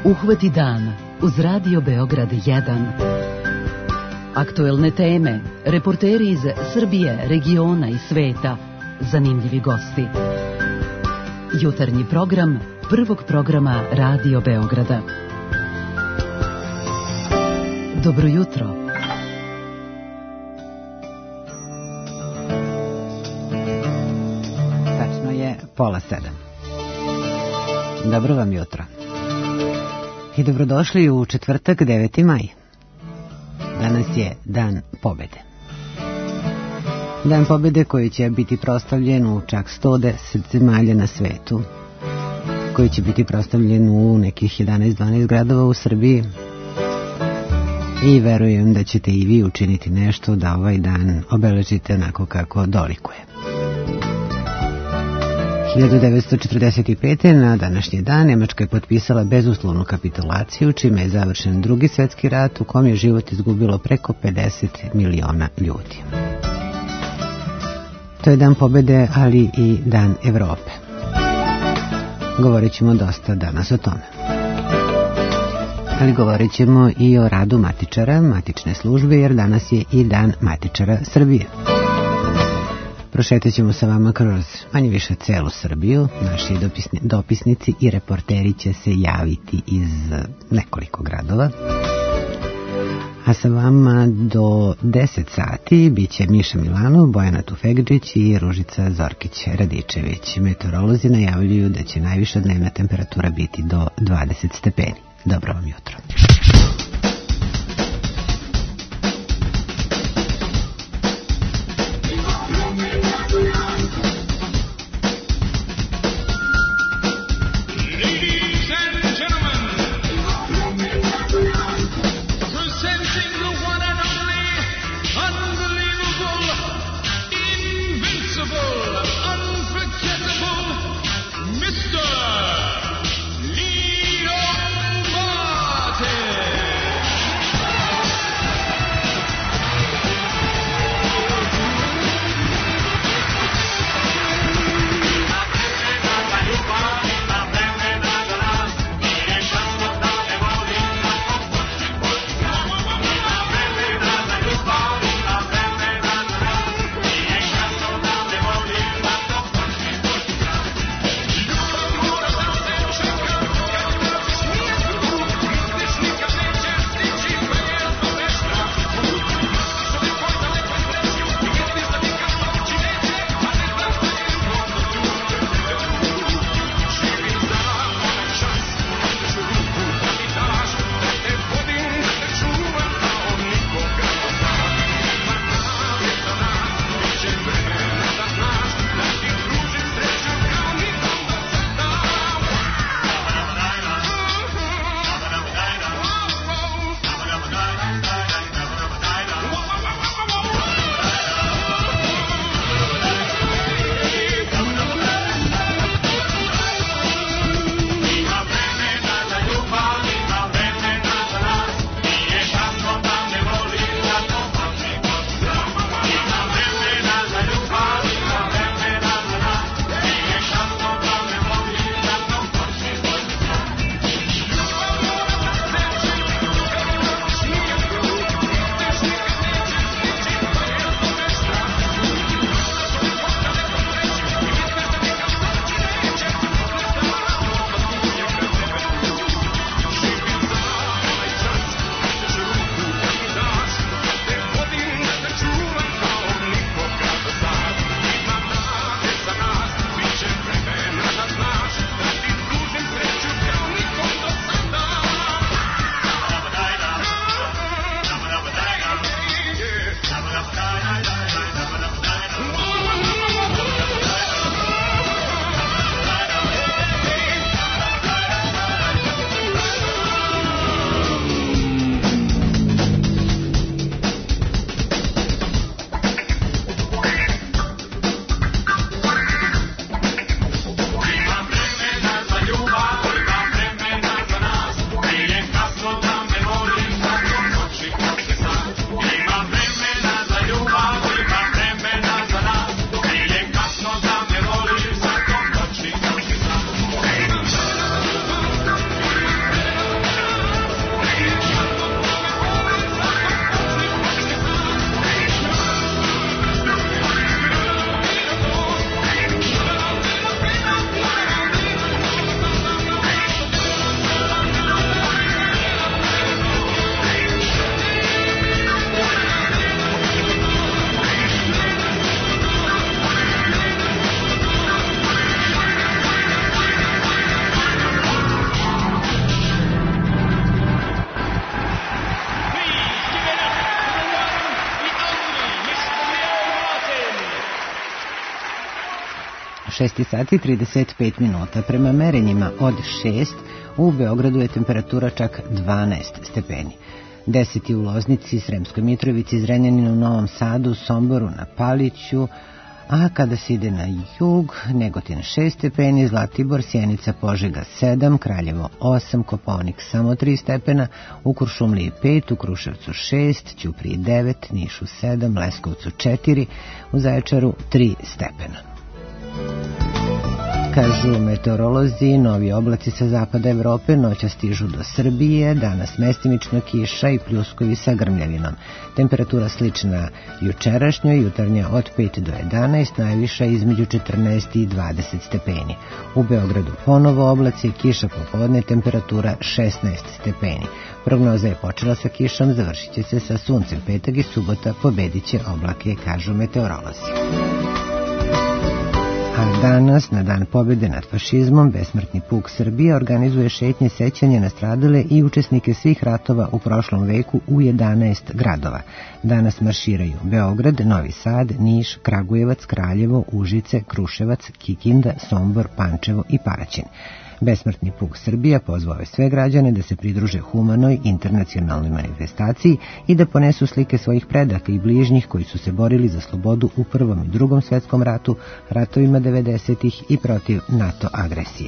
Uhvati dan uz Radio Beograd 1. Aktuelne teme, reporteri iz Srbije, regiona i sveta, zanimljivi gosti. Jutarnji program prvog programa Radio Beograda. Dobro jutro. Tačno je 6:30. Dobro vam jutro. I dobrodošli u četvrtak 9. maj. Danas je Dan pobede. Dan pobede koji će biti proslavljen u čak 110 zemalja na svetu. Koji će biti proslavljen u nekih 11-12 gradova u Srbiji. I verujem da ćete i vi učiniti nešto da ovaj dan obeležite onako kako dolikuje. 1945. na današnji dan Nemačka je potpisala bezuslovnu kapitulaciju, čime je završen Drugi svjetski rat u kom je život izgubilo preko 50 miliona ljudi. To je dan pobede, ali i dan Evrope. Govorit ćemo dosta danas o tome. Ali govorit ćemo i o radu matičara, matične službe, jer danas je i dan matičara Srbije. Prošetat ćemo sa vama kroz manje više celu Srbiju. Naši dopisnici i reporteri će se javiti iz nekoliko gradova. A sa vama do 10 sati bit će Miša Milanov, Bojana Tufegđić i Ružica Zorkić-Radičević. Meteorolozi najavljuju da će najviša dnevna temperatura biti do 20 stepeni. Dobro vam jutro. Mr. Leon Martin. 6 sati 35 minuta. Prema merenjima od 6 u Beogradu je temperatura čak 12 stepeni. 10 u Loznici, Sremskoj Mitrovici, Zrenjaninu, Novom Sadu, Somboru, na Paliću, a kada se ide na jug, Negotin 6 stepeni, Zlatibor, Sjenica, Požega 7, Kraljevo 8, Kopaonik samo 3 stepena, u Kuršumliji 5, u Kruševcu 6, Ćupriji 9, Nišu 7, Leskovcu 4, u Zaječaru 3 stepena. Kažu meteorolozi, novi oblaci sa zapada Evrope noća stižu do Srbije, danas mestimično kiša i pljuskovi sa grmljavinom. Temperatura slična jučerašnjoj, jutarnja od 5 do 11, najviša između 14 i 20 stepeni. U Beogradu ponovo oblaci, kiša popodne, temperatura 16 stepeni. Prognoza je počela sa kišom, završit će se sa suncem. Petak i subota pobedit će oblake, kažu meteorolozi. A danas, na dan pobjede nad fašizmom, Besmrtni puk Srbije organizuje šetnje sećanja na stradale i učesnike svih ratova u prošlom veku u 11 gradova. Danas marširaju Beograd, Novi Sad, Niš, Kragujevac, Kraljevo, Užice, Kruševac, Kikinda, Sombor, Pančevo i Paraćin. Besmrtni puk Srbija pozvao je sve građane da se pridruže humanoj internacionalnoj manifestaciji i da ponesu slike svojih predaka i bližnjih koji su se borili za slobodu u Prvom i Drugom svetskom ratu, ratovima 90-ih i protiv NATO agresije.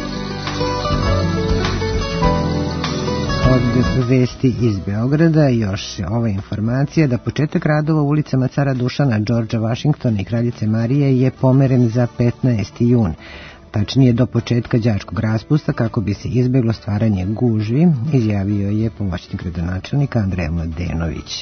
Od vesti iz Beograda još ova informacija da početak radova u ulicama Cara Dušana, Đorđa Vašingtona i Kraljice Marije je pomeren za 15. jun. Tačnije do početka đačkog raspusta kako bi se izbjeglo stvaranje gužvi, izjavio je pomoćnik gradonačelnika Andreja Mladenović.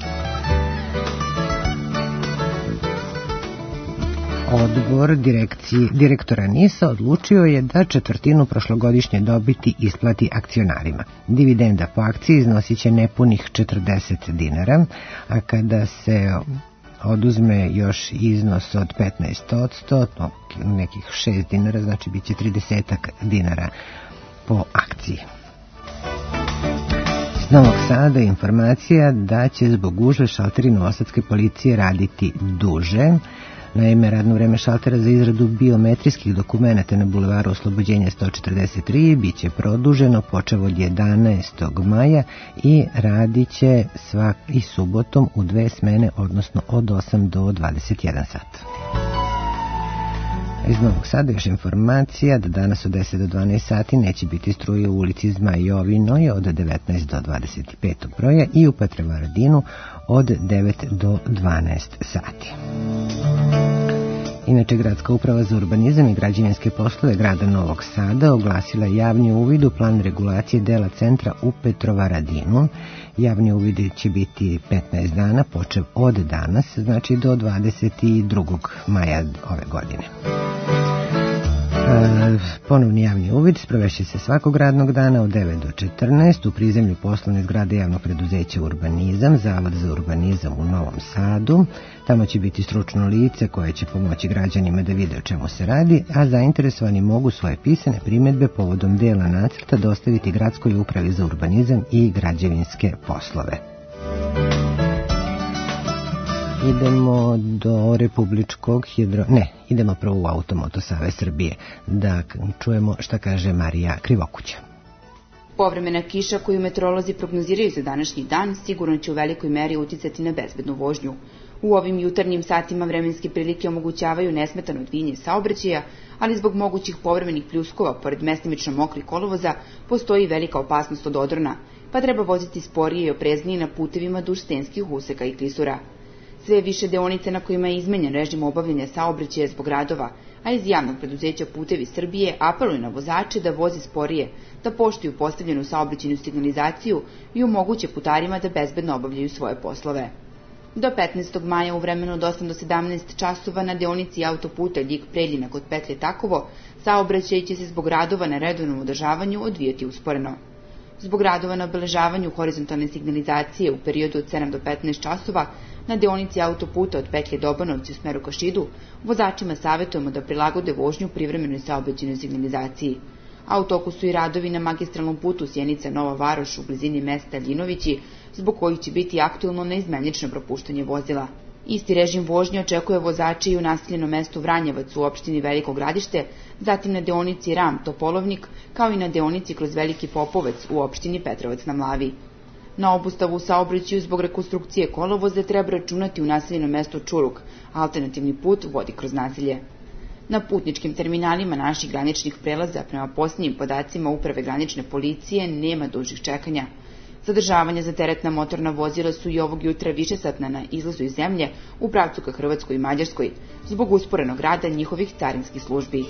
Odbor direktora NIS-a odlučio je da četvrtinu prošlogodišnje dobiti isplati akcionarima. Dividenda po akciji iznosit će nepunih 40 dinara, a kada se oduzme još iznos od 15%, nekih 6 dinara, znači bit će 30 dinara po akciji. Iz Novog Sada informacija da će zbog gužve šalteri novosadske policije raditi duže. Naime, radno vreme šaltera za izradu biometrijskih dokumenata na bulevaru Oslobođenja 143 bit će produženo počev od 11. maja i radit će i subotom u 2 smene, odnosno od 8 do 21 sat. Iz Novog Sada još informacija da danas od 10 do 12 sati neće biti struje u ulici Zmajovinoj od 19 do 25. broja i u Petrovaradinu od 9 do 12 sati. Inače, Gradska uprava za urbanizam i građevinske poslove grada Novog Sada oglasila javni uvid u plan regulacije dela centra u Petrovaradinu. Javni uvid će biti 15 dana, počev od danas, znači do 22. maja ove godine. Ponovni javni uvid sprovešće se svakog radnog dana od 9 do 14 u prizemlju poslovne zgrade javnog preduzeća Urbanizam, Zavod za urbanizam u Novom Sadu. Tamo će biti stručno lice koje će pomoći građanima da vide o čemu se radi, a zainteresovani mogu svoje pisane primjedbe povodom dela nacrta dostaviti Gradskoj upravi za urbanizam i građevinske poslove. Idemo do Republičkog idemo prvo u Automoto Savez Srbije da čujemo šta kaže Marija Krivokuća. Povremena kiša koju meteorolozi prognoziraju za današnji dan sigurno će u velikoj meri uticati na bezbednu vožnju. U ovim jutarnjim satima vremenske prilike omogućavaju nesmetano odvijanje saobraćaja, ali zbog mogućih povremenih pljuskova pored mestimično mokrih kolovoza postoji velika opasnost od odrona, pa treba voziti sporije i opreznije na putevima duž stenskih useka i klisura. Sve više deonice na kojima je izmenjen režim obavljanja saobraćaja zbog radova, a iz javnog preduzeća Putevi Srbije apeluju na vozače da voze sporije, da poštuju postavljenu saobraćajnu signalizaciju i omoguće putarima da bezbedno obavljaju svoje poslove. Do 15. maja u vremenu od 8 do 17 časova na deonici autoputa Ljig-Preljina kod petlje Takovo saobraćaj će se zbog radova na redovnom održavanju odvijati usporeno. Zbog radova na obeležavanju horizontalne signalizacije u periodu od 7 do 15 časova na deonici autoputa od petlje Dobanovci u smeru ka Šidu, vozačima savjetujemo da prilagode vožnju privremenoj saobraćajnoj signalizaciji. A u toku su i radovi na magistralnom putu Sjenica-Nova Varoš u blizini mesta Ljinovići, zbog kojih će biti aktuelno neizmenično propuštanje vozila. Isti režim vožnje očekuje vozače i u naseljenom mestu Vranjevac u opštini Veliko Gradište, zatim na deonici Ram-Topolovnik, kao i na deonici kroz Veliki Popovac u opštini Petrovac na Mlavi. Na obustavu u saobraćaju zbog rekonstrukcije kolovoza treba računati u naseljenom mestu Čuruk, alternativni put vodi kroz naselje. Na putničkim terminalima naših graničnih prelaza, prema posljednjim podacima Uprave granične policije, nema dužih čekanja. Zadržavanja za teretna motorna vozila su i ovog jutra višesatna na izlazu iz zemlje u pravcu ka Hrvatskoj i Mađarskoj, zbog usporenog rada njihovih carinskih službi.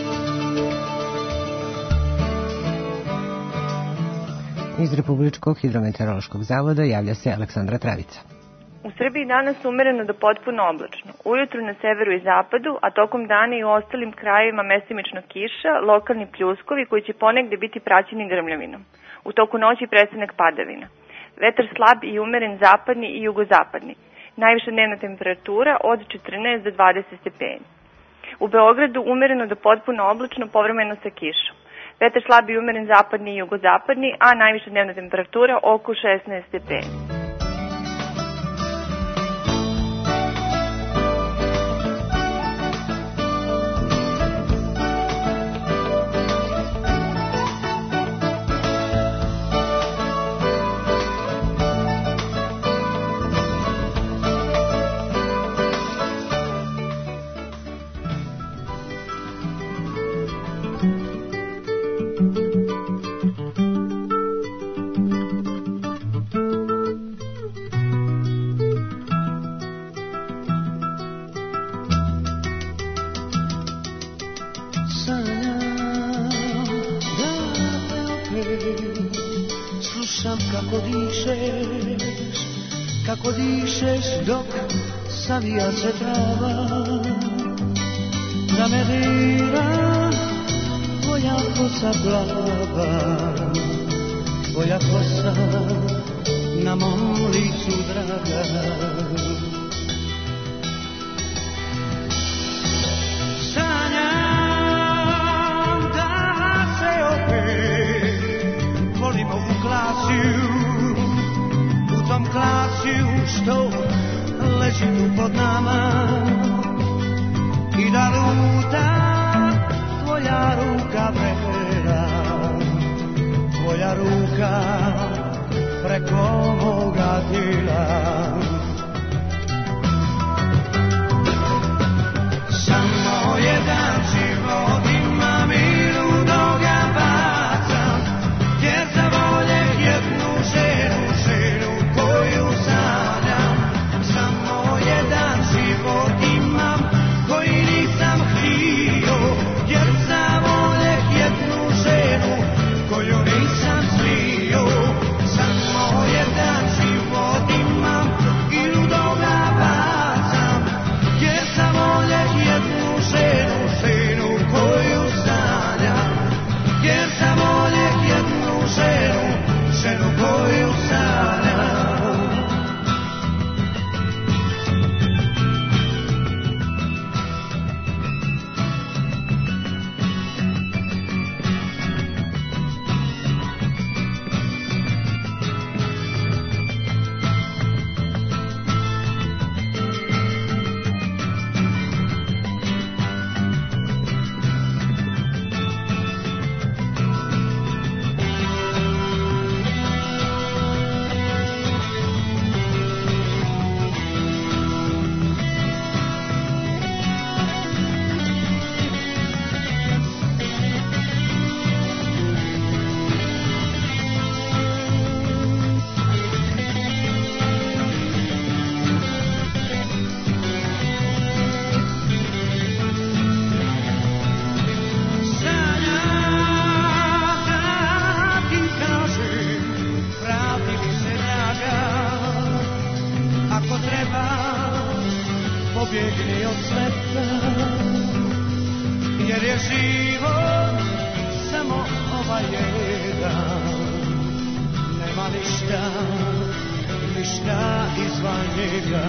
Iz Republičkog hidrometeorološkog zavoda javlja se Aleksandra Travica. U Srbiji danas umereno do potpuno oblačno. Ujutru na severu i zapadu, a tokom dana i u ostalim krajevima mestimično kiša, lokalni pljuskovi koji će ponegde biti praćeni grmljavinom. U toku noći prestanak padavina. Vetar slab i umeren zapadni i jugozapadni. Najviša dnevna temperatura od 14 do 20 stepeni. U Beogradu umereno do potpuno oblačno, povremeno sa kišom. Vetar slab i umeren zapadni i jugozapadni, a najviša dnevna temperatura oko 16 stepeni. Kako dišeš dok savija se trava, da me dira tvoja kosa plava, tvoja kosa na mom licu draga. Sanjam da se opet volimo u klasiju, u tom klasiju što leži tu pod nama, i da luta tvoja ruka vrela, tvoja ruka preko moga tijela. Samo jedan život imam i ludoga bacam, jer za volje jednu ženu koju sanjam. Samo jedan život imam koji nisam htio, jer za volje jednu ženu koju nisam slio. Samo jedan život imam i ludoga bacam, jer za volje jednu ženu koju sanjam. Jer za volje jednu ženu koju sanjam. Pobjegni od sveta, jer je život samo ovaj jedan. Nema ništa izvan njega.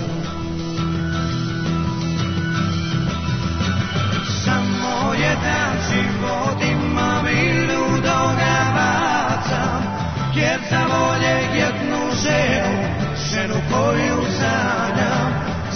Samo jedan život imam i ludoga bacam, jer za volje jednu ženu koju sanjam.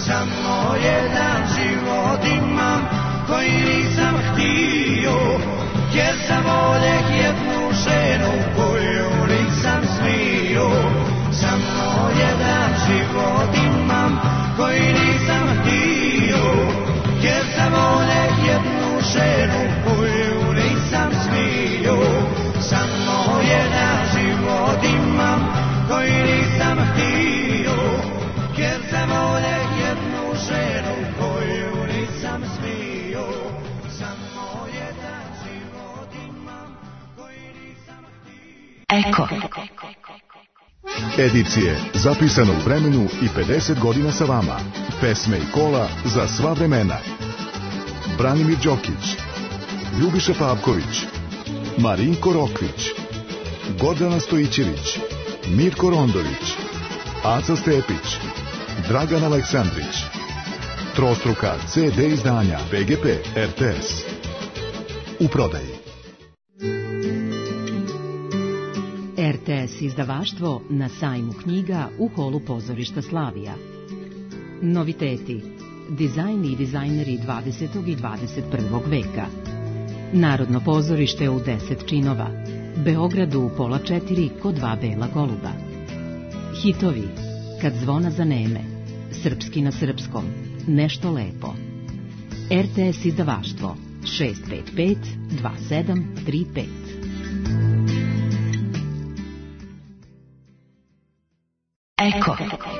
koju nisam smio. Samo jedan život imam koji nisam htio, jer sam volje jednu ženu koju nisam smio. Samo jedan život imam koji nisam htio. Eko. Edicije zapisano u vremenu i 50 godina sa vama. Pesme i kola za sva vremena. Branimir Đokić, Ljubiša Pavković, Marinko Rokvić, Gordana Stojićević, Mirko Rondović, Aca Stepić, Dragan Aleksandrić. Trostruka CD izdanja BGP RTS. U prodaji. RTS izdavaštvo na sajmu knjiga u holu pozorišta Slavija. Noviteti. Dizajn i dizajneri 20. i 21. veka. Narodno pozorište u 10 činova. Beogradu u 3:30 kod 2 bela goluba. Hitovi. Kad zvona zaneme. Srpski na srpskom. Nešto lepo. RTS izdavaštvo 655 2735. Eko.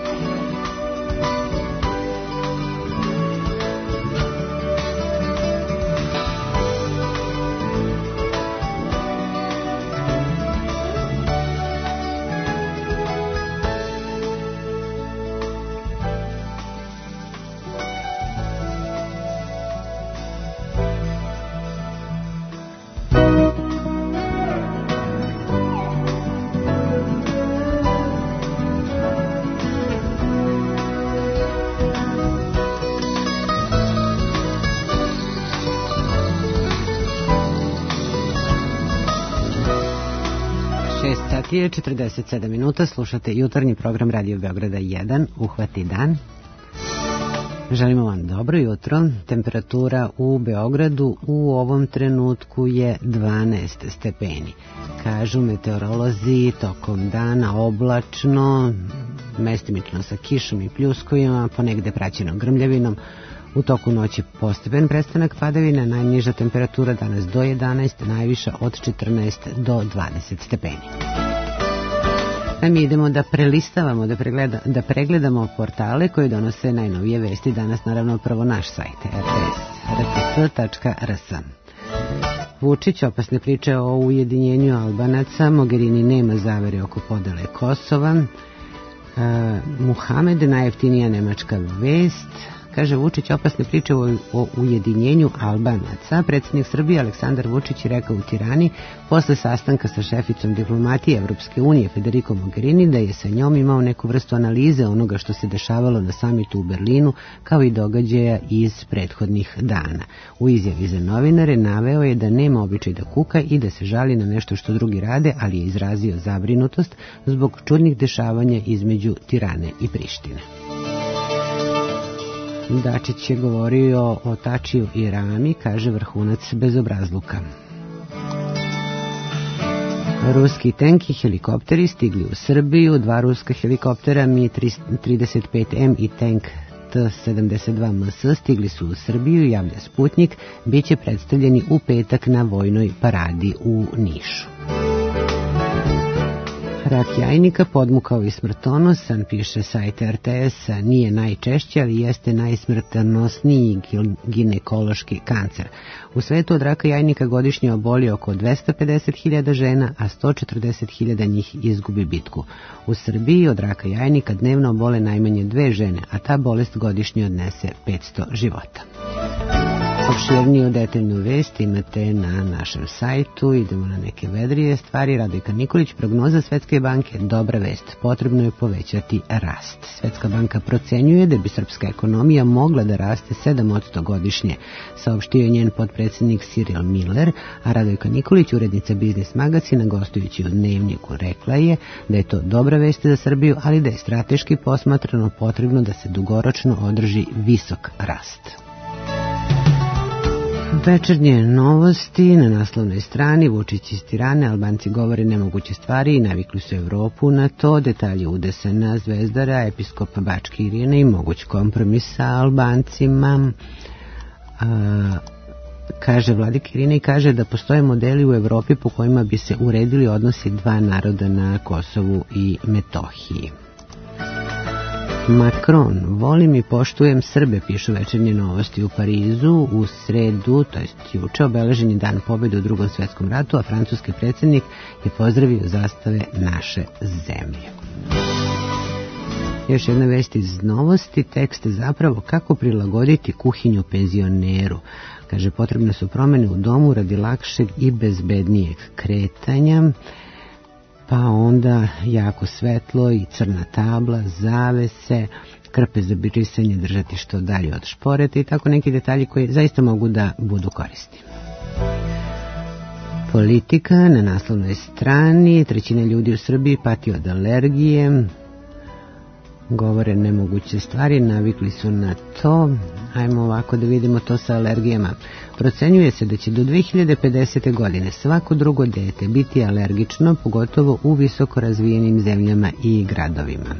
Je 47 minuta, slušate jutarnji program Radio Beograda 1, Uhvati dan. Želimo vam dobro jutro. Temperatura u Beogradu u ovom trenutku je 12 stepeni. Kažu meteorolozi, tokom dana oblačno, mestimično sa kišom i pljuskovima, ponegde praćeno grmljavinom. U toku noći postepen prestanak padavina, najniža temperatura danas do 11, najviša od 14 do 20 stepeni. A mi idemo da prelistavamo, da pregledamo portale koji donose najnovije vesti. Danas naravno prvo naš sajt rts.rs. Vučić, opasne priče o ujedinjenju Albanaca, Mogherini nema zavere oko podele Kosova, Muhamed, najjeftinija nemačka vest. Kaže Vučić, opasne priče o ujedinjenju Albanaca. Predsjednik Srbije Aleksandar Vučić je rekao u Tirani posle sastanka sa šeficom diplomatije Evropske unije Federico Mogherini da je sa njom imao neku vrstu analize onoga što se dešavalo na samitu u Berlinu kao i događaja iz prethodnih dana. U izjavi za novinare naveo je da nema običaj da kuka i da se žali na nešto što drugi rade, ali je izrazio zabrinutost zbog čudnih dešavanja između Tirane i Prištine. Dačić je govorio o Tačiju i Rami, kaže vrhunac bezobrazluka. Ruski helikopteri stigli u Srbiju, 2 ruska helikoptera Mi-35M i tank T-72MS stigli su u Srbiju, javlja Sputnik, bit će predstavljeni u petak na vojnoj paradi u Nišu. Rak jajnika podmukao i smrtonosan, piše sajt RTS-a, nije najčešće, ali jeste najsmrtonosniji ginekološki kancer. U svetu od raka jajnika godišnje oboli oko 250.000 žena, a 140.000 njih izgubi bitku. U Srbiji od raka jajnika dnevno obole najmanje 2 žene, a ta bolest godišnje odnese 500 života. Opširniju detaljnu vest imate na našem sajtu. Idemo na neke vedrije stvari. Radojka Nikolić, prognoza Svetske banke, dobra vest, potrebno je povećati rast. Svetska banka procenjuje da bi srpska ekonomija mogla da raste 7% godišnje, saopštio je njen potpredsjednik Cyril Miller, a Radojka Nikolić, urednica Biznis magazina, gostujući u Dnevniku, rekla je da je to dobra vest za Srbiju, ali da je strateški posmatrano potrebno da se dugoročno održi visok rast. Večernje novosti na naslovnoj strani. Vučić iz Tirane, Albanci govore nemoguće stvari i navikli su Evropu na to. Detalje udesena Zvezdara, episkop Bačke Irine i moguć kompromis sa Albancima. kaže Vladika Irina, i kaže da postoje modeli u Evropi po kojima bi se uredili odnosi dva naroda na Kosovu i Metohiji. Macron, volim i poštujem Srbe, pišu Večernje novosti u Parizu. U sredu, to jest juče, obeležen je dan pobjede u Drugom svjetskom ratu, a francuski predsjednik je pozdravio zastave naše zemlje. Još jedna vest iz novosti, tekst je zapravo kako prilagoditi kuhinju penzioneru. Kaže, potrebne su promjene u domu radi lakšeg i bezbednijeg kretanja, pa onda jako svetlo i crna tabla, zavese, krpe za brisanje držati što dalje od šporeta i tako neki detalji koji zaista mogu da budu korisni. Politika, na naslovnoj strani, 1/3 ljudi u Srbiji pati od alergije, govore nemoguće stvari, navikli su na to. Ajmo ovako da vidimo to sa alergijama. Procenjuje se da će do 2050. godine svako drugo dete biti alergično, pogotovo u visoko razvijenim zemljama i gradovima.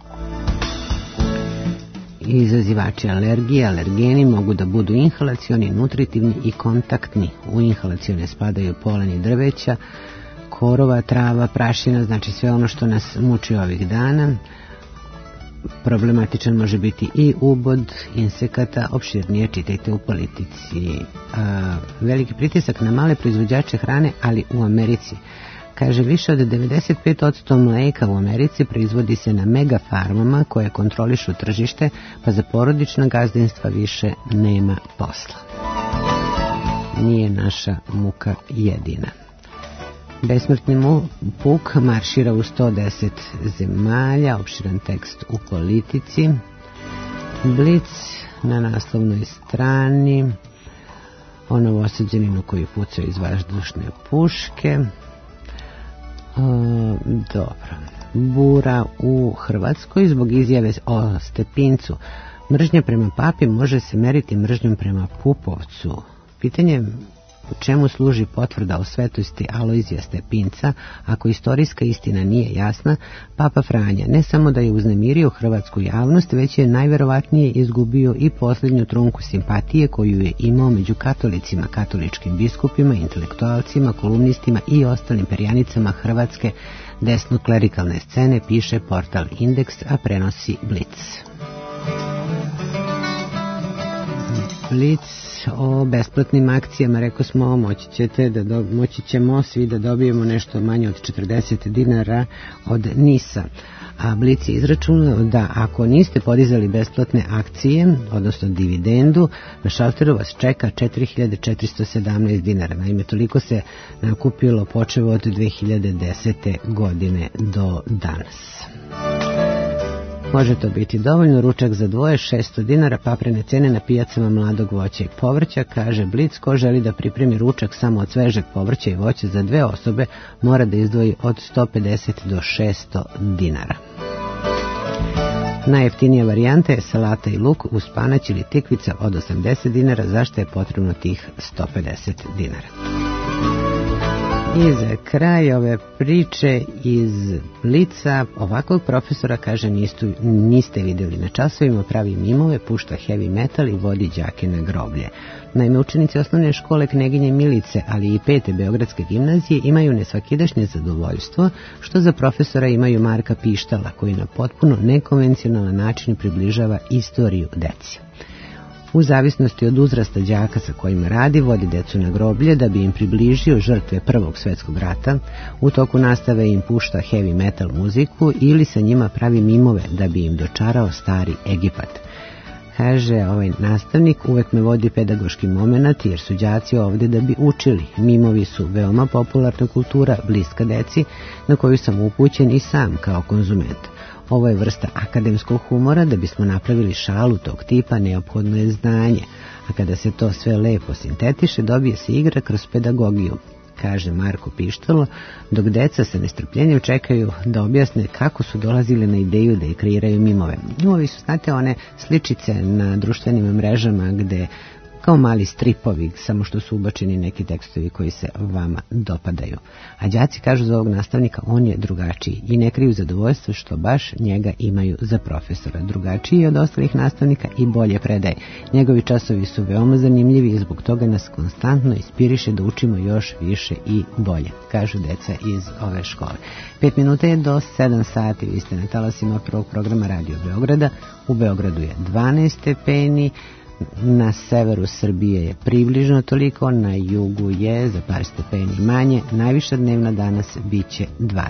Izazivači alergije, alergeni mogu da budu inhalacioni, nutritivni i kontaktni. U inhalacione spadaju poleni drveća, korova, trava, prašina, znači sve ono što nas muči ovih dana. Problematičan može biti i ubod insekata, opširnije čitajte u Politici. Veliki pritisak na male proizvođače hrane, ali u Americi. Kaže, više od 95% mleka u Americi proizvodi se na mega farmama koje kontrolišu tržište, pa za porodična gazdinstva više nema posla. Nije naša muka jedina. Besmrtni puk maršira u 110 zemalja, opširan tekst u Politici. Blic na naslovnoj strani, o novosađeninu koji pucao iz vazdušne puške. Dobro. Bura u Hrvatskoj zbog izjave o Stepincu. Mržnja prema papi može se meriti mržnjom prema Pupovcu. Pitanje u čemu služi potvrda o svetosti Alojzija Stepinca, ako istorijska istina nije jasna. Papa Franja ne samo da je uznemirio hrvatsku javnost, već je najverovatnije izgubio i posljednju trunku simpatije koju je imao među katolicima, katoličkim biskupima, intelektualcima, kolumnistima i ostalim perjanicama hrvatske desno-klerikalne scene, piše portal Indeks, a prenosi Blic. Blic o besplatnim akcijama, rekao smo, moći ćemo svi da dobijemo nešto manje od 40 dinara od NIS-a. A Blic je izračunao da ako niste podizali besplatne akcije, odnosno dividendu, na šalteru vas čeka 4417 dinara. Naime, toliko se nakupilo počevo od 2010. godine do danas. Može to biti dovoljno, ručak za dvoje, 600 dinara, paprene cene na pijacama mladog voća i povrća, kaže Blic. Ko želi da pripremi ručak samo od svežeg povrća i voća za 2 osobe, mora da izdvoji od 150 do 600 dinara. Najjeftinija varijanta je salata i luk uz panać ili tikvica od 80 dinara, zašto je potrebno tih 150 dinara. I za kraj ove priče iz Blica, ovakvog profesora, kaže, niste vidjeli na časovima, pravi mimove, pušta heavy metal i vodi đake na groblje. Naime, učenici osnovne škole Kneginje Milice, ali i 5. Beogradske gimnazije imaju nesvakidašnje zadovoljstvo što za profesora imaju Marka Pištala, koji na potpuno nekonvencionalan način približava istoriju deci. U zavisnosti od uzrasta đaka sa kojima radi, vodi decu na groblje da bi im približio žrtve Prvog svjetskog rata, u toku nastave im pušta heavy metal muziku ili sa njima pravi mimove da bi im dočarao stari Egipat. Kaže ovaj nastavnik, uvek me vodi pedagoški moment jer su đaci ovdje da bi učili. Mimovi su veoma popularna kultura, bliska deci, na koju sam upućen i sam kao konzument. Ovo je vrsta akademskog humora, da bismo napravili šalu tog tipa neophodno je znanje, a kada se to sve lepo sintetiše, dobije se igra kroz pedagogiju, kaže Marko Pištalo, dok deca sa nestrpljenjem čekaju da objasne kako su dolazili na ideju da je kreiraju mimove. Mimovi su, znate, one sličice na društvenim mrežama gde kao mali stripovi, samo što su ubačeni neki tekstovi koji se vama dopadaju. A đaci kažu za ovog nastavnika, on je drugačiji i ne kriju zadovoljstvo što baš njega imaju za profesora. Drugačiji od ostalih nastavnika i bolje predaje. Njegovi časovi su veoma zanimljivi i zbog toga nas konstantno inspiriše da učimo još više i bolje, kažu deca iz ove škole. 5 minuta je do 7 sati, vi ste na talasima prvog programa Radio Beograda. U Beogradu je 12 stepeni, na severu Srbije je približno toliko, na jugu je za par stepeni manje, najviša dnevna danas biće 20.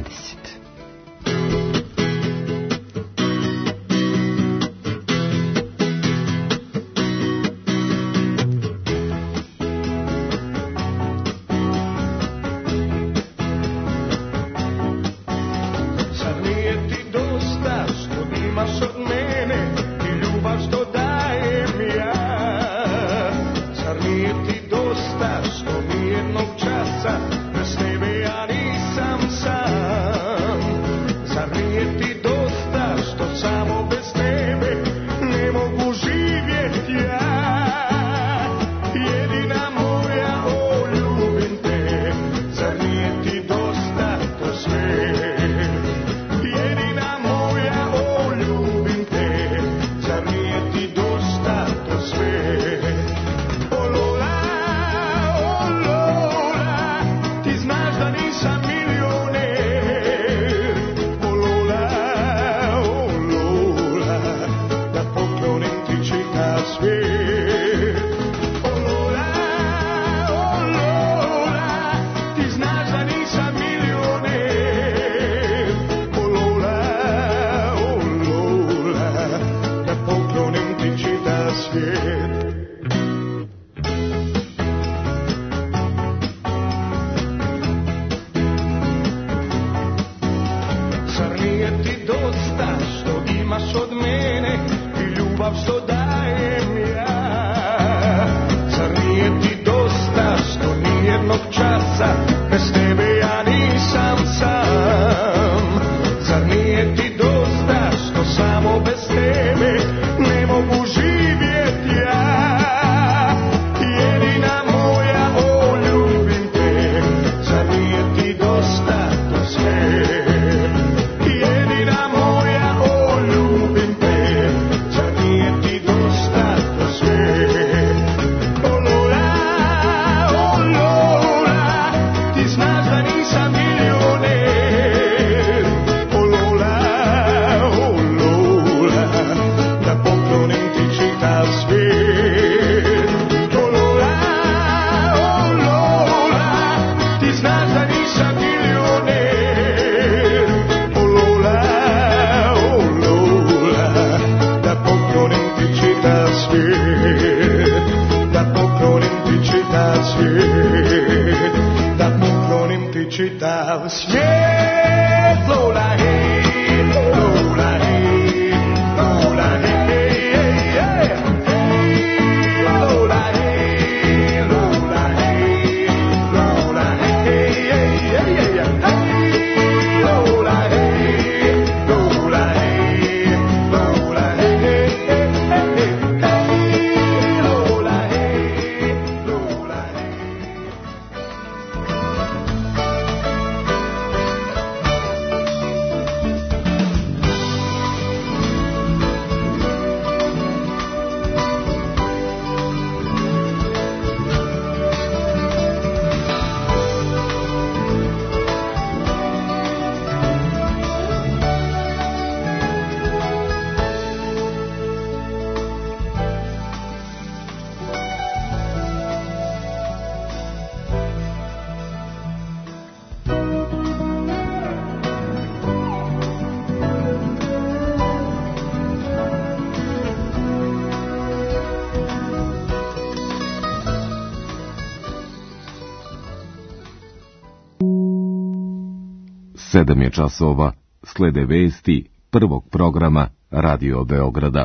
Sedam je časova, slede vesti prvog programa Radio Beograda.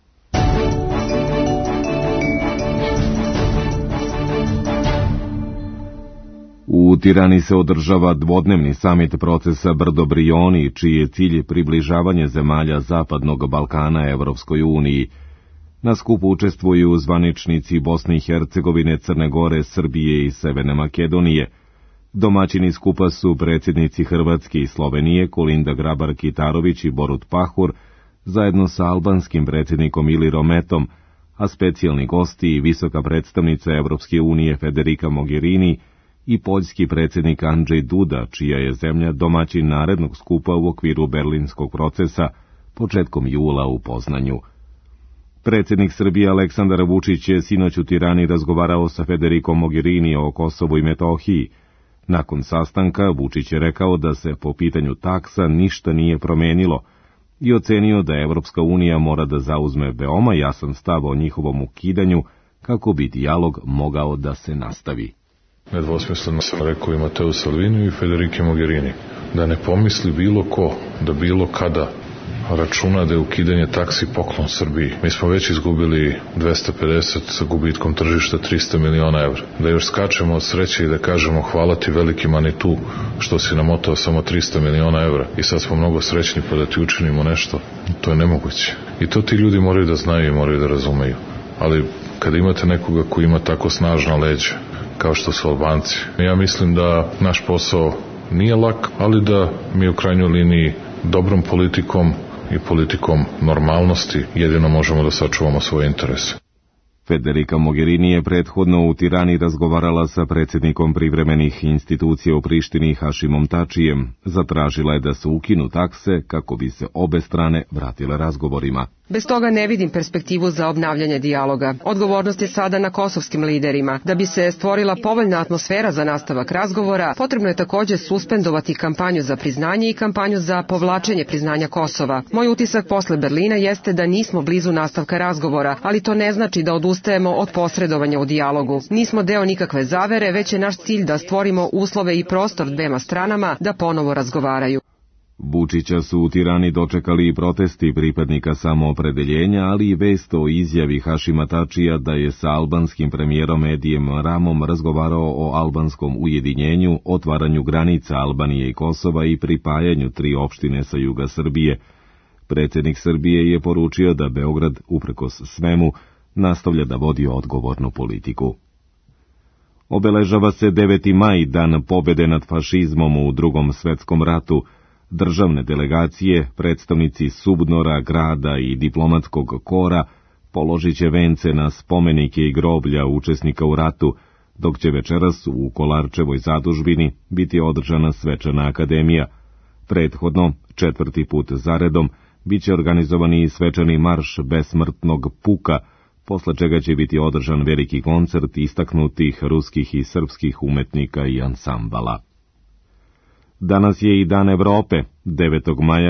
U Tirani se održava dvodnevni samit procesa Brdo-Brioni, čiji je cilj približavanje zemalja Zapadnog Balkana Evropskoj uniji. Na skupu učestvuju zvaničnici Bosne i Hercegovine, Crne Gore, Srbije i Severne Makedonije. Domaćini skupa su predsjednici Hrvatske i Slovenije Kolinda Grabar-Kitarović i Borut Pahor, zajedno sa albanskim predsjednikom Ilirom Metom, a specijalni gosti i visoka predstavnica Evropske unije Federica Mogherini i poljski predsjednik Andrzej Duda, čija je zemlja domaćin narednog skupa u okviru berlinskog procesa početkom jula u Poznanju. Predsjednik Srbije Aleksandar Vučić je sinoć u Tirani razgovarao sa Federicom Mogherini o Kosovu i Metohiji. Nakon sastanka Vučić je rekao da se po pitanju taksa ništa nije promenilo i ocenio da Evropska unija mora da zauzme veoma jasan stav o njihovom ukidanju kako bi dijalog mogao da se nastavi. Nedvosmisleno sam rekao i Mateu Salviniju i Federike Mogherini da ne pomisli bilo ko da bilo kada računa da je ukidanje taksi poklon Srbiji. Mi smo već izgubili 250 sa gubitkom tržišta 300 miliona evra. Da još skačemo od sreće i da kažemo hvala ti veliki Manitu što si namotao samo 300 miliona evra i sad smo mnogo srećni pa da ti učinimo nešto, to je nemoguće. I to ti ljudi moraju da znaju i moraju da razumeju. Ali kada imate nekoga koji ima tako snažna leđa kao što su Albanci, ja mislim da naš posao nije lak, ali da mi u krajnjoj liniji dobrom politikom i politikom normalnosti jedino možemo da sačuvamo svoje interese. Federica Mogherini je prethodno u Tirani razgovarala sa predsjednikom privremenih institucija u Prištini Hašimom Tačijem. Zatražila je da se ukinu takse kako bi se obe strane vratile razgovorima. Bez toga ne vidim perspektivu za obnavljanje dijaloga. Odgovornost je sada na kosovskim liderima. Da bi se stvorila povoljna atmosfera za nastavak razgovora, potrebno je također suspendovati kampanju za priznanje i kampanju za povlačenje priznanja Kosova. Moj utisak posle Berlina jeste da nismo blizu nastavka razgovora, ali to ne znači da odustajemo od posredovanja u dijalogu. Nismo deo nikakve zavere, već je naš cilj da stvorimo uslove i prostor dvema stranama da ponovo razgovaraju. Vučića su u Tirani dočekali i protesti pripadnika samoopredeljenja, ali i vest o izjavi Hašima Tačija da je sa albanskim premijerom Edijem Ramom razgovarao o albanskom ujedinjenju, otvaranju granica Albanije i Kosova i pripajanju 3 opštine sa juga Srbije. Predsjednik Srbije je poručio da Beograd, uprkos svemu, nastavlja da vodi odgovornu politiku. Obeležava se 9. maj, dan pobjede nad fašizmom u Drugom svetskom ratu. Državne delegacije, predstavnici Subnora, grada i diplomatskog kora položit će vence na spomenike i groblja učesnika u ratu, dok će večeras u Kolarčevoj zadužbini biti održana svečana akademija. Prethodno, 4. put zaredom, bit će organizovani i svečani marš besmrtnog puka, posle čega će biti održan veliki koncert istaknutih ruskih i srpskih umetnika i ansambala. Danas je i Dan Evrope. 9. maja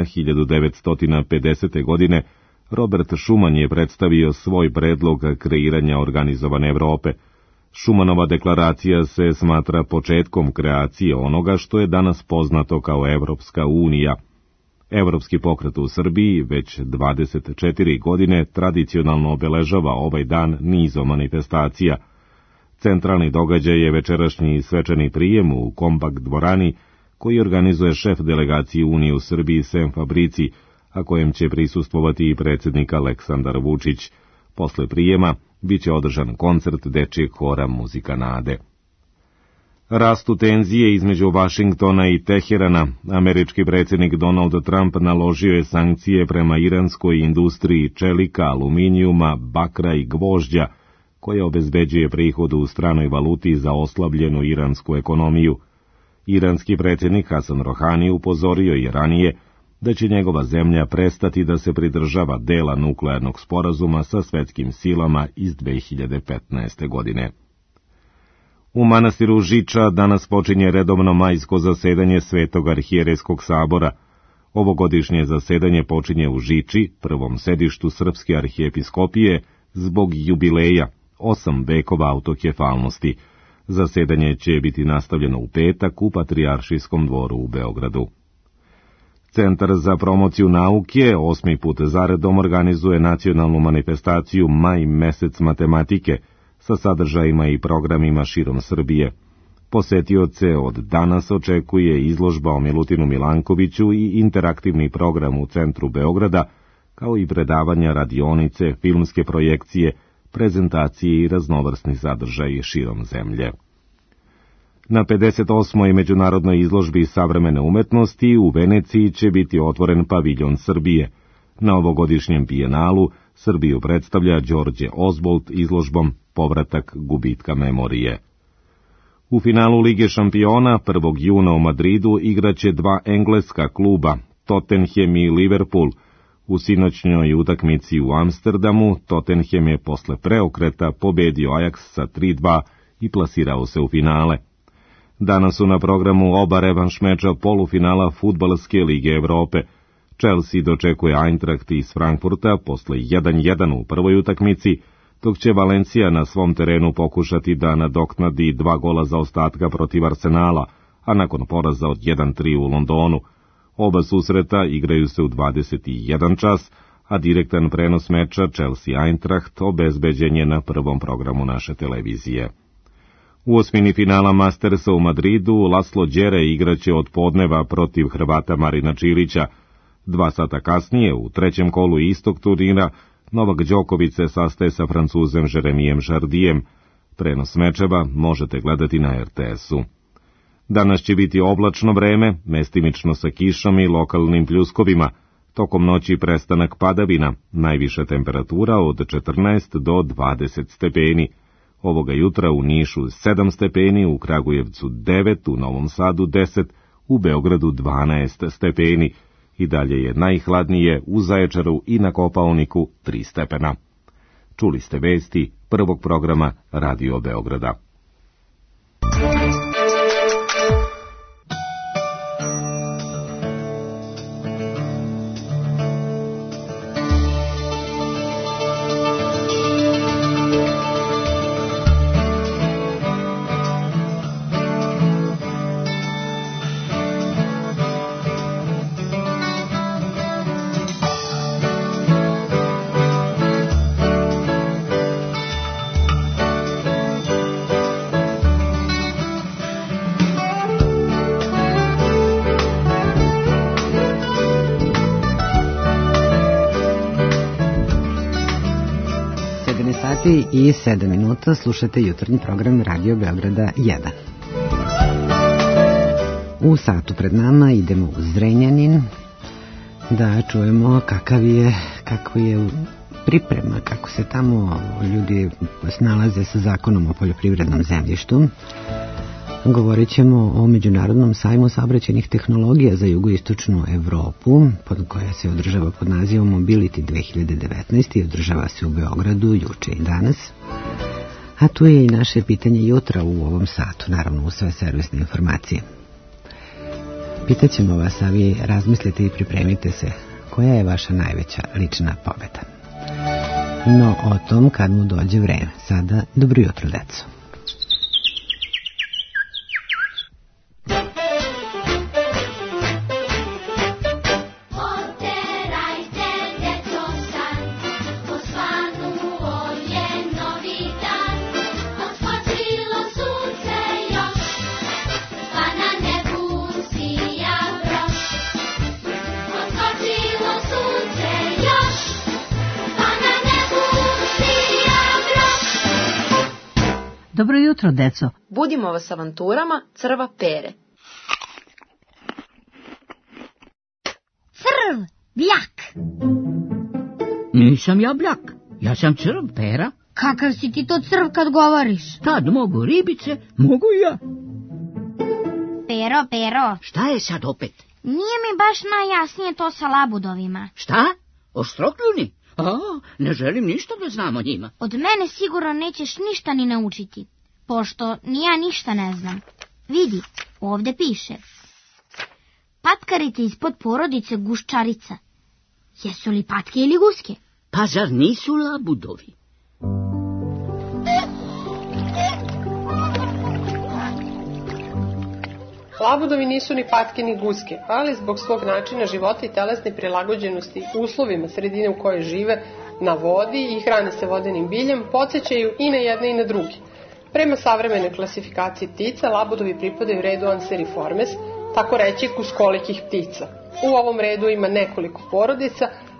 1950. godine Robert Schuman je predstavio svoj predlog kreiranja organizovane Evrope. Schumanova deklaracija se smatra početkom kreacije onoga što je danas poznato kao Evropska unija. Evropski pokret u Srbiji već 24 godine tradicionalno obeležava ovaj dan nizom manifestacija. Centralni događaj je večerašnji svečani prijem u Kompakt dvorani, koji organizuje šef delegacije Unije u Srbiji Sem Fabrici, a kojem će prisustvovati i predsjednik Aleksandar Vučić. Posle prijema biće održan koncert dečijeg hora Muzika nade. Rastu tenzije između Vašingtona i Teherana. Američki predsjednik Donald Trump naložio je sankcije prema iranskoj industriji čelika, aluminijuma, bakra i gvožđa, koja obezbeđuje prihod u stranoj valuti za oslabljenu iransku ekonomiju. Iranski predsjednik Hasan Rohani upozorio je ranije da će njegova zemlja prestati da se pridržava dela nuklearnog sporazuma sa svetskim silama iz 2015. godine. U manastiru Žiča danas počinje redovno majsko zasedanje Svetog arhijerejskog sabora. Ovogodišnje zasedanje počinje u Žiči, prvom sedištu Srpske arhijepiskopije, zbog jubileja 8 vekova autokefalnosti. Zasedanje će biti nastavljeno u petak u Patrijaršijskom dvoru u Beogradu. Centar za promociju nauke 8. put zaredom organizuje nacionalnu manifestaciju Maj mesec matematike sa sadržajima i programima širom Srbije. Posetioce od danas očekuje izložba o Milutinu Milankoviću i interaktivni program u centru Beograda, kao i predavanja, radionice, filmske projekcije, prezentacije i raznovrsni sadržaj širom zemlje. Na 58. međunarodnoj izložbi savremene umetnosti u Veneciji će biti otvoren paviljon Srbije. Na ovogodišnjem bijenalu Srbiju predstavlja Đorđe Ozbolt izložbom Povratak gubitka memorije. U finalu Lige šampiona 1. juna u Madridu igraće dva engleska kluba, Tottenham i Liverpool. U sinoćnjoj utakmici u Amsterdamu Tottenham je posle preokreta pobedio Ajax sa 3:2 i plasirao se u finale. Danas su na programu oba revanš meča polufinala Fudbalske lige Evrope. Chelsea dočekuje Eintracht iz Frankfurta posle 1:1 u prvoj utakmici, dok će Valencija na svom terenu pokušati da nadoknadi 2 gola zaostatka protiv Arsenala, a nakon poraza od 1:3 u Londonu. Oba susreta igraju se u 21 čas, a direktan prenos meča Chelsea-Eintracht obezbeđen je na prvom programu naše televizije. U osmini finala Mastersa u Madridu Laslo Đere igraće od podneva protiv Hrvata Marina Čilića. 2 sata kasnije, u trećem kolu istog turnira, Novak Đoković se sastaje sa Francuzem Jeremijem Jardijem. Prenos mečeva možete gledati na RTS-u. Danas će biti oblačno vreme, mestimično sa kišom i lokalnim pljuskovima. Tokom noći prestanak padavina, najviša temperatura od 14 do 20 stepeni. Ovoga jutra u Nišu 7 stepeni, u Kragujevcu 9, u Novom Sadu 10, u Beogradu 12 stepeni. I dalje je najhladnije u Zaječaru i na Kopaoniku 3 stepena. Čuli ste vesti prvog programa Radio Beograda. I 7 minuta slušate jutarnji program Radio Beograda 1. U satu pred nama idemo u Zrenjanin da čujemo kakva je priprema, kako se tamo ljudi snalaze sa zakonom o poljoprivrednom zemljištu. Govorit ćemo o Međunarodnom sajmu saobraćajnih tehnologija za jugoistočnu Evropu, koja se održava pod nazivom Mobility 2019 i održava se u Beogradu juče i danas. A tu je i naše pitanje jutra u ovom satu, naravno u sve servisne informacije. Pitaćemo vas, a vi razmislite i pripremite se, koja je vaša najveća lična pobeda. No o tom kad mu dođe vreme. Sada, dobro jutro, deco. Dobro jutro, deco. Budimo vas avanturama crva Pere. Crv, bljak. Nisam ja bljak, ja sam crv Pera. Kakav si ti to crv kad govoriš? Tad mogu ribice, mogu i ja. Pero. Šta je sad opet? Nije mi baš najjasnije to sa labudovima. Šta? Oštrokljuni? Ne želim ništa da znam o njima. Od mene sigurno nećeš ništa ni naučiti, pošto ni ja ništa ne znam. Vidi, ovde piše. Patkarice ispod porodice guščarica. Jesu li patke ili guske? Pa zar nisu labudovi? Labudovi nisu ni patke ni guske, ali zbog svog načina života i telesne prilagođenosti uslovima sredine u kojoj žive, na vodi i hrane se vodenim biljem, podsjećaju i na jedne i na druge. Prema savremenoj klasifikaciji ptica, labudovi pripadaju redu Anseriformes, tako reći guskolikih ptica. U ovom redu ima nekoliko porodica,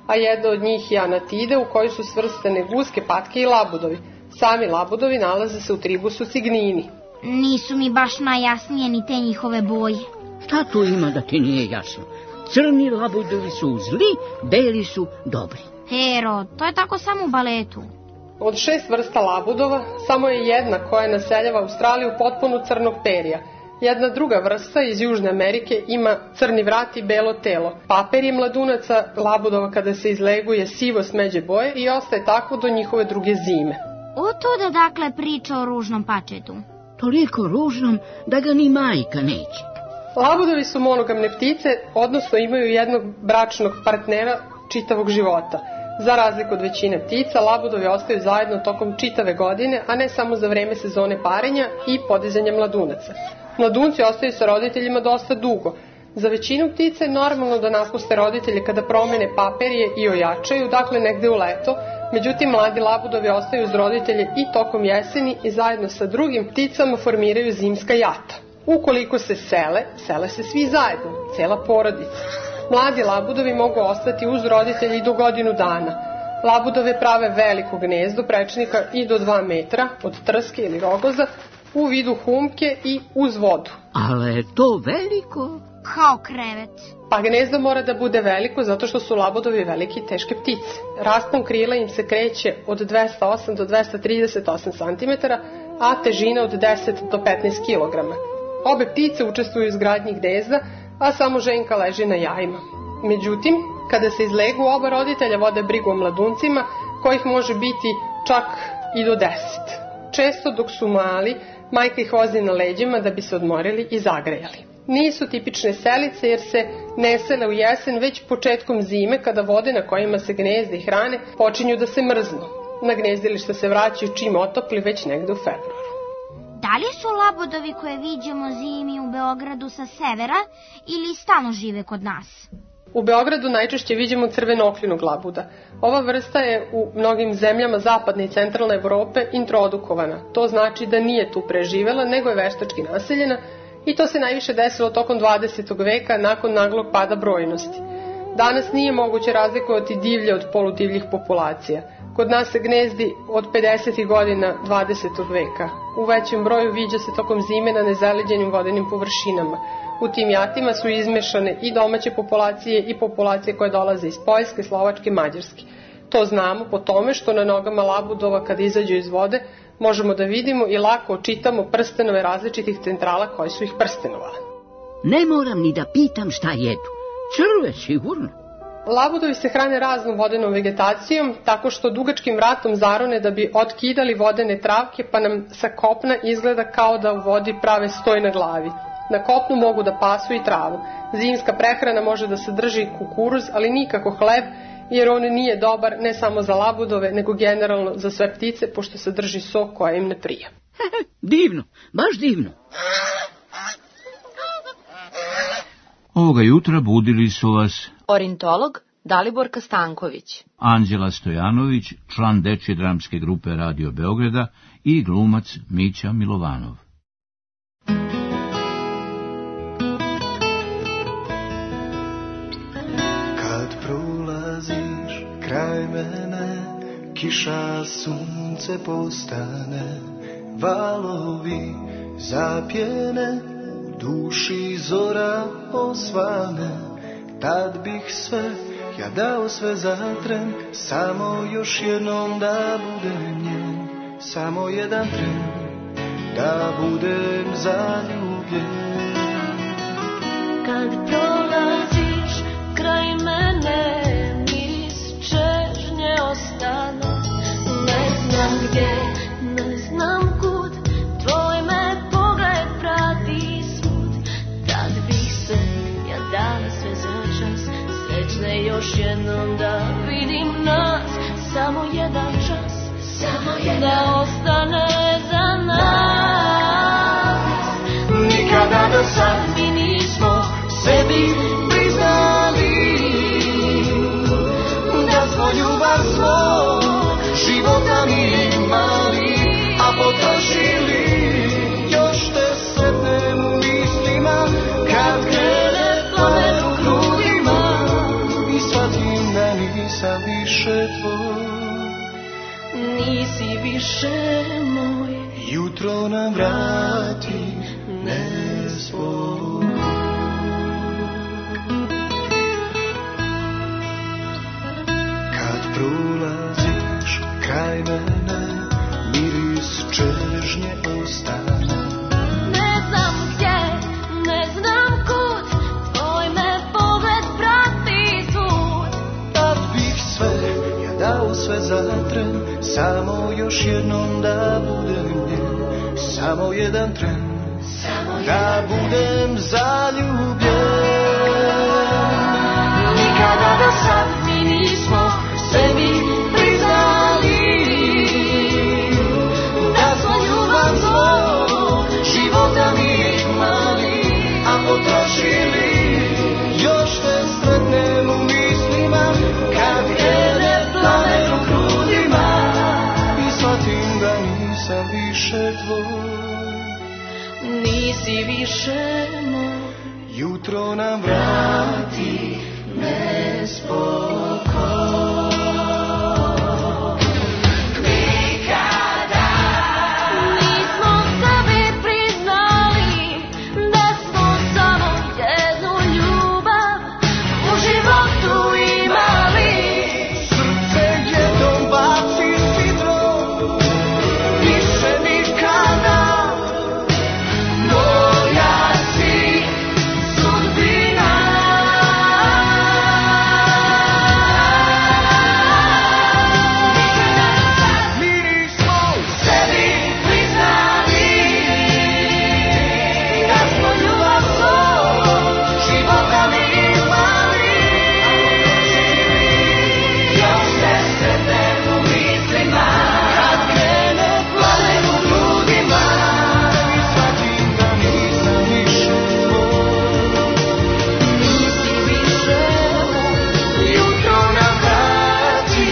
a jedna od njih je Anatide u kojoj su svrstane guske, patke i labudovi. Sami labudovi nalaze se u tribusu Cignini. Nisu mi baš najjasnije ni te njihove boje. Šta tu ima da ti nije jasno? Crni labudovi su zli, beli su dobri. Pero, to je tako samo u baletu. Od 6 vrsta labudova, samo je jedna koja naseljava Australiju potpuno crnog perja. Jedna druga vrsta iz Južne Amerike ima crni vrat i belo telo. Paperje mladunaca labudova kada se izlegu je sivo smeđe boje i ostaje takvo do njihove druge zime. Otuda dakle priča o ružnom pačetu. Toliko ružnom da ga ni majka neće. Labudovi su monogamne ptice, odnosno imaju jednog bračnog partnera čitavog života. Za razliku od većine ptica, labudovi ostaju zajedno tokom čitave godine, a ne samo za vreme sezone parenja i podizanja mladunaca. Mladunci ostaju sa roditeljima dosta dugo. Za većinu ptica je normalno da napuste roditelje kada promene paperje i ojačaju, dakle negde u leto, međutim mladi labudovi ostaju uz roditelje i tokom jeseni i zajedno sa drugim pticama formiraju zimska jata. Ukoliko se sele se svi zajedno, cela porodica. Mladi labudovi mogu ostati uz roditelje i do godinu dana. Labudove prave veliko gnezdo prečnika i do 2 metra od trske ili rogoza u vidu humke i uz vodu. Ale je to veliko? Kao krevet. Pa gnezdo mora da bude veliko zato što su labudovi velike i teške ptice. Raspon krila im se kreće od 208 do 238 cm, a težina od 10 do 15 kg. Obe ptice učestvuju u izgradnji gnezda, a samo ženka leži na jajima. Međutim, kada se izlegu, oba roditelja vode brigu o mladuncima, kojih može biti čak i do 10. Često dok su mali, majka ih vozi na leđima da bi se odmorili i zagrejali. Nisu tipične selice jer se ne sele u jesen već početkom zime kada vode na kojima se gnezde i hrane počinju da se mrznu. Na gnezdilišta se vraćaju čim otopli već negde u februaru. Da li su labudovi koje viđamo zimi u Beogradu sa severa ili stalno žive kod nas? U Beogradu najčešće viđamo crvenoklinog labuda. Ova vrsta je u mnogim zemljama zapadne i centralne Evrope introdukovana. To znači da nije tu preživela, nego je veštački naseljena i to se najviše desilo tokom 20. veka nakon naglog pada brojnosti. Danas nije moguće razlikovati divlje od poludivljih populacija. Kod nas se gnezdi od 50. godina 20. veka. U većem broju viđa se tokom zime na nezaleđenim vodenim površinama. U tim jatima su izmešane i domaće populacije i populacije koje dolaze iz Poljske, Slovačke, Mađarske. To znamo po tome što na nogama labudova kada izađu iz vode možemo da vidimo i lako očitamo prstenove različitih centrala koje su ih prstenovale. Ne moram ni da pitam šta jedu. Crve sigurno. Labudovi se hrane raznom vodenom vegetacijom, tako što dugačkim vratom zarone da bi otkidali vodene travke, pa nam sa kopna izgleda kao da u vodi prave stoj na glavi. Na kopnu mogu da pasu i travu. Zimska prehrana može da sadrži kukuruz, ali nikako hleb, jer on nije dobar ne samo za labudove, nego generalno za sve ptice, pošto sadrži sok koja im ne prija. Divno, baš divno. Ovoga jutra budili su vas ornitolog Daliborka Stanković, Anđela Stojanović, član dečje dramske grupe Radio Beograda i glumac Mića Milovanov. Kad prolaziš kraj mene, kiša, sunce postane, valovi zapjene, duši zora osvane, tad bih sve, ja dao sve za tren, samo još jednom da budem njen, samo jedan tren, da budem zaljubljen. Kad prolaziš kraj mene, miris čežnje ostane, ne znam gdje, ne znam kud, tvoj me pogled prati svud, tad bih se, ja dala sve za čas, srećne još jednom da vidim nas, samo jedan čas, samo jedan, da ostane za nas. Nikada do sad mi nismo sebi priznali da smo ljubav svog života mi imali, a potrošili. Još te sretnem u mislima kad krene planet u grudima i shvatim da nisam više moj. Jutro nam vrati nespokoj. Kad prolaziš kraj mene, miris čežnje ostane. Ne znam gdje, ne znam kud, tvoj me pogled prati svud. Da bih sve, ja dao sve za tren, samo još jednom da budem njen. Samo jedan tren, da budem zaljubljen. Nikada do sad mi nismo sebi priznali da smo ljubav zbog života mi imali, a potrošili. Još te sretnem u mislima kad krene plamen u grudima i shvatim da nisam više tvoj. Nisi više moj. Jutro nam vrati nespokoj. Nikada nismo sebi priznali da smo samo jednu ljubav u životu imali. Srce jednom baci sidro, više nikada. Moja si sudbina. Mi smo sebi priznali da smo ljubav svog života mi imali. Još se sretnem u mislima kad krene plamen u grudima i shvatim da nisam više tvoj. Nisi više moj. Jutro nam vrati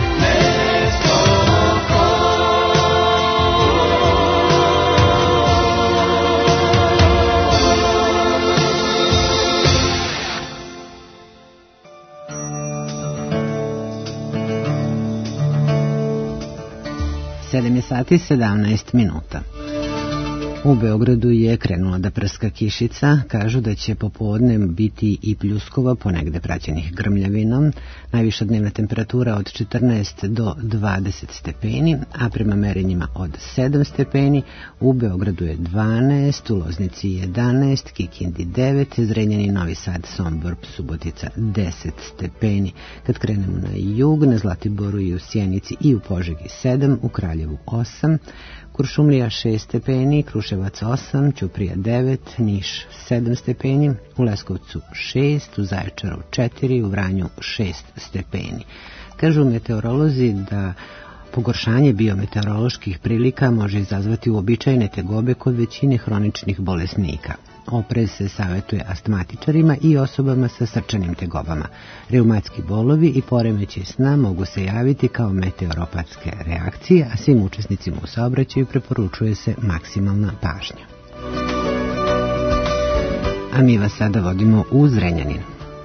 Sedam je sati 17 minuta. U Beogradu je krenula da prska kišica, kažu da će popodne biti i pljuskova, ponegde praćenih grmljavinom, najviša dnevna temperatura od 14 do 20 stepeni, a prema merenjima od 7 stepeni, u Beogradu je 12, u Loznici 11, Kikindi 9, Zrenjanin, Novi Sad, Sombor, Subotica 10 stepeni. Kad krenemo na jug, na Zlatiboru i u Sjenici i u Požegi 7, u Kraljevu 8, Kuršumlija 6 stepeni, Kruševac 8, Ćuprija 9, Niš 7 stepeni, u Leskovcu 6, u Zaječaru 4, u Vranju 6 stepeni. Kažu meteorolozi da pogoršanje biometeoroloških prilika može izazvati uobičajene tegobe kod većine hroničnih bolesnika. Oprez se savjetuje astmatičarima i osobama sa srčanim tegobama. Reumatski bolovi i poremećaj sna mogu se javiti kao meteoropatske reakcije, a svim učesnicima u saobraćaju preporučuje se maksimalna pažnja. A mi vas sada vodimo u Zrenjanin.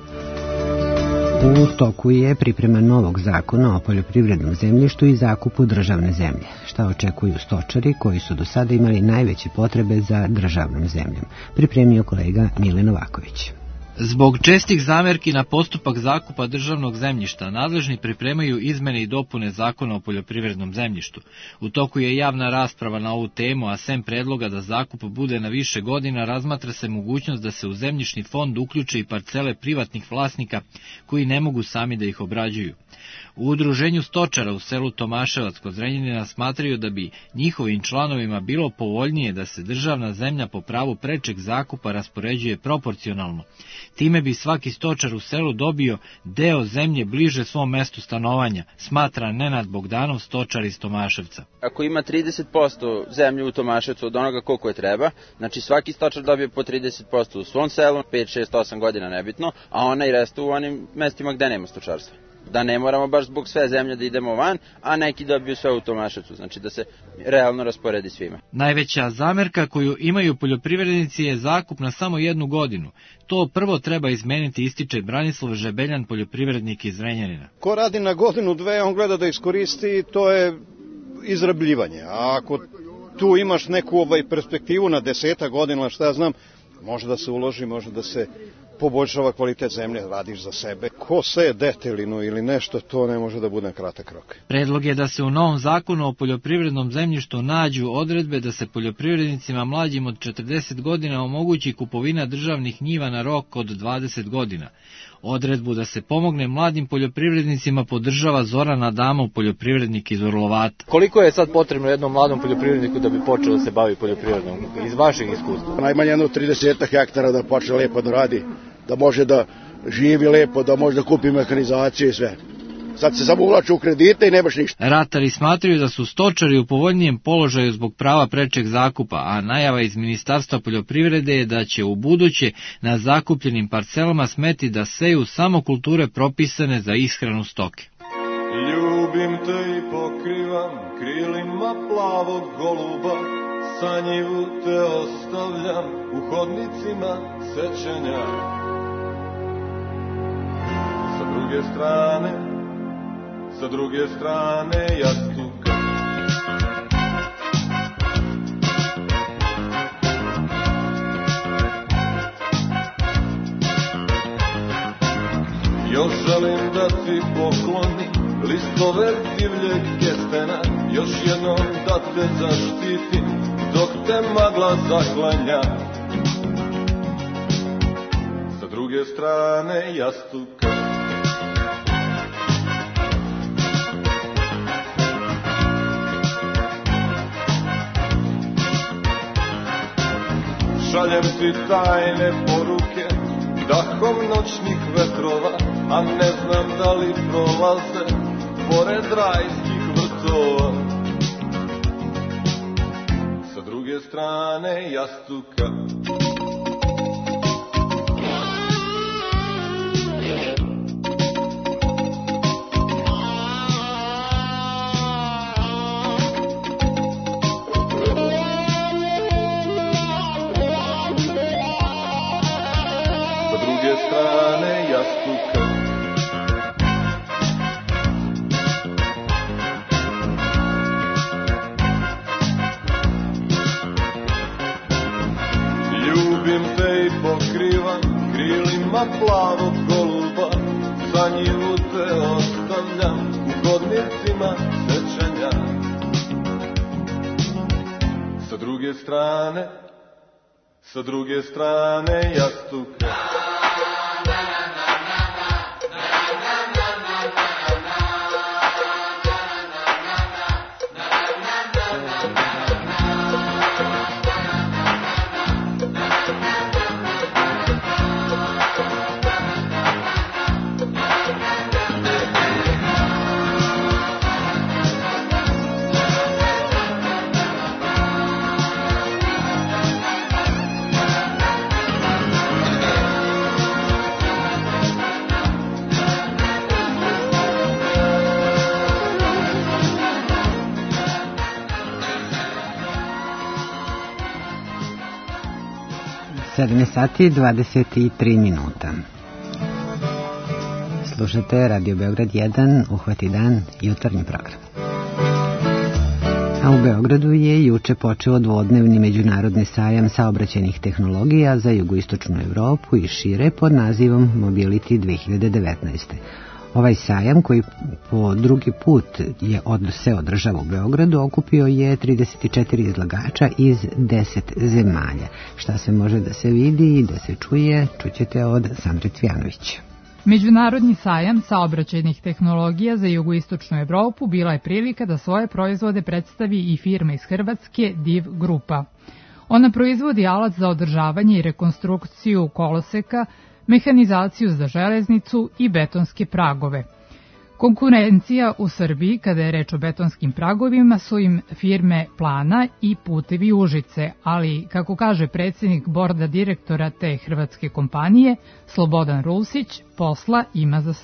U toku je priprema novog zakona o poljoprivrednom zemljištu i zakupu državne zemlje. Šta očekuju stočari koji su do sada imali najveće potrebe za državnom zemljom? Pripremio kolega Mile Novaković. Zbog čestih zamerki na postupak zakupa državnog zemljišta, nadležni pripremaju izmene i dopune zakona o poljoprivrednom zemljištu. U toku je javna rasprava na ovu temu, a sem predloga da zakup bude na više godina, razmatra se mogućnost da se u zemljišni fond uključe i parcele privatnih vlasnika koji ne mogu sami da ih obrađuju. U udruženju stočara u selu Tomaševac kod Zrenjanina smatraju da bi njihovim članovima bilo povoljnije da se državna zemlja po pravu prečeg zakupa raspoređuje proporcionalno. Time bi svaki stočar u selu dobio deo zemlje bliže svom mestu stanovanja, smatra Nenad Bogdanov, stočar iz Tomaševca. Ako ima 30% zemlje u Tomaševcu od onoga koliko je treba, znači svaki stočar dobije po 30% u svom selu, 5, 6, 8 godina nebitno, a onaj restu u onim mestima gde nema stočarstva. Da ne moramo baš zbog sve zemlje da idemo van, a neki dobiju sve u Tomaševcu, znači da se realno rasporedi svima. Najveća zamerka koju imaju poljoprivrednici je zakup na samo 1 godinu. To prvo treba izmeniti, ističe Branislav Žebeljan, poljoprivrednik iz Zrenjanina. Ko radi na godinu, dve, on gleda da iskoristi, to je izrabljivanje. A ako tu imaš neku perspektivu na 10 godina, šta ja znam, može da se uloži, može da se poboljšava kvalitet zemlje, radiš za sebe. Ko seje detelinu ili nešto, to ne može da bude kratak rok. Predlog je da se u novom zakonu o poljoprivrednom zemljištu nađu odredbe da se poljoprivrednicima mlađim od 40 godina omogući kupovina državnih njiva na rok od 20 godina. Odredbu da se pomogne mladim poljoprivrednicima podržava Zoran Adamov, poljoprivrednik iz Orlovata. Koliko je sad potrebno jednom mladom poljoprivredniku da bi počeo da se bavi poljoprivredom, iz vašeg iskustva? Najmanje 30 hektara da počne lepo da radi, da može da živi lepo, da može da kupi mehanizaciju i sve. Sad se samo uvlače u kredite i nemaš ništa. Ratari smatraju da su stočari u povoljnijem položaju zbog prava prečeg zakupa, a najava iz Ministarstva poljoprivrede je da će u buduće na zakupljenim parcelama smeti da seju samo kulture propisane za ishranu stoke. Ljubim te i pokrivam krilima plavog goluba, sa njivu te ostavljam u hodnicima sećanja. Sa druge strane jastuka. Još želim da ti poklonim listove divljeg kestena, još jednom da te zaštitim dok te magla zaklanja. Sa druge strane jastuka. Šaljem ti tajne poruke dahom noćnih vetrova, a ne znam da li prolaze pored rajskih vrtova. Sa druge strane jastuka. Plavog goluba, za njivu te ostavljam u hodnicima sećanja. Sa druge strane jastuka. Sati 23 minuta. Slušate Radio Beograd 1, Uhvati dan, jutarnji program. A u Beogradu je juče počeo dvodnevni međunarodni sajam saobraćajnih tehnologija za jugoistočnu Evropu i šire pod nazivom Mobility 2019. Ovaj sajam, koji po drugi put se održava u Beogradu, okupio je 34 izlagača iz 10 zemalja. Šta se može da se vidi i da se čuje, čućete od Sandre Cvjanović. Međunarodni sajam saobraćajnih tehnologija za jugoistočnu Evropu bila je prilika da svoje proizvode predstavi i firma iz Hrvatske Div Grupa. Ona proizvodi alat za održavanje i rekonstrukciju koloseka, mehanizaciju za železnicu i betonske pragove. Konkurencija u Srbiji, kada je reč o betonskim pragovima, su im firme Plana i Putevi Užice, ali, kako kaže predsjednik borda direktora te hrvatske kompanije, Slobodan Rusić, posla ima za sve.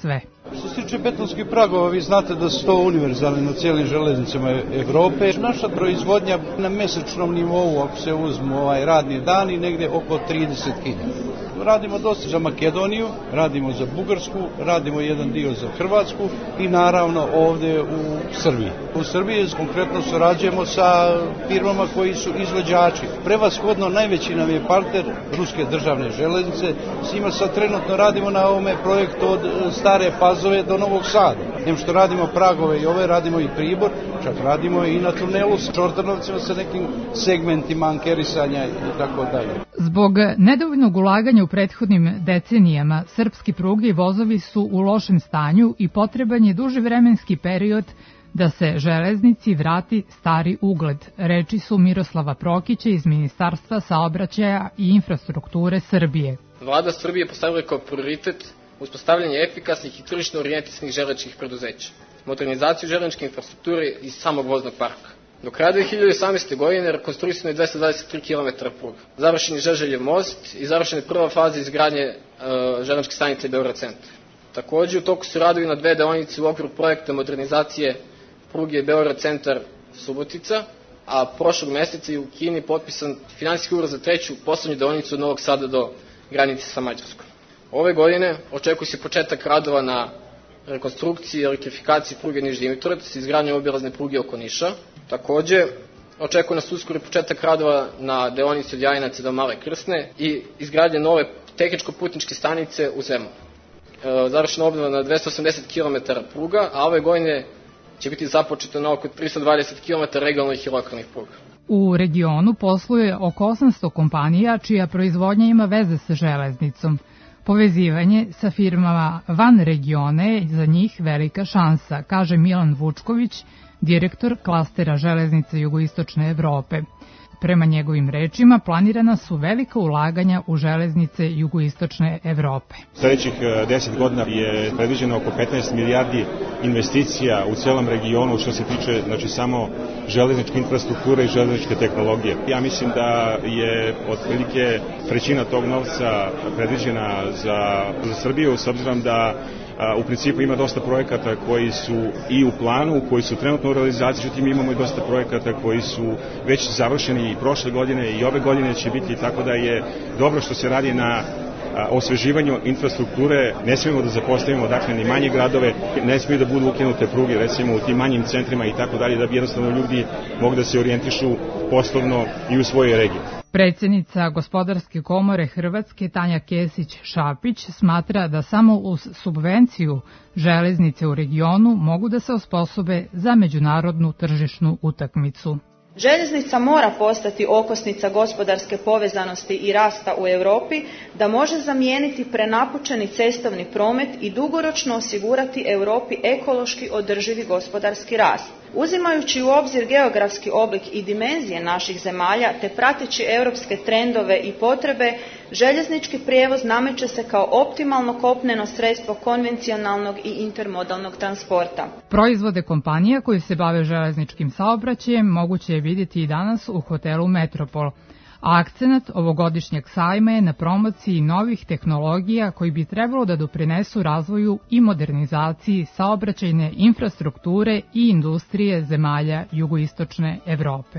Što se tiče betonskih pragova, vi znate da su to univerzalni na cijelim železnicama Evrope. Naša proizvodnja na mesečnom nivou, ako se uzmu radni dani, negdje oko 30.000. Radimo dosta za Makedoniju, radimo za Bugarsku, radimo jedan dio za Hrvatsku i naravno ovdje u Srbiji. U Srbiji konkretno surađujemo sa firmama koji su izvođači. Prevashodno najveći nam je partner Ruske državne železnice. S njima sad trenutno radimo na ovome projektu od Stare Pazove do Novog Sada. Njem što radimo pragove i ove, radimo i Pribor, čak radimo i na tunelu sa Čortanovcima sa nekim segmentima ankerisanja i tako dalje. Zbog nedovoljnog ulaganja u prethodnim decenijama, srpski pruge i vozovi su u lošem stanju i potreban je duži vremenski period da se železnici vrati stari ugled. Reči su Miroslava Prokića iz Ministarstva saobraćaja i infrastrukture Srbije. Vlada Srbije postavila kao prioritet uspostavljanje efikasnih i tržišno orijentisanih železničkih preduzeća, modernizaciju železničke infrastrukture i samog voznog parka. Do kraja 2018. godine rekonstruisano je 223 km pruga. Završen je Žeželjev most i završena je prva faza izgradnje železničke stanice Beograd centar. Takođe, u toku su radovi na 2 deonice u okviru projekta modernizacije pruge Beograd centar Subotica, a prošlog meseca je u Kini potpisan finansijski ugovor za 3. poslednju deonicu od Novog Sada do granice sa Mađarskom. Ove godine očekuje se početak radova na rekonstrukciji i elektrifikaciji pruge Niš-Dimitrovgrad s izgradnjom obilazne pruge oko Niša. Takođe, očekuje nas uskoro početak radova na deonici od Jajinaca do Male Krsne i izgradnje nove tehničko-putničke stanice u Zemunu. Završena obnova na 280 km pruga, a ove godine će biti započeto na oko 320 km regionalnih i lokalnih pruga. U regionu posluje oko 800 kompanija čija proizvodnja ima veze sa železnicom. Povezivanje sa firmama van regiona je za njih velika šansa, kaže Milan Vučković, direktor klastera železnice Jugoistočne Evrope. Prema njegovim rečima, planirana su velika ulaganja u železnice Jugoistočne Evrope. Sljedećih 10 godina je predviđeno oko 15 milijardi investicija u celom regionu što se tiče samo železničke infrastrukture i železničke tehnologije. Ja mislim da je otprilike trećina tog novca predviđena za Srbiju, s obzirom da u principu ima dosta projekata koji su i u planu, koji su trenutno u realizaciji, međutim imamo i dosta projekata koji su već završeni i prošle godine i ove godine će biti, tako da je dobro što se radi na osveživanju infrastrukture. Ne smijemo da zapostavimo ni manje gradove, ne smiju da budu ukinute pruge recimo u tim manjim centrima i tako dalje, da bi jednostavno ljudi mogli da se orijentišu poslovno i u svojoj regiji. Predsjednica Gospodarske komore Hrvatske Tanja Kesić-Šapić smatra da samo uz subvenciju železnice u regionu mogu da se osposobe za međunarodnu tržišnu utakmicu. Željeznica mora postati okosnica gospodarske povezanosti i rasta u Europi da može zamijeniti prenapučeni cestovni promet i dugoročno osigurati Europi ekološki održivi gospodarski rast. Uzimajući u obzir geografski oblik i dimenzije naših zemalja te prateći europske trendove i potrebe, željeznički prijevoz nameće se kao optimalno kopneno sredstvo konvencionalnog i intermodalnog transporta. Proizvode kompanija koji se bave železničkim saobraćajem moguće je vidjeti i danas u hotelu Metropol. A akcenat ovogodišnjeg sajma je na promociji novih tehnologija koji bi trebalo da doprinesu razvoju i modernizaciji saobraćajne infrastrukture i industrije zemalja Jugoistočne Evrope.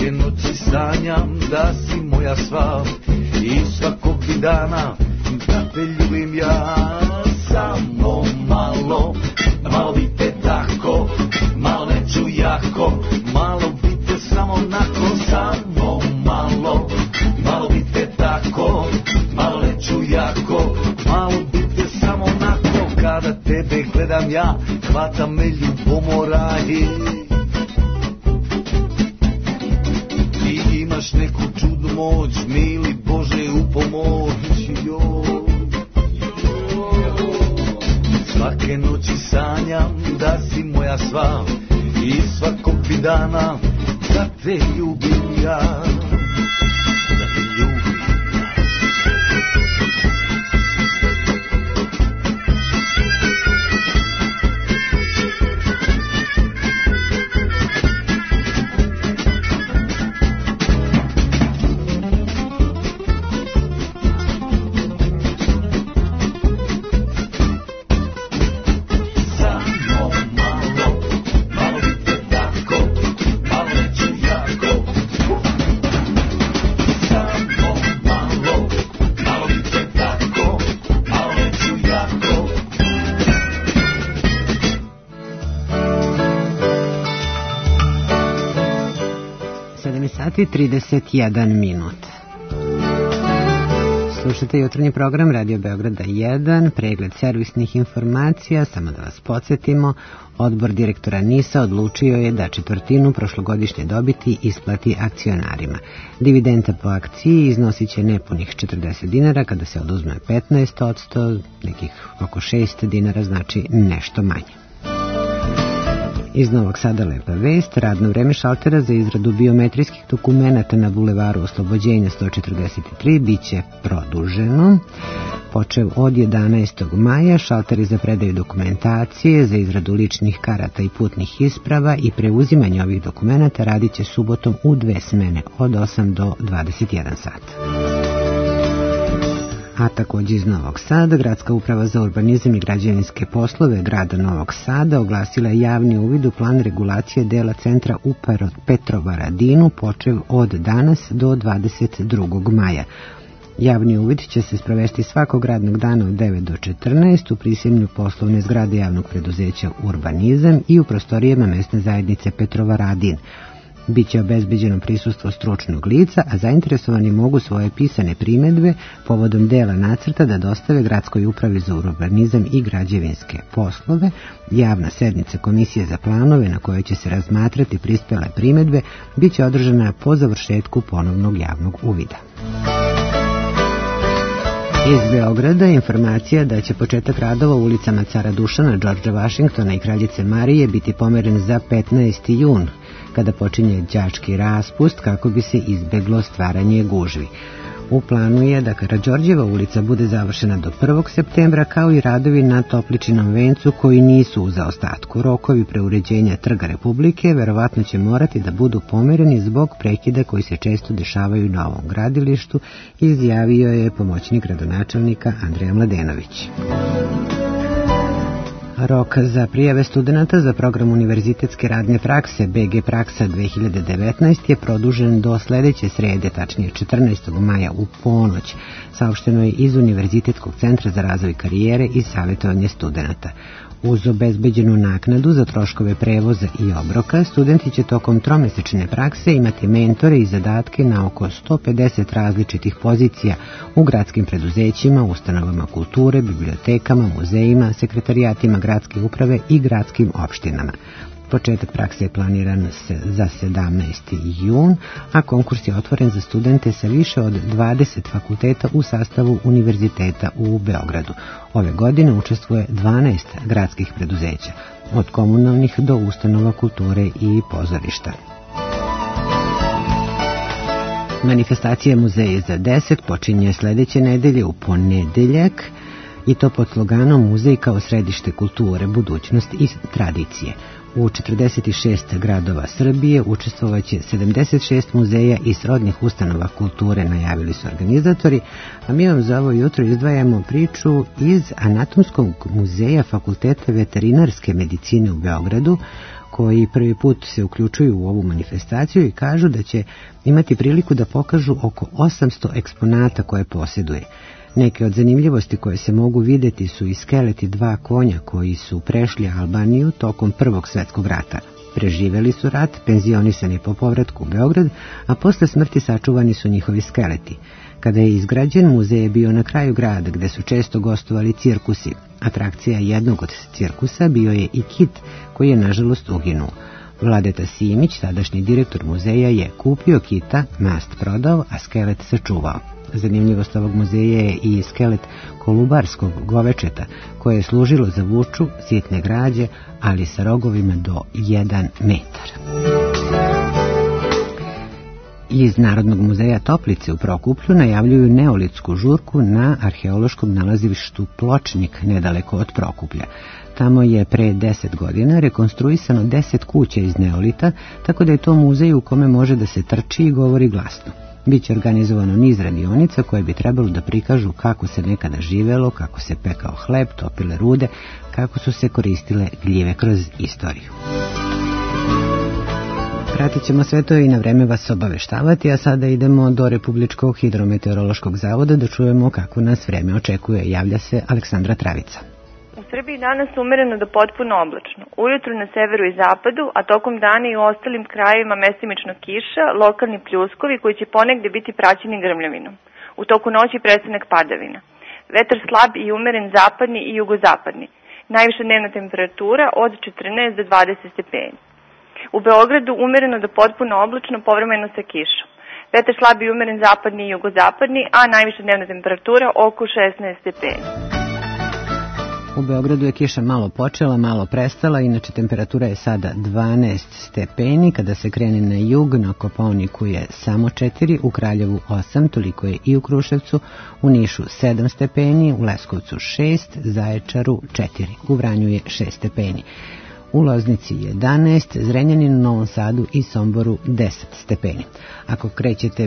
Sanjam da si moja sva i svakog dana da te ljubim ja. Samo malo, malo bite tako, malo neću jako, malo bite samo nako. Samo malo, malo bite tako, malo neću jako, malo bite samo nako. Kada tebe gledam ja, hvata me ljubomora. Ti imaš neku čudnu moć, mili Bože u pomoć. Svake noći sanjam da si moja sva i svakog bi dana da te ljubim ja. Da te ljubim ja. sati 31 minut. Slušate jutarnji program Radio Beograda 1, pregled servisnih informacija. Samo da vas podsjetimo, odbor direktora NIS-a odlučio je da četvrtinu prošlogodišnje dobiti isplati akcionarima. Dividenda po akciji iznosit će nepunih 40 dinara, kada se oduzme 15%, nekih oko 6 dinara, znači nešto manje. Iz Novog Sada lepa vest, radno vreme šaltera za izradu biometrijskih dokumenata na bulevaru Oslobođenja 143 biće produženo. Počev od 11. maja, šalteri za predaju dokumentacije, za izradu ličnih karata i putnih isprava i preuzimanje ovih dokumenata radit će subotom u 2 smene od 8 do 21 sat. A također iz Novog Sada, Gradska uprava za urbanizam i građevinske poslove grada Novog Sada oglasila je javni uvid u plan regulacije dela centra u Petrovaradinu počev od danas do 22. maja. Javni uvid će se sprovesti svakog radnog dana od 9 do 14 u prisjemlju poslovne zgrade javnog preduzeća Urbanizam i u prostorijama mesne zajednice Petrovaradin. Biće obezbeđeno prisustvo stručnog lica, a zainteresovani mogu svoje pisane primedbe povodom dela nacrta da dostave Gradskoj upravi za urbanizam i građevinske poslove. Javna sednica Komisije za planove na kojoj će se razmatrati prispele primedbe biće održana po završetku ponovnog javnog uvida. Iz Beograda informacija da će početak radova u ulicama Cara Dušana, Đorđa Vašingtona i Kraljice Marije biti pomeren za 15. jun, kada počinje đački raspust kako bi se izbeglo stvaranje gužvi. U planu je da Karađorđeva ulica bude završena do 1. septembra, kao i radovi na Topličinom vencu koji nisu u zaostatku. Rokovi preuređenja Trga Republike verovatno će morati da budu pomereni zbog prekida koji se često dešavaju na ovom gradilištu, izjavio je pomoćnik gradonačelnika Andreja Mladenović. Rok za prijave studenata za program univerzitetske radne prakse BG Praksa 2019 je produžen do sledeće srede, tačnije 14. maja u ponoć, saopšteno je iz Univerzitetskog centra za razvoj karijere i savjetovanje studenata. Uz obezbeđenu naknadu za troškove prevoza i obroka, studenti će tokom tromesečne prakse imati mentore i zadatke na oko 150 različitih pozicija u gradskim preduzećima, ustanovama kulture, bibliotekama, muzejima, sekretarijatima gradske uprave i gradskim opštinama. Početak prakse je planiran za 17. jun, a konkurs je otvoren za studente sa više od 20 fakulteta u sastavu univerziteta u Beogradu. Ove godine učestvuje 12 gradskih preduzeća, od komunalnih do ustanova kulture i pozorišta. Manifestacija Muzeje za 10 počinje sledeće nedelje u ponedeljak, i to pod sloganom Muzej kao središte kulture, budućnost i tradicije. U 46 gradova Srbije učestvovaće 76 muzeja i srodnih ustanova kulture, najavili su organizatori, a mi vam za ovo jutro izdvajamo priču iz Anatomskog muzeja Fakulteta veterinarske medicine u Beogradu, koji prvi put se uključuju u ovu manifestaciju i kažu da će imati priliku da pokažu oko 800 eksponata koje posjeduje. Neke od zanimljivosti koje se mogu vidjeti su i skeleti 2 konja koji su prešli Albaniju tokom Prvog svjetskog rata. Preživjeli su rat, penzionisani po povratku u Beograd, a posle smrti sačuvani su njihovi skeleti. Kada je izgrađen, muzej je bio na kraju grada gde su često gostovali cirkusi. Atrakcija jednog od cirkusa bio je i kit koji je nažalost uginuo. Vladeta Simić, tadašnji direktor muzeja, je kupio kita, mast prodao, a skelet sačuvao. Zanimljivost ovog muzeja je i skelet kolubarskog govečeta, koje je služilo za vuču, sitne građe, ali sa rogovima do 1 metar. Iz Narodnog muzeja Toplice u Prokuplju najavljuju neolitsku žurku na arheološkom nalazištu Pločnik nedaleko od Prokuplja. Tamo je pre 10 godina rekonstruisano 10 kuća iz neolita, tako da je to muzej u kome može da se trči i govori glasno. Biće organizovano niz radionica koje bi trebalo da prikažu kako se nekada živelo, kako se pekao hleb, topile rude, kako su se koristile gljive kroz istoriju. Pratit ćemo sve to i na vreme vas obaveštavati, a sada idemo do Republičkog hidrometeorološkog zavoda da čujemo kako nas vreme očekuje. Javlja se Aleksandra Travica. U Srbiji danas umereno do potpuno oblačno. Ujutru na severu i zapadu, a tokom dana i u ostalim krajevima mestimično kiša, lokalni pljuskovi koji će ponegde biti praćeni grmljavinom. U toku noći prestanak padavina. Vetar slab i umeren zapadni i jugozapadni. Najviša dnevna temperatura od 14 do 20 stepeni. U Beogradu umereno do potpuno oblačno, povremeno sa kišom. Vetar slab i umeren zapadni i jugozapadni, a najviša dnevna temperatura oko 16 stepeni. U Beogradu je kiša malo počela, malo prestala, inače temperatura je sada 12 stepeni, kada se krene na jug, na Kopaoniku je samo 4, u Kraljevu 8, toliko je i u Kruševcu, u Nišu 7 stepeni, u Leskovcu 6, Zaječaru 4, u Vranju je 6 stepeni. U Loznici 11, Zrenjaninu, Novom Sadu i Somboru 10 stepeni. Ako krećete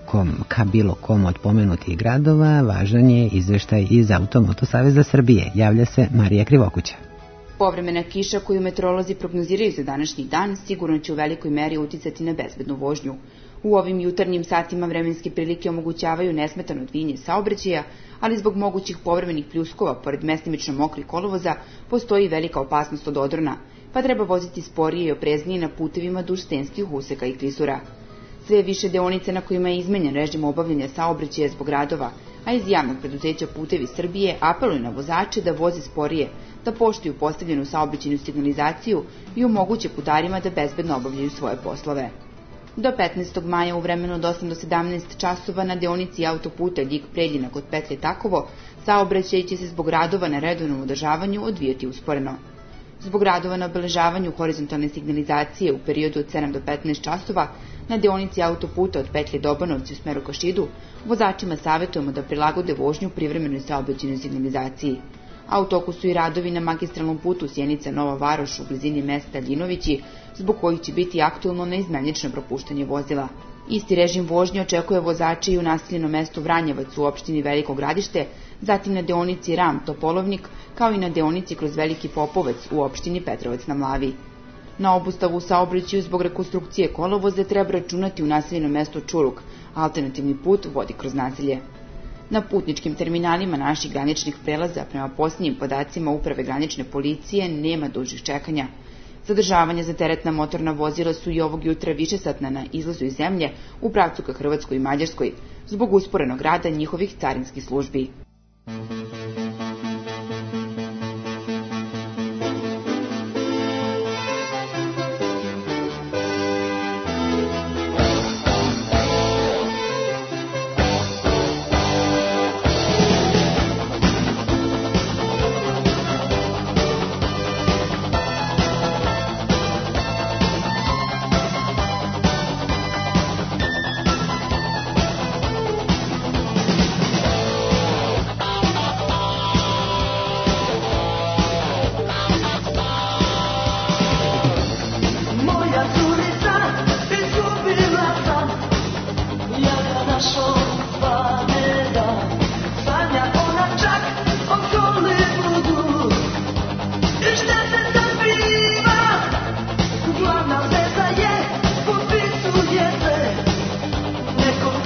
ka bilo kom od pomenutih gradova, važan je izveštaj iz Automoto Saveza Srbije. Javlja se Marija Krivokuća. Povremena kiša koju meteorolozi prognoziraju za današnji dan sigurno će u velikoj meri uticati na bezbednu vožnju. U ovim jutarnjim satima vremenske prilike omogućavaju nesmetano odvijanje saobraćaja, ali zbog mogućih povremenih pljuskova pored mestimično mokrih kolovoza postoji velika opasnost od odrona, pa treba voziti sporije i opreznije na putevima duž stenskih useka i klisura. Sve više deonice na kojima je izmenjen režim obavljanja saobraćaja zbog radova, a iz javnog preduzeća Putevi Srbije apeluju na vozače da voze sporije, da poštuju postavljenu saobraćajnu signalizaciju i omoguće putarima da bezbedno obavljaju svoje poslove. Do 15. maja u vremenu od 8 do 17 časova na deonici autoputa Ljig-Preljina kod petlje Takovo saobraćaj će se zbog radova na redovnom održavanju odvijati usporeno. Zbog radova na obeležavanju horizontalne signalizacije u periodu od 7 do 15 časova na deonici autoputa od petlje Dobanovci u smeru ka Šidu, vozačima savjetujemo da prilagode vožnju privremenoj saobraćajnoj signalizaciji. A u toku su i radovi na magistralnom putu Sjenica-Nova Varoš u blizini mesta Ljinovići, zbog kojih će biti aktuelno neizmenično propuštanje vozila. Isti režim vožnje očekuje vozače i u naseljenom mestu Vranjevac u opštini Veliko Gradište, zatim na deonici Ram-Topolovnik, kao i na deonici kroz Veliki Popovac u opštini Petrovac na Mlavi. Na obustavu u saobraćaju zbog rekonstrukcije kolovoza treba računati u naseljenom mestu Čuruk, alternativni put vodi kroz naselje. Na putničkim terminalima naših graničnih prelaza, prema posljednjim podacima Uprave granične policije, nema dužih čekanja. Zadržavanja za teretna motorna vozila su i ovog jutra višesatna na izlazu iz zemlje u pravcu ka Hrvatskoj i Mađarskoj, zbog usporenog rada njihovih carinskih službi.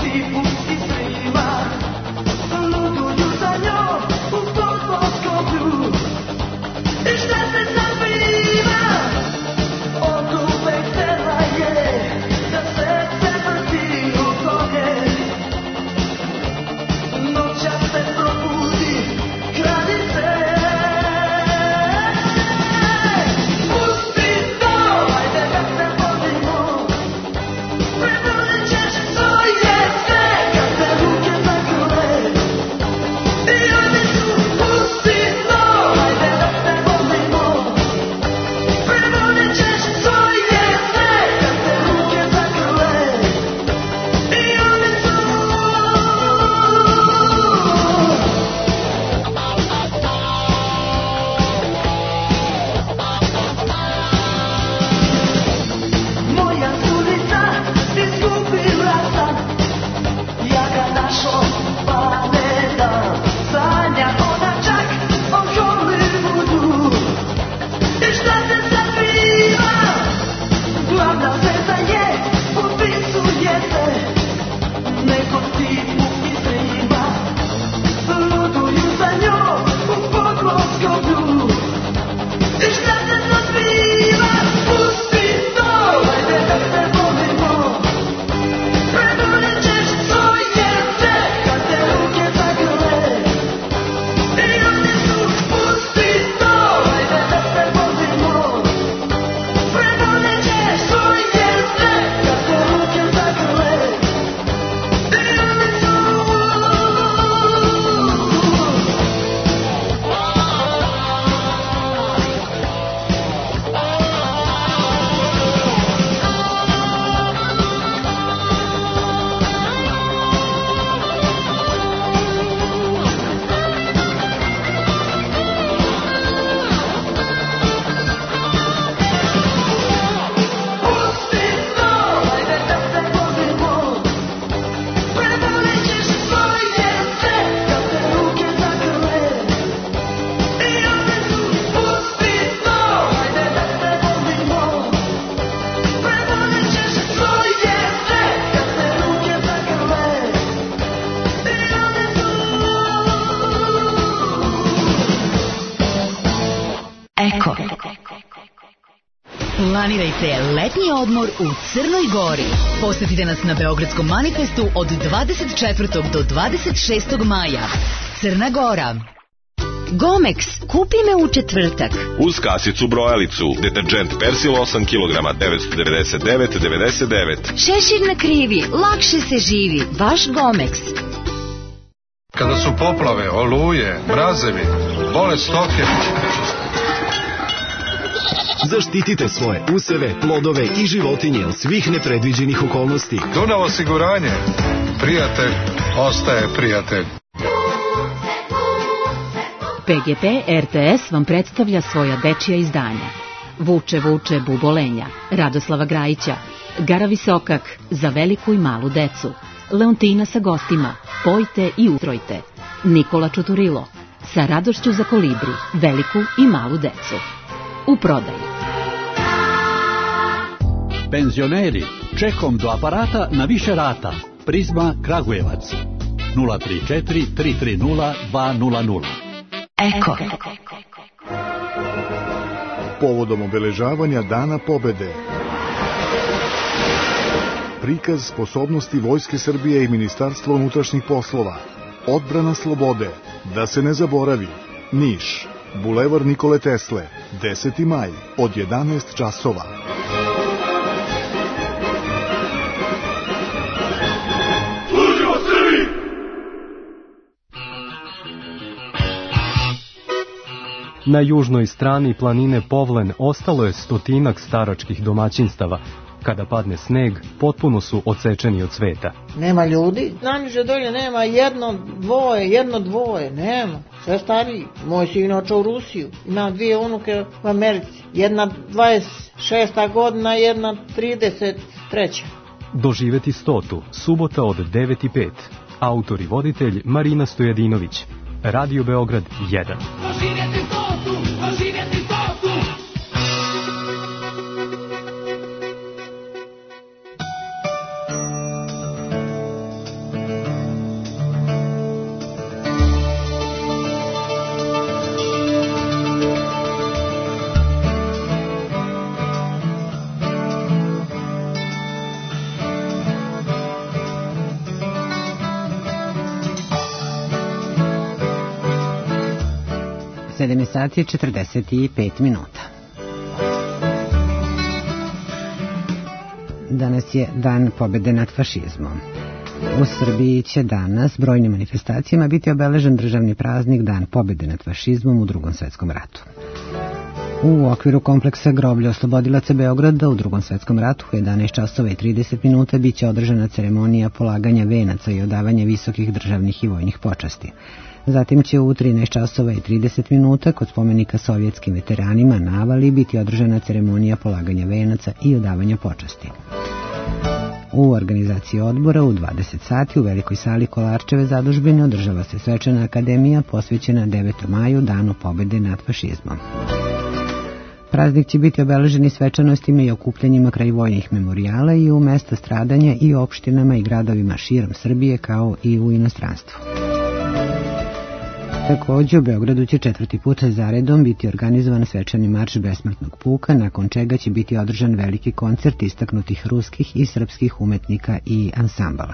Planirajte letnji odmor u Crnoj Gori. Posetite nas na Beogradskom manifestu od 24. do 26. maja. Crna Gora. Gomex, kupi me u četvrtak. Uz kasicu brojalicu, deterđent Persil 8 kg 999,99. Šešir na krivi, lakše se živi. Vaš Gomex. Kada su poplave, oluje, mrazevi, bolest stoke. Zaštitite svoje useve, plodove i životinje od svih nepredviđenih okolnosti. Dunav osiguranje. Prijatelj ostaje prijatelj. PGP RTS vam predstavlja svoja dečija izdanja. Vuče, vuče, bubolenja, Radoslava Grajića, Gara Visokak, za veliku i malu decu, Leontina sa gostima, Pojte i utrojte, Nikola Čuturilo, sa radošću za kolibri, veliku i malu decu. U prodaju. Penzioneri, čekom do aparata na više rata. Prizma Kragujevac. 034 330 200. Eko. Povodom obeležavanja Dana pobede. Prikaz sposobnosti Vojske Srbije i Ministarstva unutrašnjih poslova. Odbrana slobode. Da se ne zaboravi. Niš. Bulevar Nikole Tesle. 10. maj od 11 časova. Na južnoj strani planine Povlen ostalo je 100-ak staračkih domaćinstava. Kada padne sneg, potpuno su odsečeni od sveta. Nema ljudi, naniže dolje nema jedno, dvoje, nema. Sve stariji. Moj sin očeo u Rusiju, ima 2 unuke u Americi. Jedna 26. godina, jedna 33. Doživeti 100. subota od 9:05. Autor i voditelj Marina Stojadinović. Radio Beograd 1. Doživjeti 100, doživjeti 100. 7 sati 45 minuta. Danas je Dan pobede nad fašizmom. U Srbiji će danas brojnim manifestacijama biti obeležen državni praznik Dan pobede nad fašizmom u Drugom svetskom ratu. U okviru kompleksa groblja oslobodilaca Beograda u Drugom svetskom ratu u 11 časova i 30 minuta biće održana ceremonija polaganja venaca i odavanja visokih državnih i vojnih počasti. Zatim će u 13 časova i 30 minuta kod spomenika sovjetskim veteranima na Avali biti održana ceremonija polaganja venaca i odavanja počasti. U organizaciji odbora u 20 sati u velikoj sali Kolarčeve zadužbine održava se svečana akademija posvećena 9. maju, Danu pobede nad fašizmom. Praznik će biti obeležen i svečanostima i okupljanjima kraj vojnih memorijala i u mesta stradanja i opštinama i gradovima širom Srbije kao i u inostranstvu. Također u Beogradu će 4. put zaredom biti organizovan svečani marš besmrtnog puka, nakon čega će biti održan veliki koncert istaknutih ruskih i srpskih umetnika i ansambala.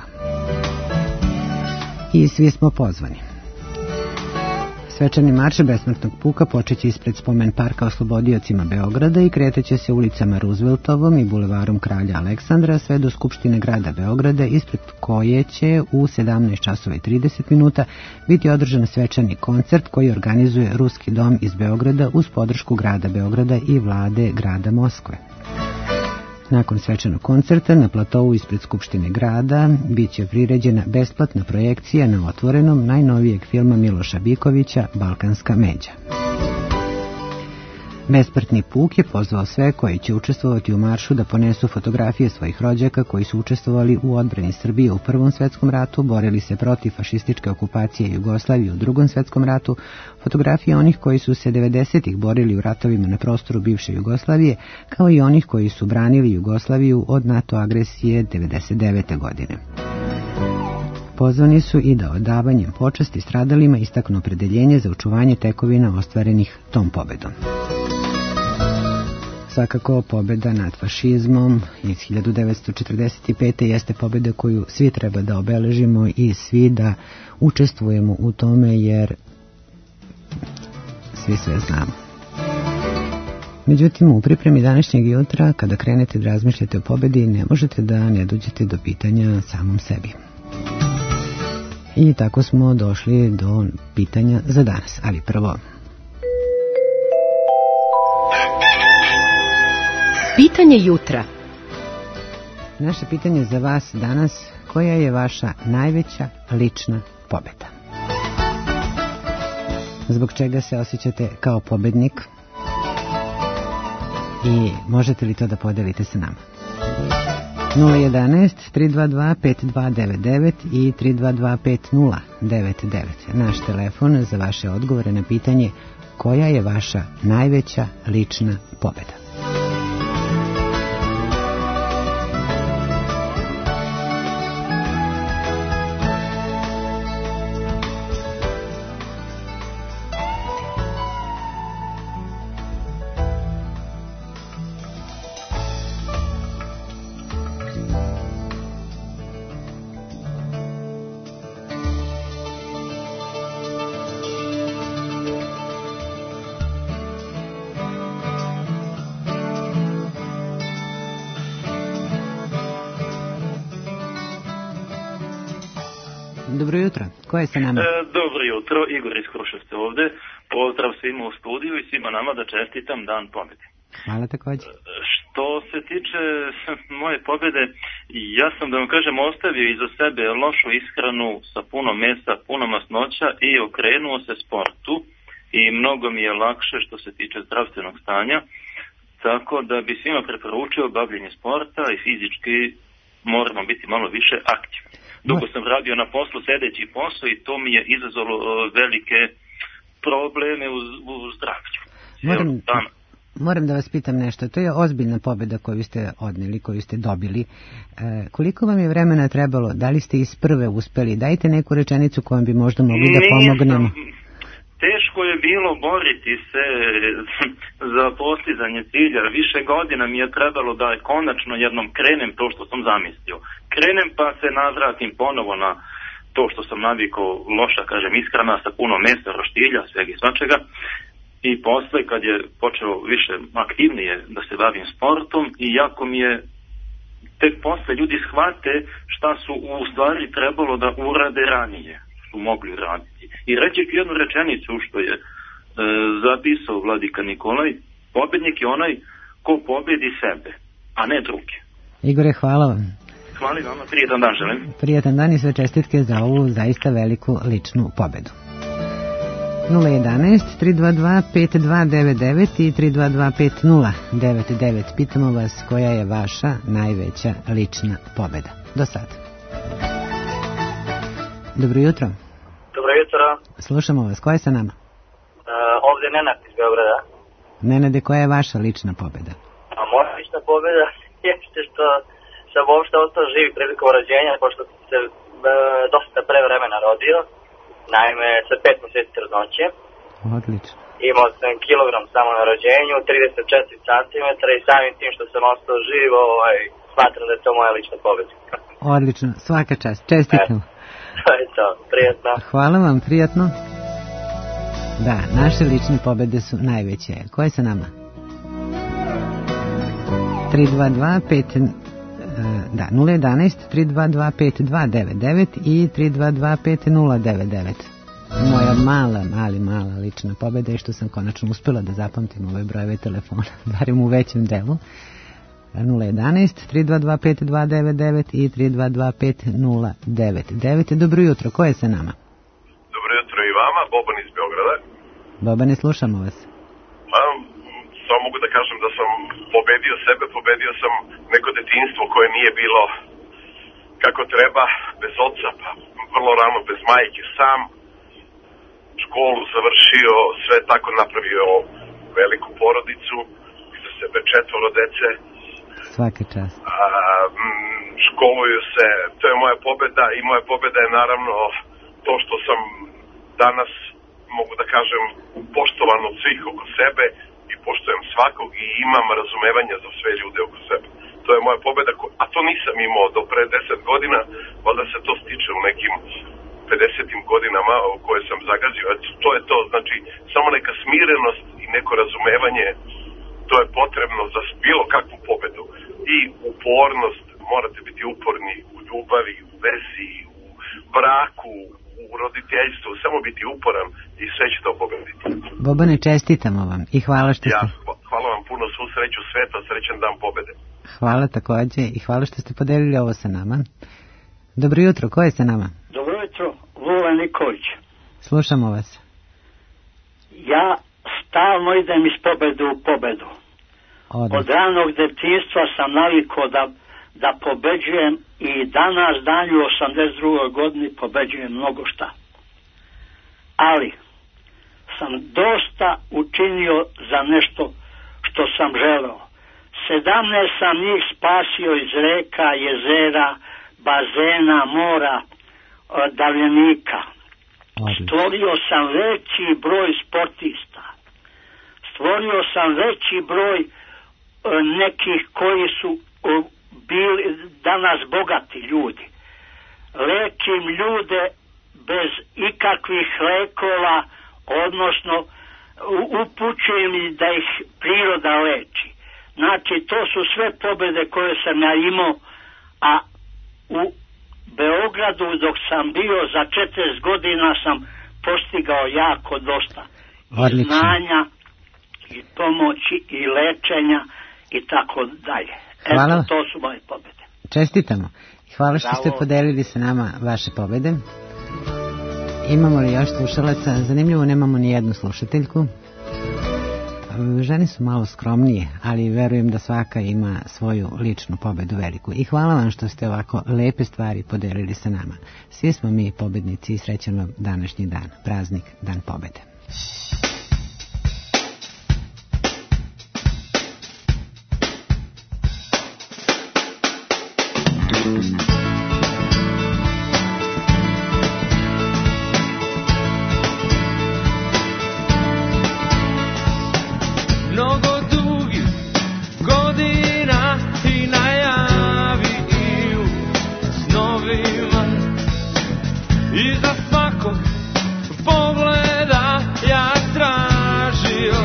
I svi smo pozvani. Svečani marš besmrtnog puka počeće ispred spomen parka oslobodiocima Beograda i kretaće se ulicama Rooseveltovom i bulevarom Kralja Aleksandra sve do Skupštine grada Beograda, ispred koje će u 17 časova i 30 minuta biti održan svečani koncert koji organizuje Ruski dom iz Beograda uz podršku grada Beograda i vlade grada Moskve. Nakon svečanog koncerta na platovu ispred Skupštine grada biće priređena besplatna projekcija na otvorenom najnovijeg filma Miloša Bikovića Balkanska međa. Besmrtni puk je pozvao sve koji će učestvovati u maršu da ponesu fotografije svojih rođaka koji su učestvovali u odbrani Srbije u Prvom svetskom ratu, borili se protiv fašističke okupacije Jugoslavije u Drugom svetskom ratu, fotografije onih koji su se 90-ih borili u ratovima na prostoru bivše Jugoslavije, kao i onih koji su branili Jugoslaviju od NATO agresije 99. godine. Pozvani su i da odavanjem počasti stradalima istaknu opredeljenje za očuvanje tekovina ostvarenih tom pobedom. Svakako pobeda nad fašizmom iz 1945. jeste pobeda koju svi treba da obeležimo i svi da učestvujemo u tome, jer svi sve znamo. Međutim, u pripremi današnjeg jutra, kada krenete da razmišljate o pobedi, ne možete da ne dođete do pitanja samom sebi. I tako smo došli do pitanja za danas, ali prvo... Pitanje jutra. Naše pitanje za vas danas: koja je vaša najveća lična pobeda? Zbog čega se osjećate kao pobednik? I možete li to da podelite sa nama? 011 322 5299 i 322 5099. Naš telefon za vaše odgovore na pitanje koja je vaša najveća lična pobeda. Dobro jutro, ko je sa nama? Dobro jutro, Igor iz Kruševca ovde. Pozdrav svima u studiju i svima nama da čestitam Dan pobede. Hvala također. Što se tiče moje pobede, ja sam, da vam kažem, ostavio iza sebe lošu ishranu sa puno mesa, puno masnoća i okrenuo se sportu i mnogo mi je lakše što se tiče zdravstvenog stanja, tako da bi svima preporučio bavljenje sporta i fizički moramo biti malo više aktivni. Dugo sam radio na poslu, sedeći posao, i to mi je izazvalo velike probleme u zdravlju. Moram da vas pitam nešto. To je ozbiljna pobjeda koju ste odneli, koju ste dobili. Koliko vam je vremena trebalo? Da li ste iz prve uspeli? Dajte neku rečenicu kojom bi možda mogli da pomognemo. Teško je bilo boriti se za postizanje cilja. Više godina mi je trebalo da konačno jednom krenem to što sam zamislio. Krenem pa se navratim ponovo na to što sam navikao, loša, kažem, ishrana sa puno mesa, roštilja, svega i svačega. i posle kad je počeo više aktivnije da se bavim sportom i jako mi je tek posle ljudi shvate šta su u stvari trebalo da urade ranije, su mogli raditi. I reći ću jednu rečenicu što je zapisao vladika Nikolaj: pobednik je onaj ko pobedi sebe, a ne druge. Igore, hvala vam. Hvala vama, prijatan dan želim. Prijatan dan i sve čestitke za ovu zaista veliku ličnu pobedu. 011 322 5299 i 322 5099. Pitamo vas koja je vaša najveća lična pobeda do sada. Dobro jutro. Dobro jutro. Slušamo vas, ko je sa nama? Ovdje Nenad iz Beograda. Nenade, koja je vaša lična pobeda? A moja lična pobeda jeste što sam uopšte ostao živ prilikom rođenja, pošto sam se dosta pre vremena rodio. Naime, sa 5 mjeseci trudnoće. Odlično. Imao sam kilogram samo na rođenju, 34 cm i samim tim što sam ostao živ, smatram da je to moja lična pobeda. Odlično, svaka čast, čestitam. To je to, prijatno. Hvala vam, prijatno. Da, naše lične pobede su najveće. Ko je sa nama? 011 322 5299 i 322 5099. Moja mala lična pobeda je što sam konačno uspela da zapamtim ove brojeve telefona, barem u većem delu. 011 322 5299 i 322 5099. Dobro jutro, ko je sa nama? Dobro jutro i vama, Boban iz Beograda. Bobane, slušamo vas. Samo mogu da kažem da sam pobedio sebe, pobedio sam neko detinjstvo koje nije bilo kako treba, bez oca, pa vrlo rano bez majke, sam školu završio, sve tako napravio veliku porodicu, iza sebe 4 dece. Svaka čast. Školuju se, to je moja pobeda i moja pobeda je naravno to što sam danas, mogu da kažem, poštovan od svih oko sebe i poštujem svakog i imam razumevanja za sve ljude oko sebe. To je moja pobeda, a to nisam imao do pre 10 godina, valjda se to stiče u nekim 50. godinama u koje sam zagazio. To je to, znači, samo neka smirenost i neko razumevanje, to je potrebno za bilo kakvu pobedu. I upornost, morate biti uporni u ljubavi, u vezi, u braku, u roditeljstvu, samo biti uporan i sve će to pobediti. Bobane, čestitamo vam i hvala što ste... Hvala vam puno, svu sreću sveta, srećan dan pobede. Hvala takođe i hvala što ste podelili ovo sa nama. Dobro jutro, ko je sa nama? Dobro jutro, Vula Nikolić. Slušamo vas. Ja stalno idem iz pobede u pobedu. Od ranog detinjstva sam navikao da pobeđujem i danas danju 82. godini pobeđujem mnogo šta. Ali sam dosta učinio za nešto što sam želeo. 17 sam njih spasio iz reka, jezera, bazena, mora, davljenika. Stvorio sam veći broj sportista. Stvorio sam veći broj nekih koji su bili danas bogati ljudi. Lečim ljude bez ikakvih lekova, odnosno upućujem da ih priroda leči. Znači, to su sve pobede koje sam ja imao, a u Beogradu dok sam bio za 40 godina sam postigao jako dosta. Odlično. Znanja i pomoći i lečenja i tako dalje. Hvala. Eto, to su moje pobede. Čestitamo. Hvala što ste podelili sa nama vaše pobede. Imamo li još slušalaca? Zanimljivo, nemamo ni jednu slušateljku. Žene su malo skromnije, ali verujem da svaka ima svoju ličnu pobedu veliku. I hvala vam što ste ovako lepe stvari podelili sa nama. Svi smo mi pobednici i srećan vam današnji dan, praznik, dan pobede. Iza svakog pogleda ja tražio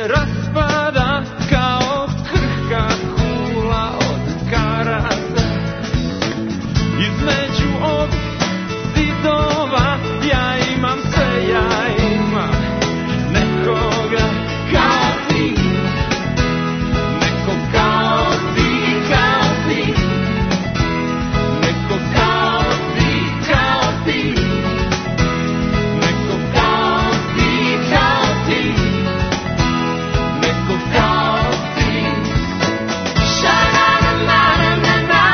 raspada kao krhka kula od karata. Između ovih zidova ja imam sve, ja imam nekoga kao ti. Neko kao ti, kao ti. Neko kao ti, kao ti. Neko kao ti, kao ti. Neko kao ti. Sha-na-na-na-na-na.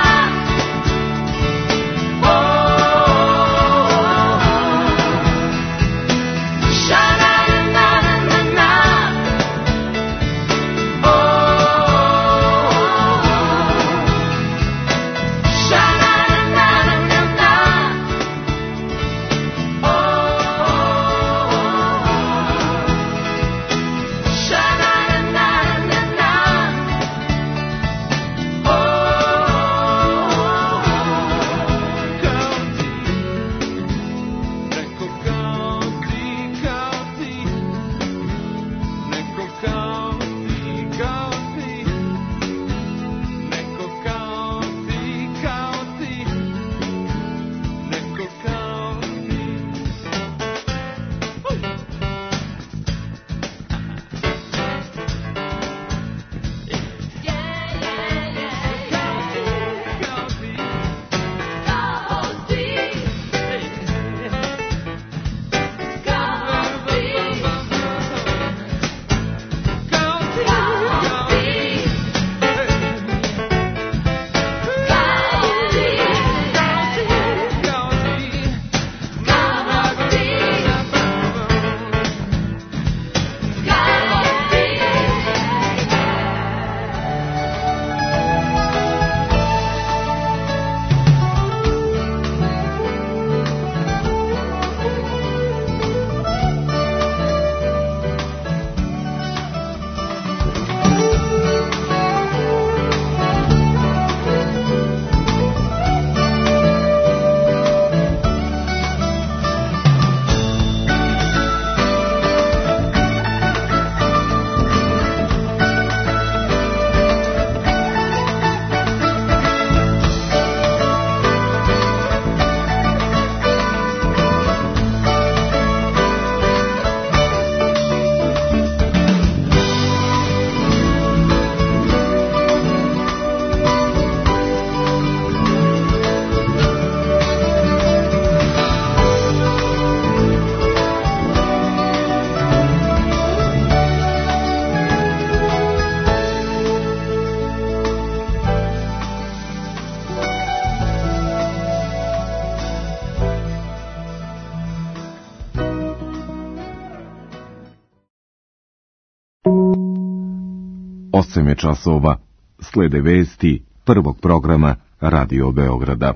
Osam je časova, slede vesti prvog programa Radio Beograda.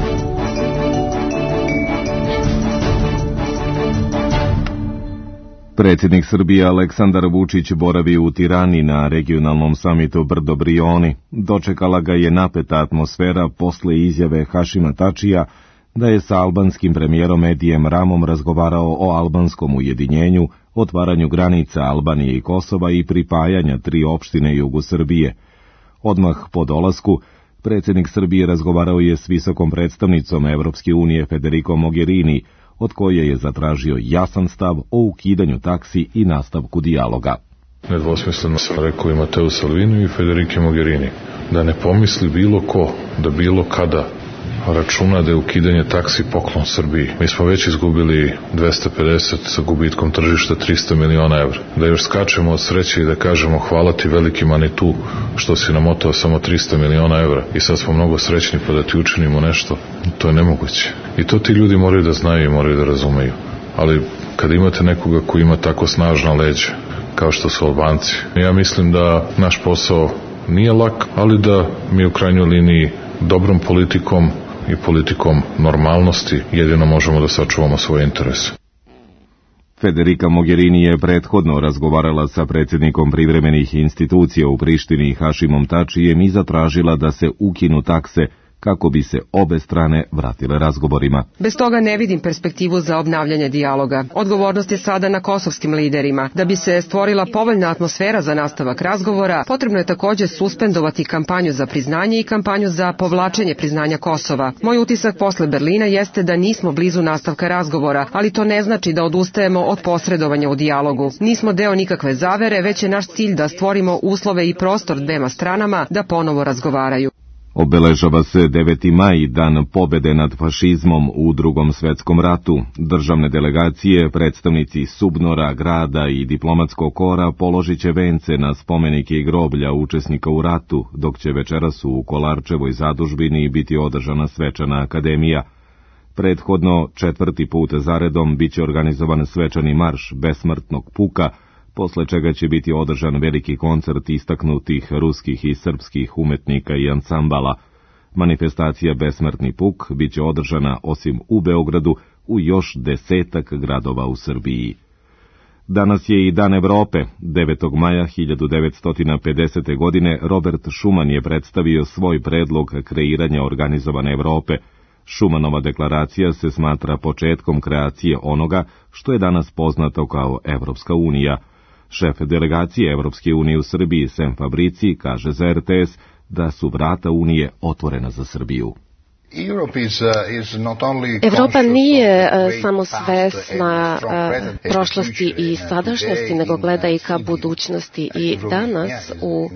Predsjednik Srbije Aleksandar Vučić boravi u Tirani na regionalnom samitu Brdo Brioni. Dočekala ga je napeta atmosfera posle izjave Hašima Tačija da je sa albanskim premijerom Edijem Ramom razgovarao o albanskom ujedinjenju, otvaranju granica Albanije i Kosova i pripajanja 3 opštine jugu Srbije. Odmah po dolasku, predsjednik Srbije razgovarao je s visokom predstavnicom Evropske unije Federico Mogherini, od koje je zatražio jasan stav o ukidanju taksi i nastavku dijaloga. Nedvosmisleno sam rekao i Mateu Salvini i Federico Mogherini da ne pomisli bilo ko da bilo kada računa da je ukidanje taksi poklon Srbiji. Mi smo već izgubili 250 sa gubitkom tržišta 300 miliona evra. Da još skačemo od sreće i da kažemo hvala ti veliki Manitu što si nam otao samo 300 miliona evra i sad smo mnogo srećni pa da ti učinimo nešto, to je nemoguće. I to ti ljudi moraju da znaju i moraju da razumeju. Ali kada imate nekoga koji ima tako snažna leđa kao što su Albanci, ja mislim da naš posao nije lak, ali da mi u krajnjoj liniji dobrom politikom i politikom normalnosti jedino možemo da sačuvamo svoje interese. Federica Mogherini je prethodno razgovarala sa predsjednikom privremenih institucija u Prištini Hašimom Tačijem i zatražila da se ukinu takse kako bi se obe strane vratile razgovorima. Bez toga ne vidim perspektivu za obnavljanje dijaloga. Odgovornost je sada na kosovskim liderima. Da bi se stvorila povoljna atmosfera za nastavak razgovora, potrebno je također suspendovati kampanju za priznanje i kampanju za povlačenje priznanja Kosova. Moj utisak posle Berlina jeste da nismo blizu nastavka razgovora, ali to ne znači da odustajemo od posredovanja u dijalogu. Nismo deo nikakve zavere, već je naš cilj da stvorimo uslove i prostor dvema stranama da ponovo razgovaraju. Obeležava se 9. maj, dan pobede nad fašizmom u Drugom svetskom ratu. Državne delegacije, predstavnici SUBNOR-a, grada i diplomatskog kora položit će vence na spomenike i groblja učesnika u ratu, dok će večeras u Kolarčevoj zadužbini biti održana svečana akademija. Prethodno 4. put zaredom biće organizovan svečani marš besmrtnog puka, posle čega će biti održan veliki koncert istaknutih ruskih i srpskih umetnika i ansambala. Manifestacija Besmrtni puk biće održana osim u Beogradu u još 10 gradova u Srbiji. Danas je i Dan Evrope. 9. maja 1950. godine Robert Schuman je predstavio svoj predlog kreiranja organizovane Evrope. Schumanova deklaracija se smatra početkom kreacije onoga što je danas poznato kao Evropska unija. Šef delegacije Evropske unije u Srbiji, Sem Fabrici, kaže za RTS da su vrata Unije otvorena za Srbiju. Evropa nije samo svesna prošlosti i sadašnjosti, nego gleda i ka budućnosti. I danas u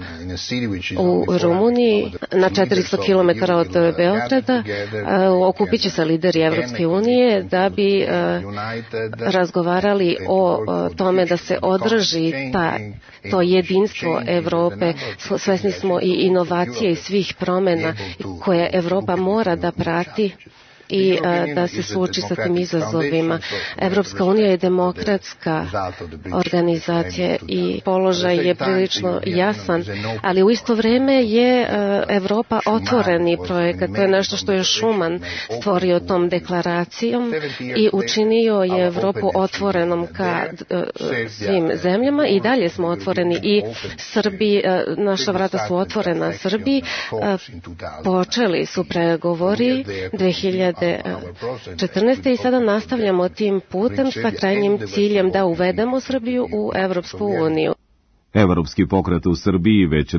Rumuniji, na 400 km od Beograda, okupit će se lideri Evropske unije da bi razgovarali o tome da se održi to jedinstvo Evrope. Svesni smo i inovacije i svih promjena koje Evropa mora da prati i da se suoči sa tim izazovima. Evropska unija je demokratska organizacija i položaj je prilično jasan, ali u isto vrijeme je Evropa otvoreni projekat. To je nešto što je Schuman stvorio tom deklaracijom i učinio je Evropu otvorenom ka svim zemljama i dalje smo otvoreni i Srbiji, naša vrata su otvorena Srbiji. Počeli su pregovori 2014. i sada nastavljamo tim putem sa krajnjim ciljem da uvedemo Srbiju u Evropsku uniju. Evropski pokret u Srbiji već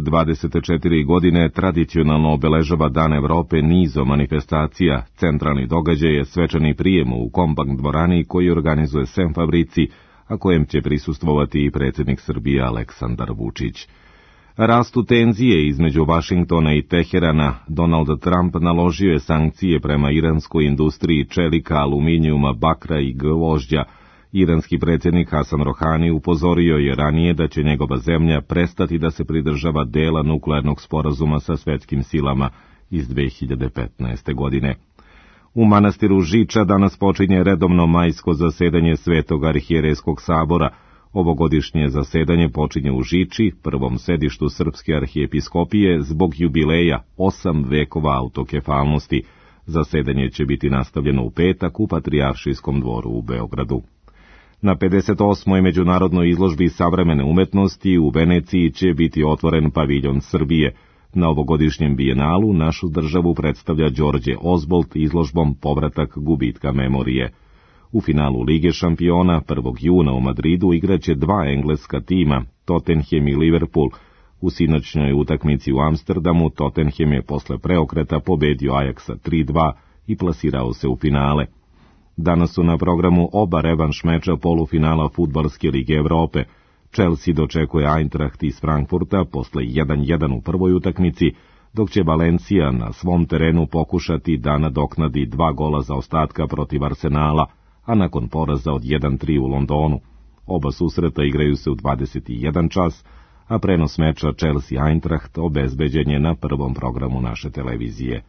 24 godine tradicionalno obeležava Dan Evrope nizom manifestacija. Centralni događaj je svečani prijem u kompakt dvorani koji organizuje Sem Fabrici, a kojem će prisustvovati i predsjednik Srbije Aleksandar Vučić. Rastu tenzije između Vašingtona i Teherana, Donald Trump naložio je sankcije prema iranskoj industriji čelika, aluminijuma, bakra i gvožđa. Iranski predsjednik Hasan Rohani upozorio je ranije da će njegova zemlja prestati da se pridržava dela nuklearnog sporazuma sa svetskim silama iz 2015. godine. U manastiru Žiča danas počinje redovno majsko zasedanje Svetog arhijerejskog sabora. Ovogodišnje zasedanje počinje u Žiči, prvom sedištu Srpske arhijepiskopije, zbog jubileja 8 vekova autokefalnosti. Zasedanje će biti nastavljeno u petak u Patrijaršijskom dvoru u Beogradu. Na 58. međunarodnoj izložbi savremene umetnosti u Veneciji će biti otvoren paviljon Srbije. Na ovogodišnjem bijenalu našu državu predstavlja Đorđe Ozbolt izložbom Povratak gubitka memorije. U finalu Lige šampiona 1. juna u Madridu igraće dva engleska tima, Tottenham i Liverpool. U sinoćnoj utakmici u Amsterdamu Tottenham je posle preokreta pobedio Ajaxa 3-2 i plasirao se u finale. Danas su na programu oba revanš meča polufinala Fudbalske lige Evrope. Chelsea dočekuje Eintracht iz Frankfurta posle 1-1 u prvoj utakmici, dok će Valencija na svom terenu pokušati da nadoknadi 2 gola zaostatka protiv Arsenala, a nakon poraza od 1-3 u Londonu. Oba susreta igraju se u 21 čas, a prenos meča Chelsea-Eintracht obezbeđen je na prvom programu naše televizije.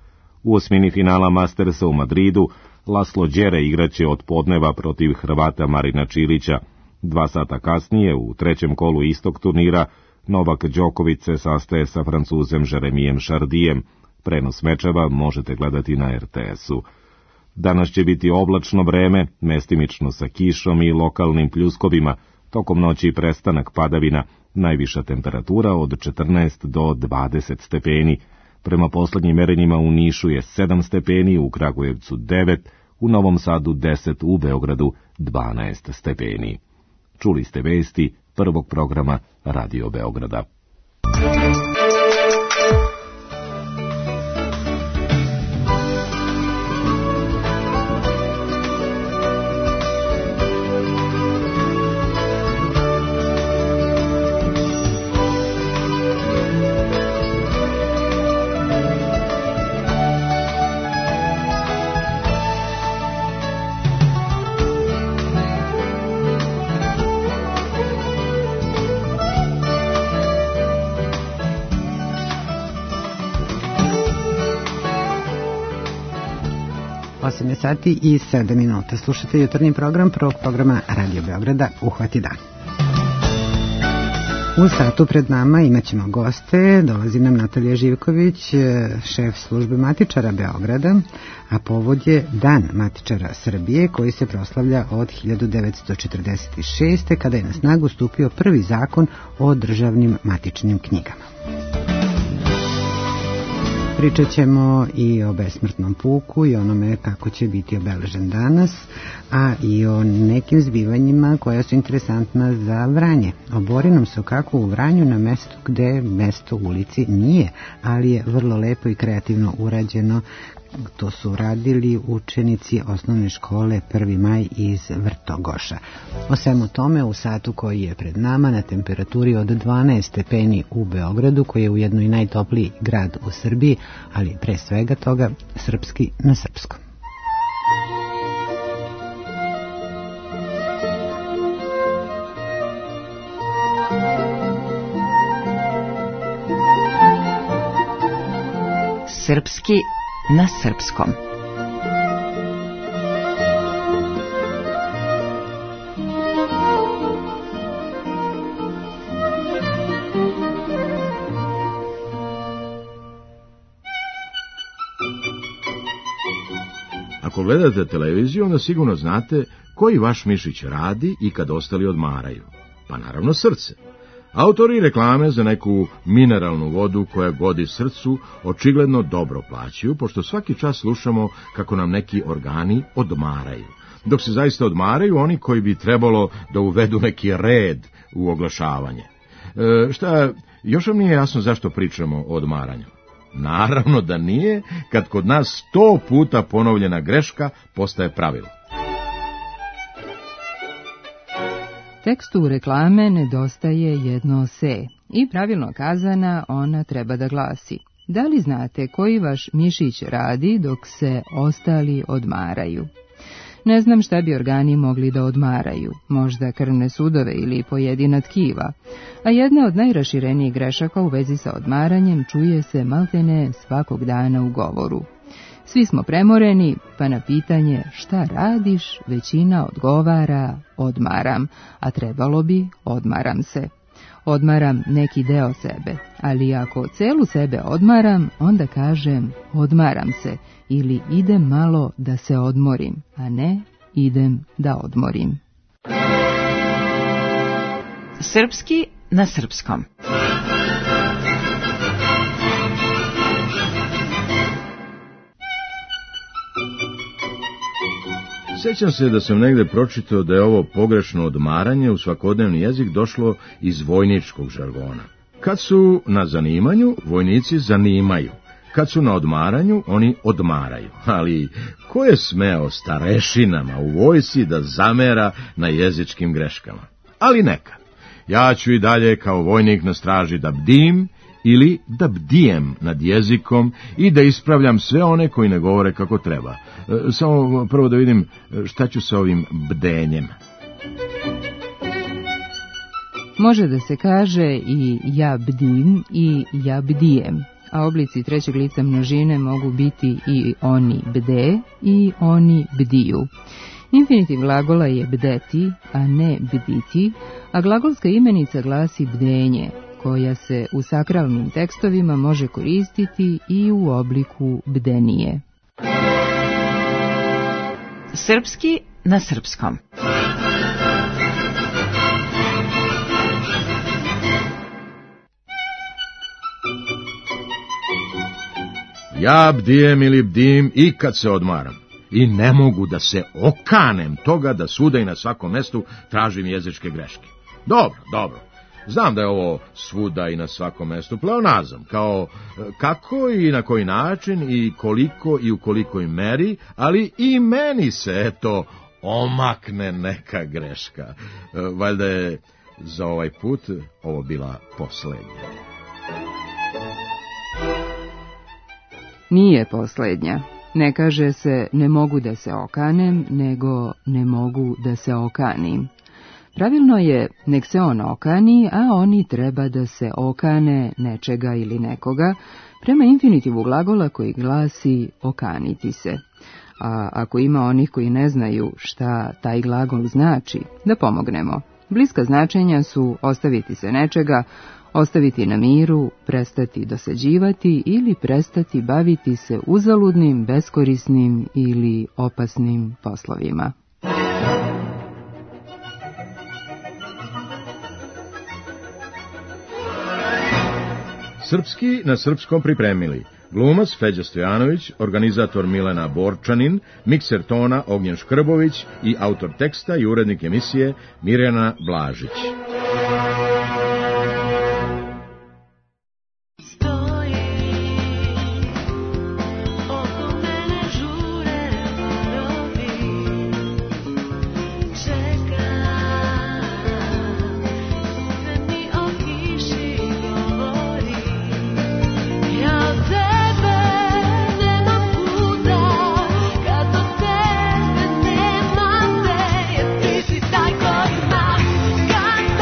U osmini finala Mastersa u Madridu Laslo Đere igraće od podneva protiv Hrvata Marina Čilića. 2 sata kasnije, u trećem kolu istog turnira, Novak Đoković se sastaje sa Francuzem Jeremijem Chardijem. Prenos mečeva možete gledati na RTS-u. Danas će biti oblačno vreme, mestimično sa kišom i lokalnim pljuskovima, tokom noći prestanak padavina, najviša temperatura od 14 do 20 stepeni. Prema poslednjim merenjima u Nišu je 7 stepeni, u Kragujevcu 9, u Novom Sadu 10, u Beogradu 12 stepeni. Čuli ste vesti prvog programa Radio Beograda. Sati i 7 minuta. Slušate jutarnji program prvog programa Radio Beograda Uhvati dan. U satu pred nama imat ćemo goste. Dolazi nam Natalija Živković, šef službe matičara Beograda, a povod je Dan matičara Srbije koji se proslavlja od 1946. kada je na snagu stupio prvi zakon o državnim matičnim knjigama. Pričat ćemo i o besmrtnom puku i onome kako će biti obeležen danas, a i o nekim zbivanjima koja su interesantna za Vranje. O Borinom sokaku u Vranju na mestu gde mesto ulici nije, ali je vrlo lepo i kreativno urađeno. To su radili učenici osnovne škole 1. maj iz Vrtogoša. O svemu tome u satu koji je pred nama na temperaturi od 12 stepeni u Beogradu, koji je ujedno i najtopliji grad u Srbiji, ali pre svega toga srpski na srpskom. Srpski na srpskom. Ako gledate televiziju, onda sigurno znate koji vaš mišić radi i kad ostali odmaraju. Pa naravno srce. Autori reklame za neku mineralnu vodu koja godi srcu očigledno dobro plaćaju, pošto svaki čas slušamo kako nam neki organi odmaraju. Dok se zaista odmaraju oni koji bi trebalo da uvedu neki red u oglašavanje. Još vam nije jasno zašto pričamo o odmaranju? Naravno da nije, kad kod nas 100 puta ponovljena greška postaje pravilo. Tekstu reklame nedostaje jedno se i pravilno kazana ona treba da glasi: da li znate koji vaš mišić radi dok se ostali odmaraju? Ne znam šta bi organi mogli da odmaraju, možda krvne sudove ili pojedina tkiva, a jedna od najraširenijih grešaka u vezi sa odmaranjem čuje se maltene svakog dana u govoru. Svi smo premoreni, pa na pitanje šta radiš, većina odgovara odmaram, a trebalo bi odmaram se. Odmaram neki deo sebe, ali ako celu sebe odmaram, onda kažem odmaram se ili idem malo da se odmorim, a ne idem da odmorim. Srpski na srpskom. Sjećam se da sam negde pročitao da je ovo pogrešno odmaranje u svakodnevni jezik došlo iz vojničkog žargona. Kad su na zanimanju, vojnici zanimaju. Kad su na odmaranju, oni odmaraju. Ali ko je smeo starešinama u vojsci da zamera na jezičkim greškama? Ali neka. Ja ću i dalje kao vojnik na straži da bdim ili da bdijem nad jezikom i da ispravljam sve one koji ne govore kako treba. Samo prvo da vidim šta ću sa ovim bdenjem. Može da se kaže i ja bdim i ja bdijem, a oblici trećeg lica množine mogu biti i oni bde i oni bdiju. Infinitiv glagola je bdeti, a ne bditi, a glagolska imenica glasi bdenje, koja se u sakralnim tekstovima može koristiti i u obliku bdenije. Srpski na srpskom. Ja bdijem ili bdim i kad se odmaram. I ne mogu da se okanem toga da svuda i na svakom mestu tražim jezičke greške. Dobro. Znam da je ovo svuda i na svakom mestu pleonazam, kao kako i na koji način i koliko i u kolikoj meri, ali i meni se, eto, omakne neka greška. Valjda je za ovaj put ovo bila poslednja. Nije poslednja. Ne kaže se ne mogu da se okanem, nego ne mogu da se okanim. Pravilno je nek se on okani, a oni treba da se okane nečega ili nekoga, prema infinitivu glagola koji glasi okaniti se. A ako ima onih koji ne znaju šta taj glagol znači, da pomognemo. Bliska značenja su ostaviti se nečega, ostaviti na miru, prestati dosađivati ili prestati baviti se uzaludnim, beskorisnim ili opasnim poslovima. Srpski na srpskom pripremili glumac Feđa Stojanović, organizator Milena Borčanin, mikser tona Ognjen Škrbović i autor teksta i urednik emisije Mirjana Blažić. Canta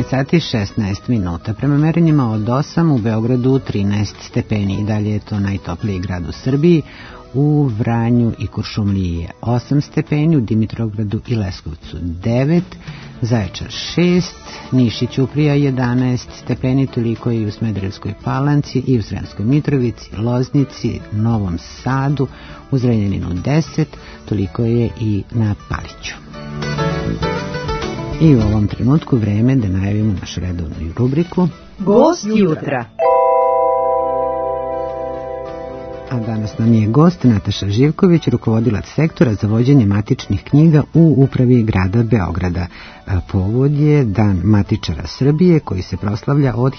sati 16 minuta. Prema merenjima od 8 u Beogradu 13 stepeni. I dalje je to najtopliji grad u Srbiji. U Vranju i Kuršumliji je 8 stepeni, u Dimitrovgradu i Leskovcu 9, Zaječar 6, Niš i Ćuprija 11 stepeni, toliko je i u Smederevskoj Palanci i u Sremskoj Mitrovici, Loznici, Novom Sadu, u Zrenjaninu 10, toliko je i na Paliću. I u ovom trenutku vreme da najavimo našu redovnu rubriku Gost jutra. A danas nam je gost Nataša Živković, rukovodilac sektora za vođenje matičnih knjiga u upravi grada Beograda. Povod je Dan matičara Srbije koji se proslavlja od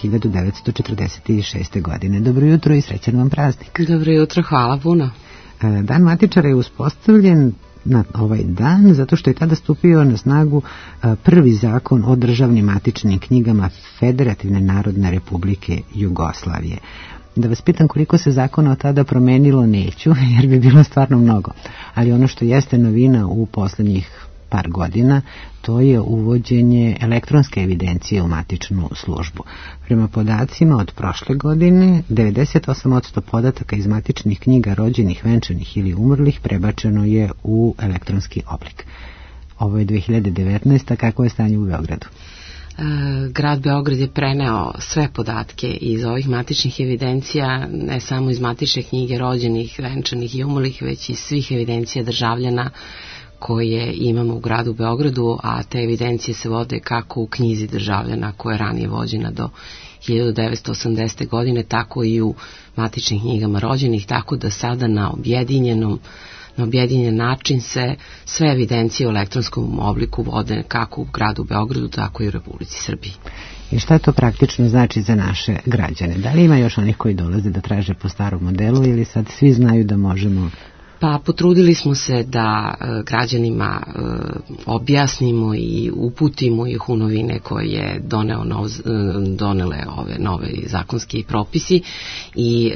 1946. godine. Dobro jutro i srećan vam praznik. Dobro jutro, hvala puno. Dan matičara je uspostavljen na ovaj dan zato što je tada stupio na snagu prvi zakon o državnim matičnim knjigama Federativne Narodne Republike Jugoslavije. Da vas pitam koliko se zakona od tada promenilo, neću, jer bi bilo stvarno mnogo. Ali ono što jeste novina u poslednjih par godina, to je uvođenje elektronske evidencije u matičnu službu. Prema podacima od prošle godine, 98% podataka iz matičnih knjiga rođenih, venčanih ili umrlih prebačeno je u elektronski oblik. Ovo je 2019. Kako je stanje u Beogradu? Grad Beograd je preneo sve podatke iz ovih matičnih evidencija, ne samo iz matične knjige rođenih, venčanih i umrlih, već iz svih evidencija državljana koje imamo u gradu Beogradu, a te evidencije se vode kako u knjizi državljana koja je ranije vođena do 1980. godine, tako i u matičnim knjigama rođenih, tako da sada na objedinjen način se sve evidencije u elektronskom obliku vode kako u gradu Beogradu, tako i u Republici Srbiji. I šta to praktično znači za naše građane? Da li ima još onih koji dolaze da traže po starom modelu ili sad svi znaju da možemo... Pa potrudili smo se da građanima objasnimo i uputimo ih u novine koje je donele ove nove zakonski propisi i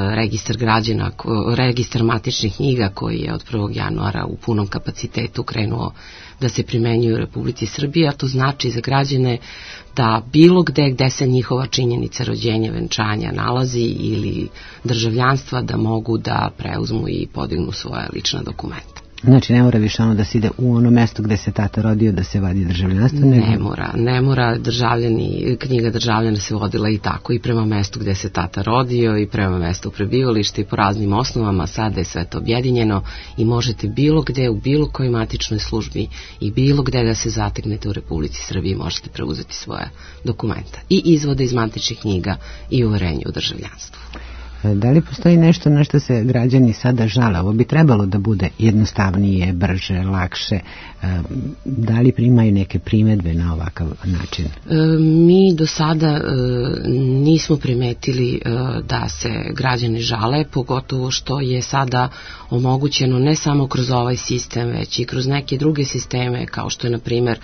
registar matičnih knjiga koji je od 1. januara u punom kapacitetu krenuo da se primenjuje u Republici Srbiji, a to znači za građane da bilo gde se njihova činjenica rođenja, venčanja nalazi ili državljanstva, da mogu da preuzmu i podignu svoja lična dokumenta. Znači ne mora više ono da se ide u ono mesto gde se tata rodio da se vadi državljanstvo? Ne mora, knjiga državljana se vodila i tako i prema mestu gde se tata rodio i prema mestu prebivališta i po raznim osnovama. Sada je sve to objedinjeno i možete bilo gde, u bilo kojoj matičnoj službi i bilo gde da se zateknete u Republici Srbiji možete preuzeti svoja dokumenta i izvode iz matičnih knjiga i uverenje u državljanstvu. Da li postoji nešto na što se građani sada žale? Ovo bi trebalo da bude jednostavnije, brže, lakše. Da li primaju neke primedbe na ovakav način? Mi do sada nismo primetili da se građani žale, pogotovo što je sada omogućeno ne samo kroz ovaj sistem, već i kroz neke druge sisteme, kao što je, na primer,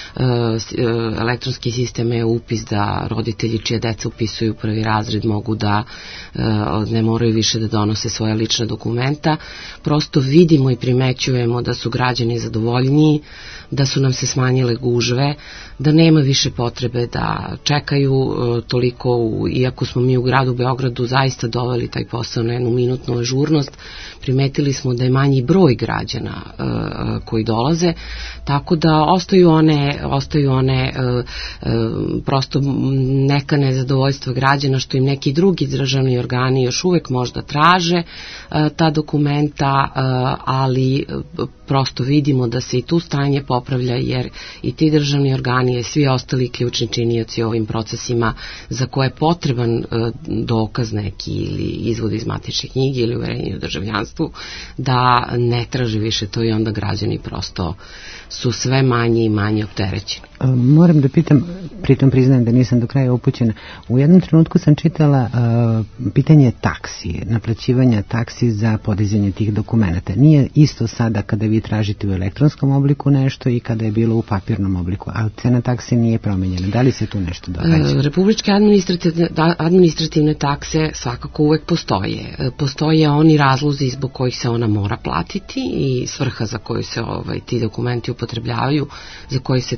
elektronski sistem je upis da roditelji čije deca upisuju prvi razred mogu da ne moraju više da donose svoja lična dokumenta. Prosto vidimo i primećujemo da su građani zadovoljniji, da su nam se smanjile gužve, da nema više potrebe da čekaju toliko, iako smo mi u gradu Beogradu zaista doveli taj posao na jednu minutnu ažurnost, primetili smo da je manji broj građana koji dolaze, tako da ostaju one prosto neka nezadovoljstva građana što im neki drugi državni organi još uvek možda traže ta dokumenta, ali prosto vidimo da se i tu stanje popravlja, jer i ti državni organi i svi ostali ključni činioci u ovim procesima za koje je potreban dokaz neki ili izvod iz matične knjige ili uverenje o državljanstvu, da ne traže više to i onda građani prosto su sve manje i manje opterećeni. Moram da pitam, pritom priznajem da nisam do kraja upućena. U jednom trenutku sam čitala pitanje taksi, naplaćivanja taksi za podizanje tih dokumenta. Nije isto sada kada vi tražite u elektronskom obliku nešto i kada je bilo u papirnom obliku, ali cena taksi nije promenjena. Da li se tu nešto događa? Republičke administrativne takse svakako uvek postoje. Postoje oni razlozi zbog kojih se ona mora platiti i svrha za koju se ti dokumenti upotrebljavaju, za koji se ti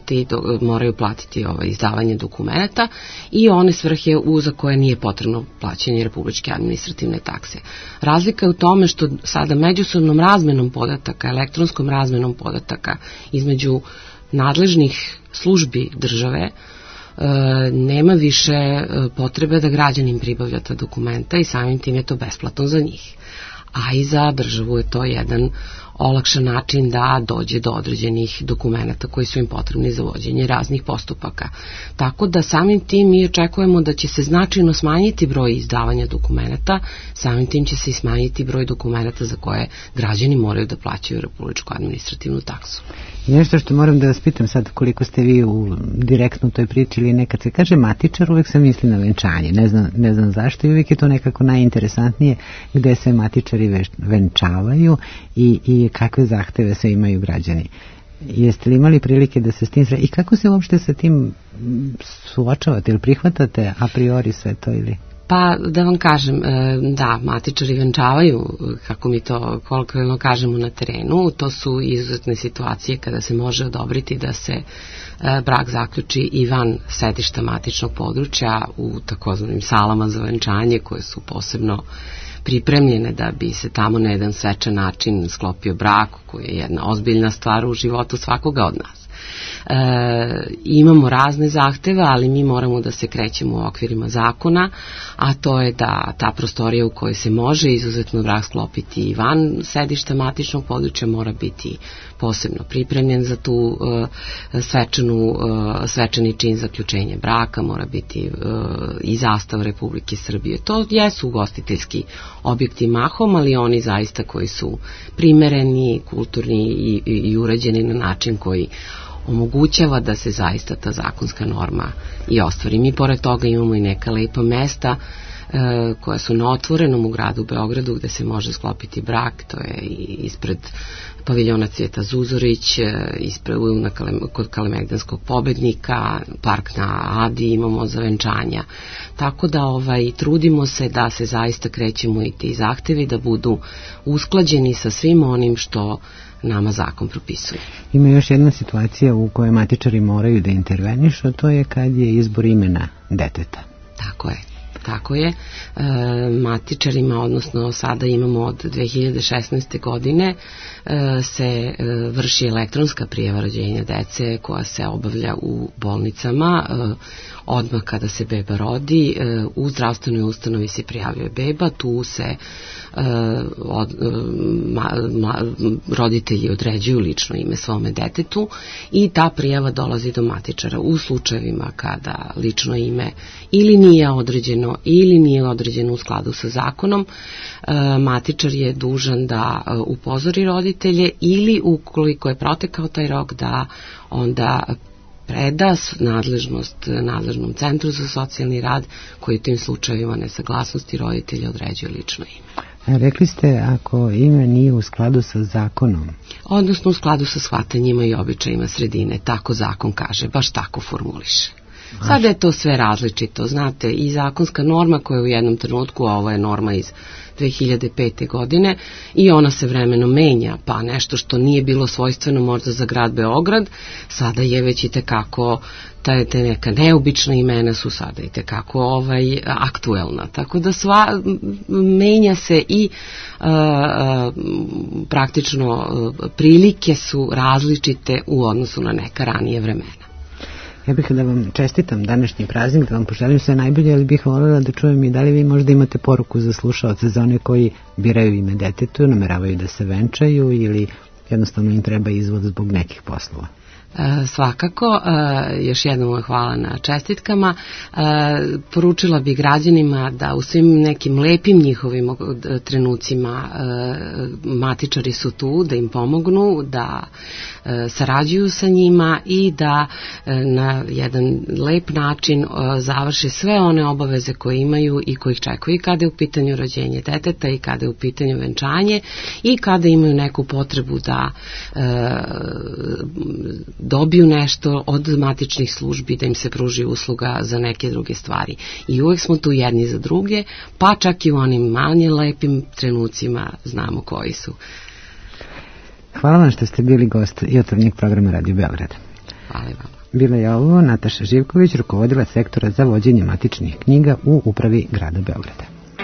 moraju platiti izdavanje dokumenta i one svrhe za koje nije potrebno plaćanje republičke administrativne takse. Razlika je u tome što sada međusobnom razmenom podataka, elektronskom razmenom podataka između nadležnih službi države nema više potrebe da građanin pribavlja ta dokumenta i samim tim je to besplatno za njih. A i za državu je to jedan olakšan način da dođe do određenih dokumenta koji su im potrebni za vođenje raznih postupaka. Tako da samim tim mi očekujemo da će se značajno smanjiti broj izdavanja dokumenta, samim tim će se i smanjiti broj dokumenta za koje građani moraju da plaćaju republičku administrativnu taksu. Nešto što moram da vas pitam sad, koliko ste vi direktno u toj priči, ili nekad se kaže matičar, uvek se misli na venčanje, ne znam zašto, i uvek je to nekako najinteresantnije gde se matičari venčavaju i kakve zahteve se imaju građani. Jeste li imali prilike da se s tim sre... i kako se uopšte sa tim suočavate ili prihvatate a priori sve to ili... Pa da vam kažem, da, matičari venčavaju, kako mi to kolokvijalno kažemo na terenu, to su izuzetne situacije kada se može odobriti da se brak zaključi i van sedišta matičnog područja u takozvanim salama za venčanje koje su posebno pripremljene da bi se tamo na jedan svečan način sklopio brak, koji je jedna ozbiljna stvar u životu svakoga od nas. Imamo razne zahteve, ali mi moramo da se krećemo u okvirima zakona, a to je da ta prostorija u kojoj se može izuzetno brak sklopiti i van sedišta matičnog područja mora biti posebno pripremljen za tu svečani čin zaključenja braka, mora biti i zastava Republike Srbije. To jesu ugostiteljski objekti mahom, ali oni zaista koji su primereni, kulturni i uređeni na način koji omogućava da se zaista ta zakonska norma i ostvari. Mi pored toga imamo i neka lepa mesta koja su na otvorenom u gradu Beogradu gde se može sklopiti brak, to je ispred paviljona Cvijeta Zuzorić, kod Kalemegdanskog pobednika, park na Adi imamo za venčanja. Tako da trudimo se da se zaista krećemo i ti zahtevi da budu usklađeni sa svim onim što nama zakon propisuje. Ima još jedna situacija u kojoj matičari moraju da intervenišu, a to je kad je izbor imena deteta. Tako je. Matičarima, odnosno sada imamo od 2016. godine se vrši elektronska prijava rođenja dece koja se obavlja u bolnicama. Odmah kada se beba rodi, u zdravstvenoj ustanovi se prijavljuje beba, tu se roditelji određuju lično ime svome detetu i ta prijava dolazi do matičara. U slučajevima kada lično ime ili nije određeno ili nije određeno u skladu sa zakonom, matičar je dužan da upozori roditelje ili ukoliko je protekao taj rok da onda preda nadležnost nadležnom centru za socijalni rad koji u tim slučajevima nesaglasnosti roditelja određuje lično ime. Rekli ste ako ime nije u skladu sa zakonom. Odnosno u skladu sa shvatanjima i običajima sredine, tako zakon kaže, baš tako formuliše. Sada je to sve različito, znate, i zakonska norma koja je u jednom trenutku, a ovo je norma iz 2005. godine i ona se vremenom menja, pa nešto što nije bilo svojstveno možda za grad Beograd, sada je već i tekako, te neka neobična imena su sada i tekako aktuelna, tako da menja se i praktično prilike su različite u odnosu na neka ranije vremena. Ja bih da vam čestitam današnji praznik, da vam poželim sve najbolje, ali bih voljela da čujem i da li vi možda imate poruku za slušaoce, za one koji biraju ime detetu, nameravaju da se venčaju ili jednostavno im treba izvod zbog nekih poslova. Svakako, još jednom hvala na čestitkama. Poručila bi građanima da u svim nekim lepim njihovim trenucima matičari su tu da im pomognu, da sarađuju sa njima i da na jedan lep način završe sve one obaveze koje imaju i koje ih čekaju i kada je u pitanju rođenje deteta i kada je u pitanju venčanje i kada imaju neku potrebu da dobiju nešto od matičnih službi, da im se pruži usluga za neke druge stvari. I uvek smo tu jedni za druge, pa čak i u onim manje lepim trenucima znamo koji su. Hvala vam što ste bili gost i otvornik programa Radio Beograd. Hvala vam. Bila je ovo Nataša Živković, rukovodila sektora za vođenje matičnih knjiga u upravi grada Beograda.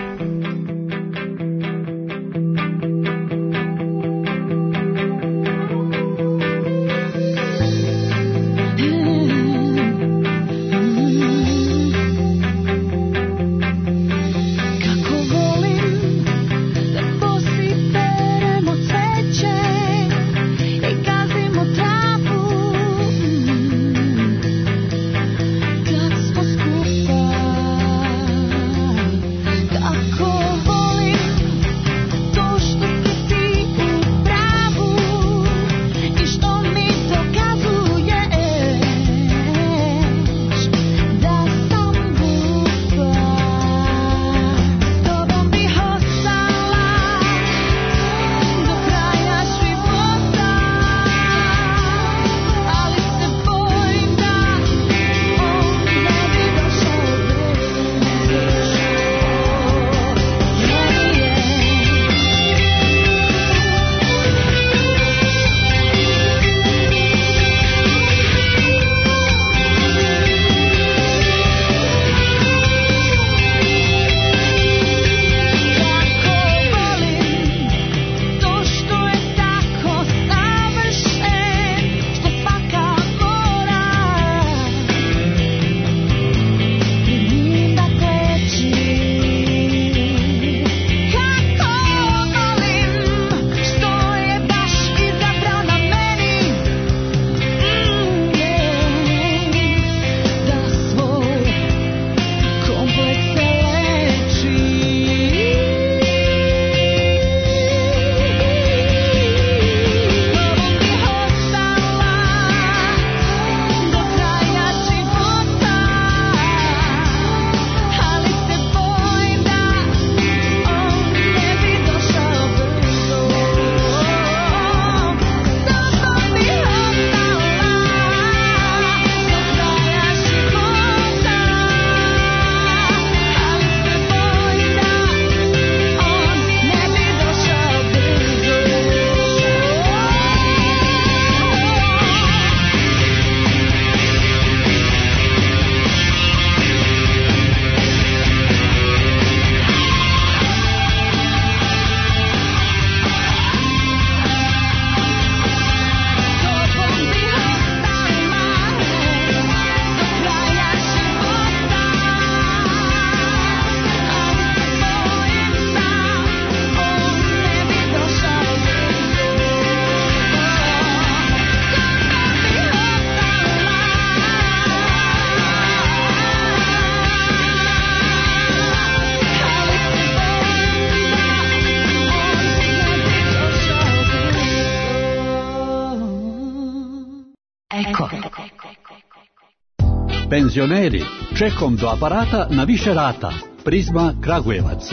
Penzioneri, čekom do aparata na više rata. Prizma Kragujevac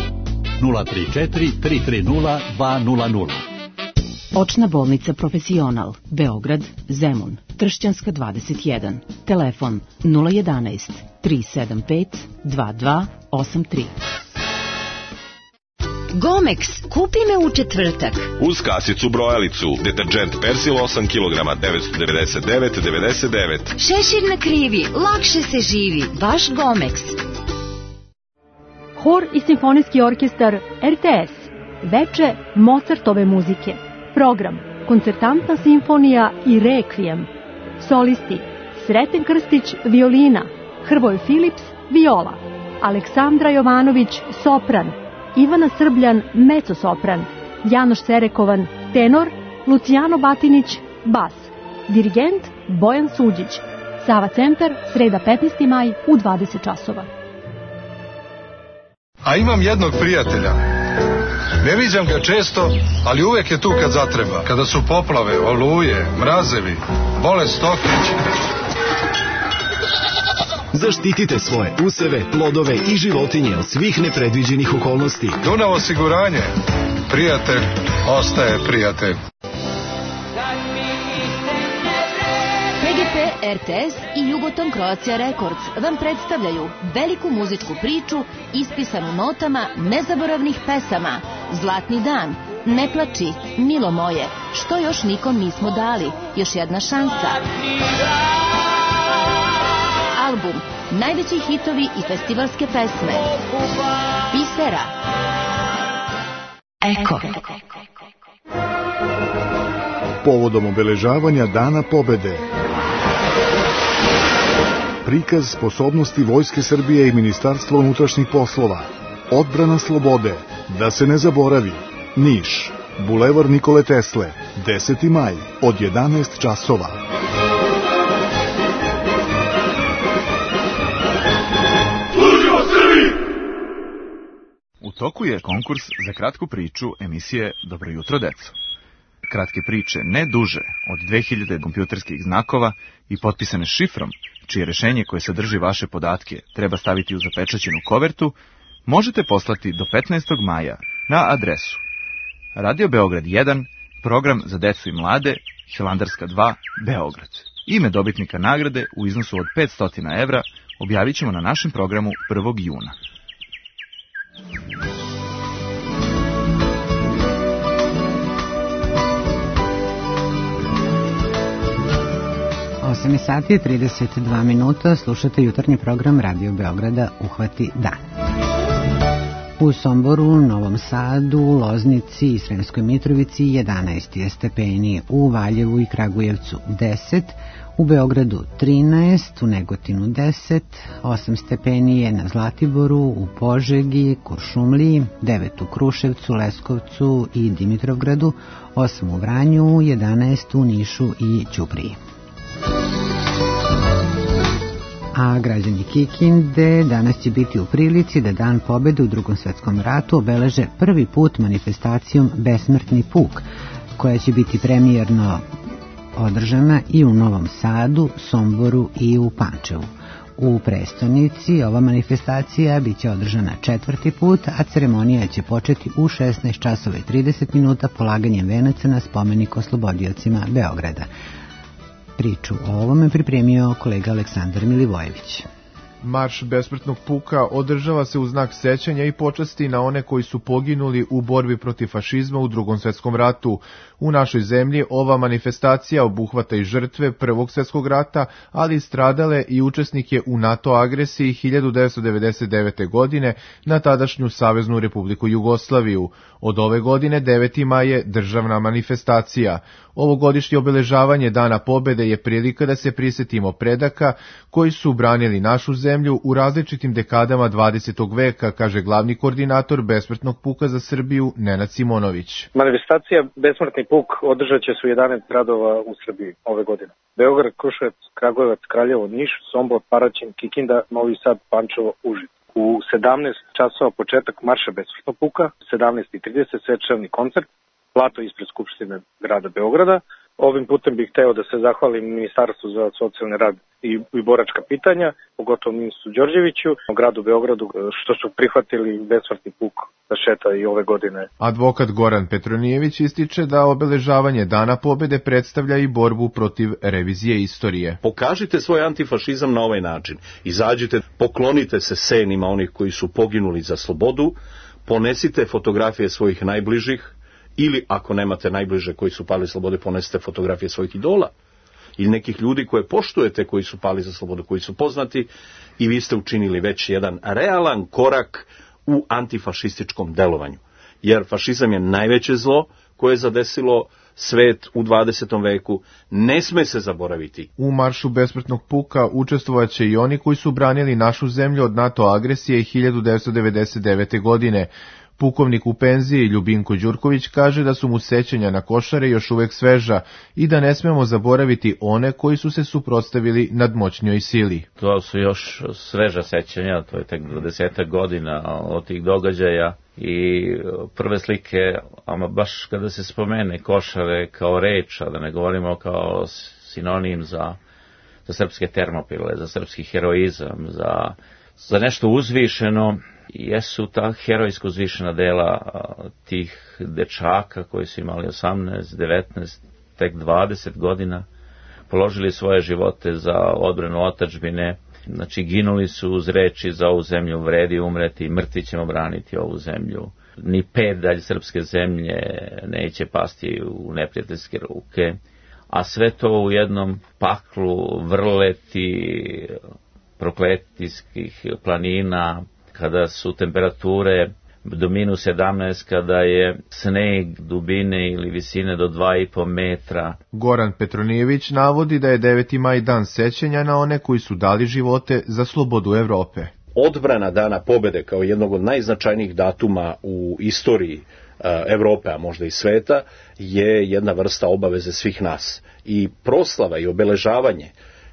034 330 200. Očna bolnica Profesional, Beograd, Zemun, Tršćanska 21, telefon 011 375 2283. Gomex, kupi me u četvrtak. Uz kasicu brojalicu, deterđent Persil 8 kg 999,99. Šešir na krivi, lakše se živi, baš Gomex. Hor i simfonijski orkestar RTS, veče Mozartove muzike. Program, koncertantna simfonija i rekvijem. Solisti, Sreten Krstić, violina, Hrvoje Filips, viola, Aleksandra Jovanović, sopran, Ivana Srbljan, mecosopran, Janoš Serekovan, tenor, Lucijano Batinić, bas, dirigent Bojan Suđić. Sava centar, sreda 15. maj u 20 časova. A imam jednog prijatelja. Ne viđam ga često, ali uvek je tu kad zatreba. Kada su poplave, oluje, mrazevi, bolest stokić. Zaštitite svoje useve, plodove i životinje od svih nepredviđenih okolnosti. Dunav osiguranje. Prijatelj ostaje prijatelj. PGP, RTS i Jugoton Croatia Records vam predstavljaju veliku muzičku priču ispisanu notama nezaboravnih pesama. Zlatni dan, Ne plači, Milo moje, Što još nikom nismo dali, Još jedna šansa. album, najveći hitovi i festivalske pesme. Pisera. Eko. Povodom obeležavanja Dana pobede. Prikaz sposobnosti Vojske Srbije i Ministarstva unutrašnjih poslova. Odbrana slobode. Da se ne zaboravi. Niš. Bulevar Nikole Tesle. 10. maj od 11 časova. U toku je konkurs za kratku priču emisije Dobro jutro, deco. Kratke priče ne duže od 2000 kompjuterskih znakova i potpisane šifrom, čije rešenje koje sadrži vaše podatke treba staviti u zapečaćenu kovertu, možete poslati do 15. maja na adresu Radio Beograd 1, program za decu i mlade, Hilandarska 2, Beograd. Ime dobitnika nagrade u iznosu od 500 evra objavit ćemo na našem programu 1. juna. Osam sati i 32 minuta, slušate jutarnji program Radio Beograda Uhvati dan. U Somboru, Novom Sadu, Loznici i Sremskoj Mitrovici 11 je stepeni, u Valjevu i Kragujevcu 10, u Beogradu 13, u Negotinu 10, 8 stepeni je na Zlatiboru, u Požegi, Kuršumliji, 9 u Kruševcu, Leskovcu i Dimitrovgradu, 8 u Vranju, 11 u Nišu i Ćupriji. A građani Kikinde danas će biti u prilici da Dan pobede u Drugom svetskom ratu obeleže prvi put manifestacijom Besmrtni puk, koja će biti premijerno održana i u Novom Sadu, Somboru i u Pančevu. U prestonici ova manifestacija biće održana 4. put, a ceremonija će početi u 16 časova i 30 minuta polaganjem venaca na spomenik oslobodiocima Beograda. Priču o ovome pripremio kolega Aleksandar Milivojević. Marš besmrtnog puka održava se u znak sećanja i počasti na one koji su poginuli u borbi protiv fašizma u Drugom svetskom ratu. U našoj zemlji ova manifestacija obuhvata i žrtve Prvog svjetskog rata, ali i stradale i učesnike u NATO agresiji 1999. godine na tadašnju Saveznu Republiku Jugoslaviju. Od ove godine 9. maj je državna manifestacija. Ovogodišnje obeležavanje Dana pobede je prilika da se prisjetimo predaka koji su branili našu zemlju u različitim dekadama 20. veka, kaže glavni koordinator Besmrtnog puka za Srbiju Nenad Simonović. Manifestacija Besmrtni puk održat će se u 11 gradova u Srbiji ove godine. Beograd, Kruševac, Kragujevac, Kraljevo, Niš, Sombor, Paraćin, Kikinda, Novi Sad, Pančevo, Užice. U 17 časova početak marša Besmrtnog puka, 17:30 svečani koncert, plato ispred Skupštine grada Beograda. Ovim putem bih hteo da se zahvalim Ministarstvu za socijalni rad i boračka pitanja, pogotovo ministru Đorđeviću, gradu Beogradu, što su prihvatili besmrtni puk da šeta i ove godine. Advokat Goran Petronijević ističe da obeležavanje Dana pobede predstavlja i borbu protiv revizije istorije. Pokažite svoj antifašizam na ovaj način. Izađite, poklonite se senima onih koji su poginuli za slobodu, ponesite fotografije svojih najbližih, ili ako nemate najbliže koji su pali slobode, ponesite fotografije svojih idola ili nekih ljudi koje poštujete koji su pali za slobodu, koji su poznati, i vi ste učinili već jedan realan korak u antifašističkom delovanju. Jer fašizam je najveće zlo koje je zadesilo svet u 20. veku, ne sme se zaboraviti. U maršu besmrtnog puka učestvovaće i oni koji su branili našu zemlju od NATO agresije 1999. godine. Pukovnik u penziji Ljubinko Đurković kaže da su mu sećanja na Košare još uvek sveža i da ne smemo zaboraviti one koji su se suprotstavili nadmoćnijoj sili. To su još sveža sećanja, to je tek 20 godina od tih događaja i prve slike, ama baš kada se spomene Košare kao reč, a da ne govorimo kao sinonim za srpske termopile, za srpski heroizam, za nešto uzvišeno, jesu ta herojsko uzvišena dela tih dečaka koji su imali 18, 19, tek 20 godina, položili svoje živote za odbranu otadžbine, znači ginuli su uz reči za ovu zemlju vredi umreti, mrtvi ćemo braniti ovu zemlju. Ni pedalj srpske zemlje neće pasti u neprijateljske ruke, a sve to u jednom paklu vrleti prokletijskih planina, kada su temperature do minus 17, kada je sneg dubine ili visine do 2,5 metra. Goran Petronijević navodi da je 9. maj dan sećanja na one koji su dali živote za slobodu Evrope. Odbrana Dana pobede kao jednog od najznačajnijih datuma u istoriji Evrope, a možda i sveta, je jedna vrsta obaveze svih nas. I proslava i obeležavanje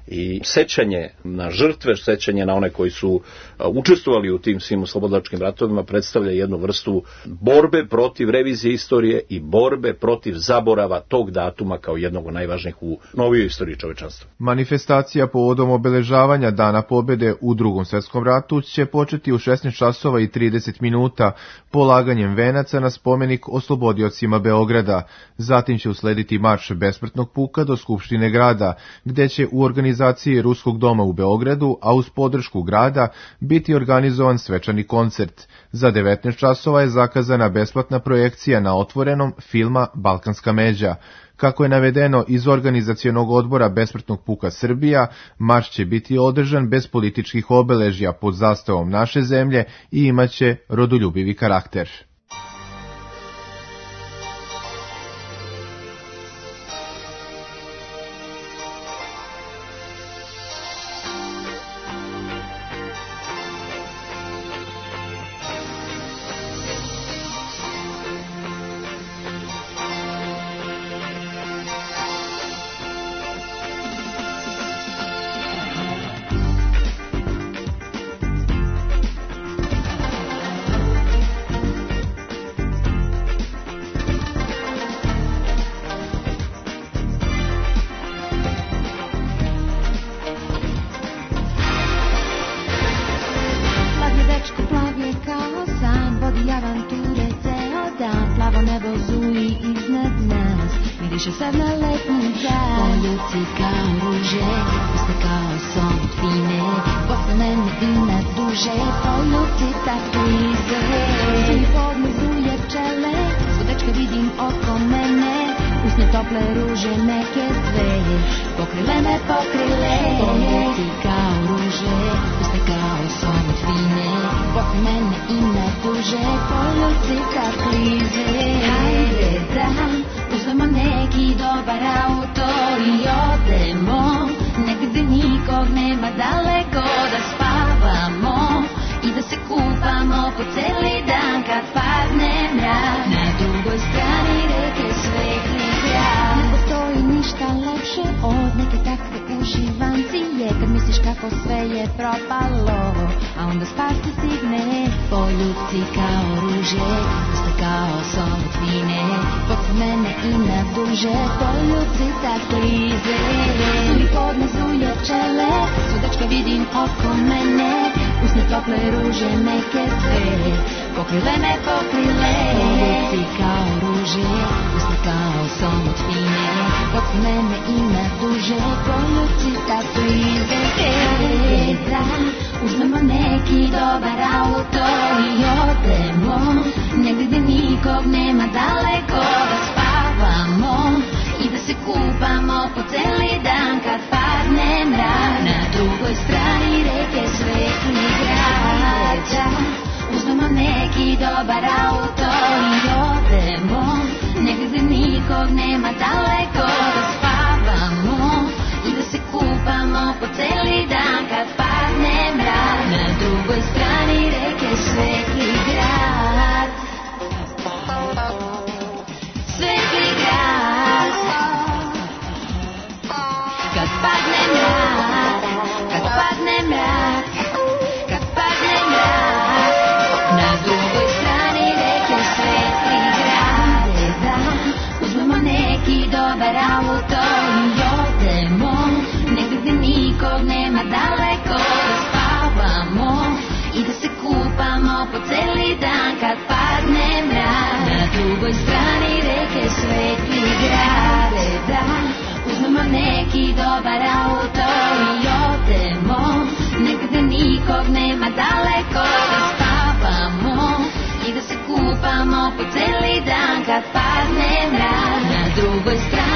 i sećanje na žrtve, sećanje na one koji su učestvovali u tim svim oslobodilačkim ratovima predstavlja jednu vrstu borbe protiv revizije istorije i borbe protiv zaborava tog datuma kao jednog od najvažnijih u novijoj istoriji čovečanstva. Manifestacija povodom obeležavanja Dana pobede u Drugom svetskom ratu će početi u 16 časova i 30 minuta polaganjem venaca na spomenik oslobodiocima Beograda. Zatim će uslediti marš besmrtnog puka do Skupštine grada, gde će u organizaciji Ruskog doma u Beogradu, a uz podršku grada, biti organizovan svečani koncert. Za 19 časova je zakazana besplatna projekcija na otvorenom filma Balkanska međa. Kako je navedeno iz organizacionog odbora Besmrtnog puka Srbija, marš će biti održan bez političkih obeležja pod zastavom naše zemlje i imaće rodoljubivi karakter.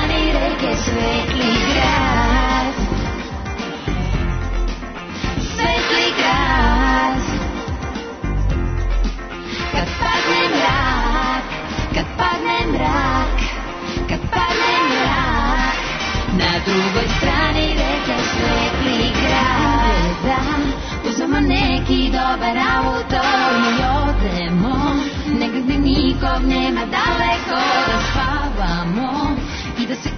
Svetli grad.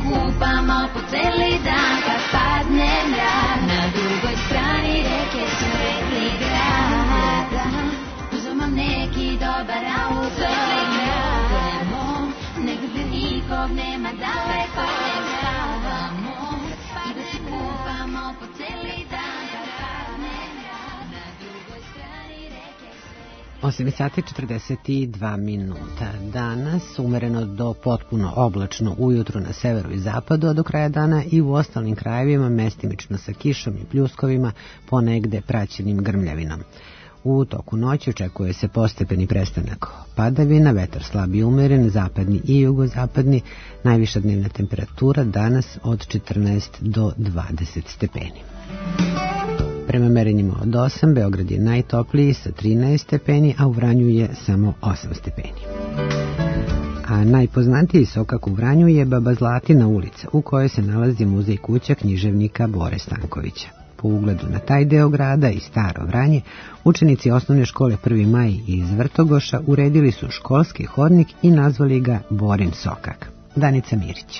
kupamo po celi dan kad padne mrak. Na drugoj strani reke su rekli grad. Uzmem neki dobar auto, idemo, negdje nikog nema daleko, gledamo i da se kupamo po celi dan kad padne mrak. Na drugoj strani reke su 8 sati 42 minuta. Danas umereno do potpuno oblačno ujutru na severu i zapadu, a do kraja dana i u ostalim krajevima mestimično sa kišom i pljuskovima, ponegde praćenim grmljavinom. U toku noći očekuje se postepeni prestanak padavina, vetar slab i umeren, zapadni i jugozapadni, najviša dnevna temperatura danas od 14 do 20 stepeni. Prema merenjima od 8, Beograd je najtopliji sa 13 stepeni, a u Vranju je samo 8 stepeni. A najpoznatiji sokak u Vranju je Baba Zlatina ulica, u kojoj se nalazi muzej kuća književnika Bore Stankovića. Po ugledu na taj deo grada i staro Vranje, učenici osnovne škole 1. maj iz Vrtogoša uredili su školski hodnik i nazvali ga Borin sokak. Danica Mirić.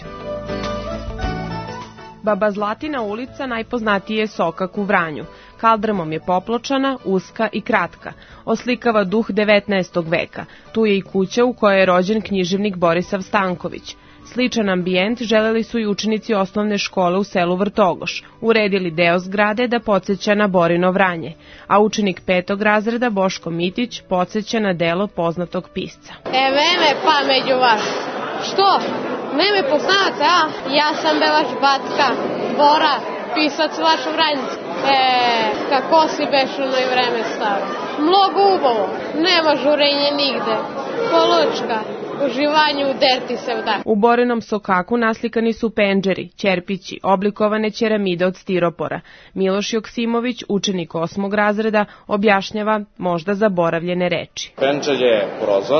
Baba Zlatina ulica najpoznatiji je sokak u Vranju. Kaldrmom je popločana, uska i kratka. Oslikava duh 19. veka. Tu je i kuća u kojoj je rođen književnik Borisav Stanković. Sličan ambijent želeli su i učenici osnovne škole u selu Vrtogoš. Uredili deo zgrade da podsjeća na Borino Vranje, a učenik 5. razreda Boško Mitić podsjeća na delo poznatog pisca. Meme pa među vas. Što? Meme poznate, a? Ja sam Belaš Backa, Bora, pisac vaš Vranjski. Kako si beš ono i vreme staro. Mnogo ubovo, nema žurenje nigde. Polučka. Uživanju derti se vda. U Borinom sokaku naslikani su penđeri, ćerpići, oblikovane ćeramide od stiropora. Miloš Joksimović, učenik 8. razreda, objašnjava možda zaboravljene reči. Penđer je prozor,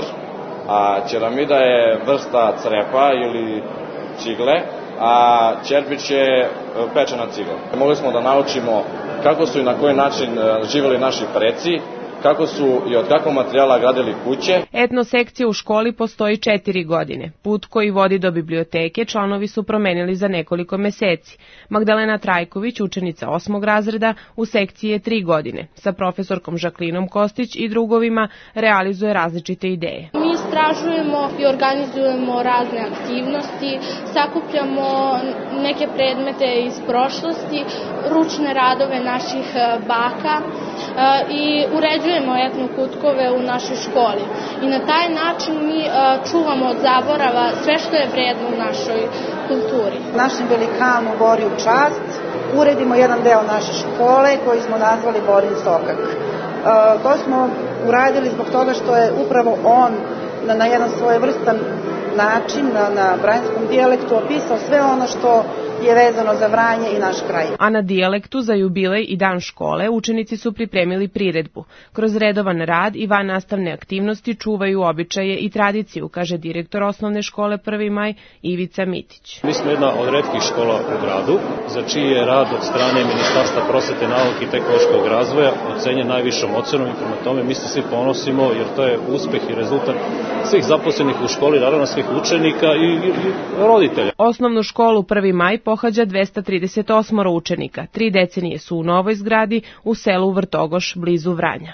a ćeramida je vrsta crepa ili cigle, a ćerpić je pečena cigla. Mogli smo da naučimo kako su i na koji način živjeli naši preci, kako su i od kakvog materijala gradili kuće. Etnosekcija u školi postoji 4 godine. Put koji vodi do biblioteke članovi su promenili za nekoliko meseci. Magdalena Trajković, učenica 8. razreda, u sekciji je 3 godine. Sa profesorkom Žaklinom Kostić i drugovima realizuje različite ideje. Mi istražujemo i organizujemo razne aktivnosti, sakupljamo neke predmete iz prošlosti, ručne radove naših baka i uređujemo etnokutkove u našoj školi. I na taj način mi čuvamo od zaborava sve što je vredno u našoj kulturi. Našem velikanu Bori u čast uredimo jedan deo naše škole koji smo nazvali Borin sokak. To smo uradili zbog toga što je upravo on na jedan svojevrstan način, na vranjskom dijalektu opisao sve ono što je vezano za Vranje i naš kraj. A na dijalektu za jubilej i dan škole učenici su pripremili priredbu. Kroz redovan rad i van nastavne aktivnosti čuvaju običaje i tradiciju, kaže direktor osnovne škole 1. maj Ivica Mitić. Mi smo jedna od retkih škola u gradu, za čiji je rad od strane Ministarstva prosvete, nauke i tehnološkog razvoja ocenjen najvišom ocenom i prema tome mi se svi ponosimo jer to je uspeh i rezultat svih zaposlenih u školi, naravno svih učenika i roditelja. Osnovnu školu 1. maj pohađa 238 učenika. 3 decenije su u novoj zgradi u selu Vrtogoš blizu Vranja.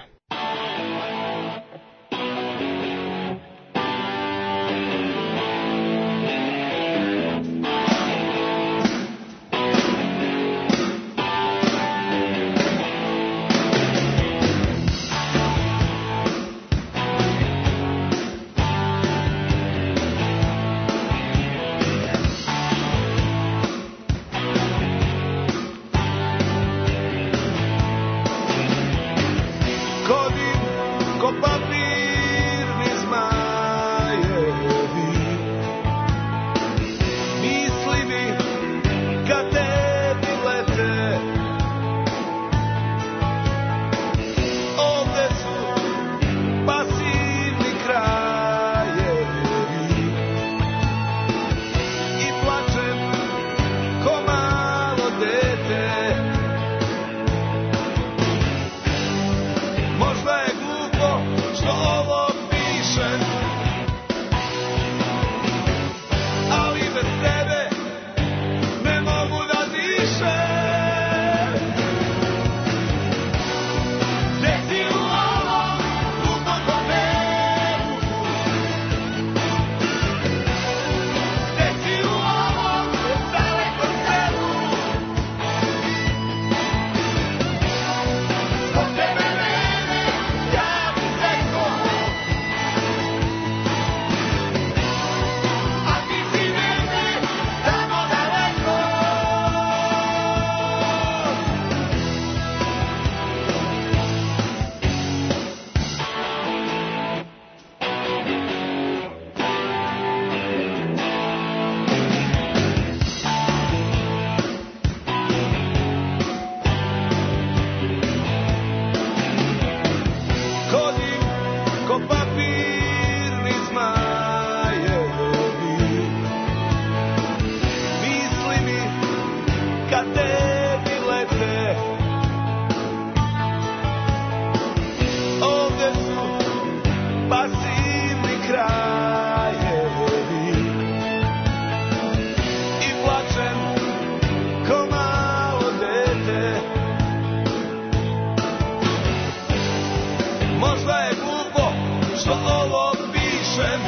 što ovo pišem,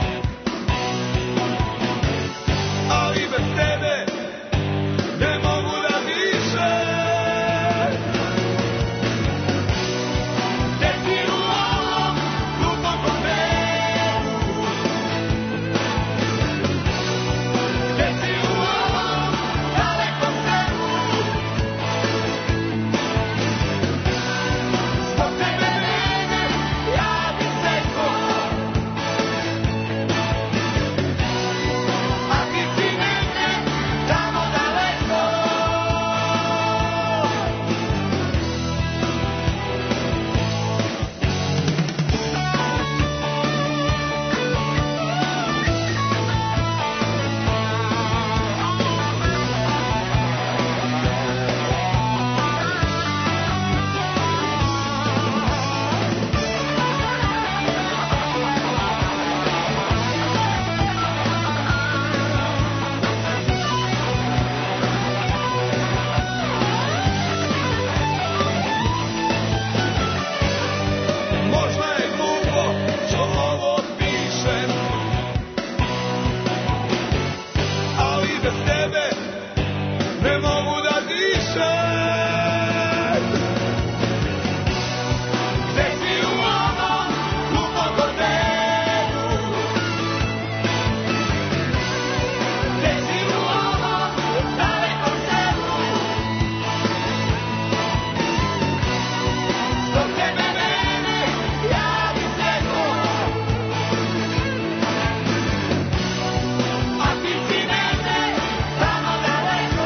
ali bez tebe ne mogu da dišem. Gde si u ovom glupom hotelu, gde si u ovom dalekom selu, zbog tebe mene ja bi sekao, a ti si negde tamo daleko. Možda je glupo što ovo pišem, ali bez tebe ne mogu da dišem. Gde si u ovom glupom hotelu, gde si u ovom dalekom selu, zbog tebe mene ja bi sekao, a ti si negde tamo daleko.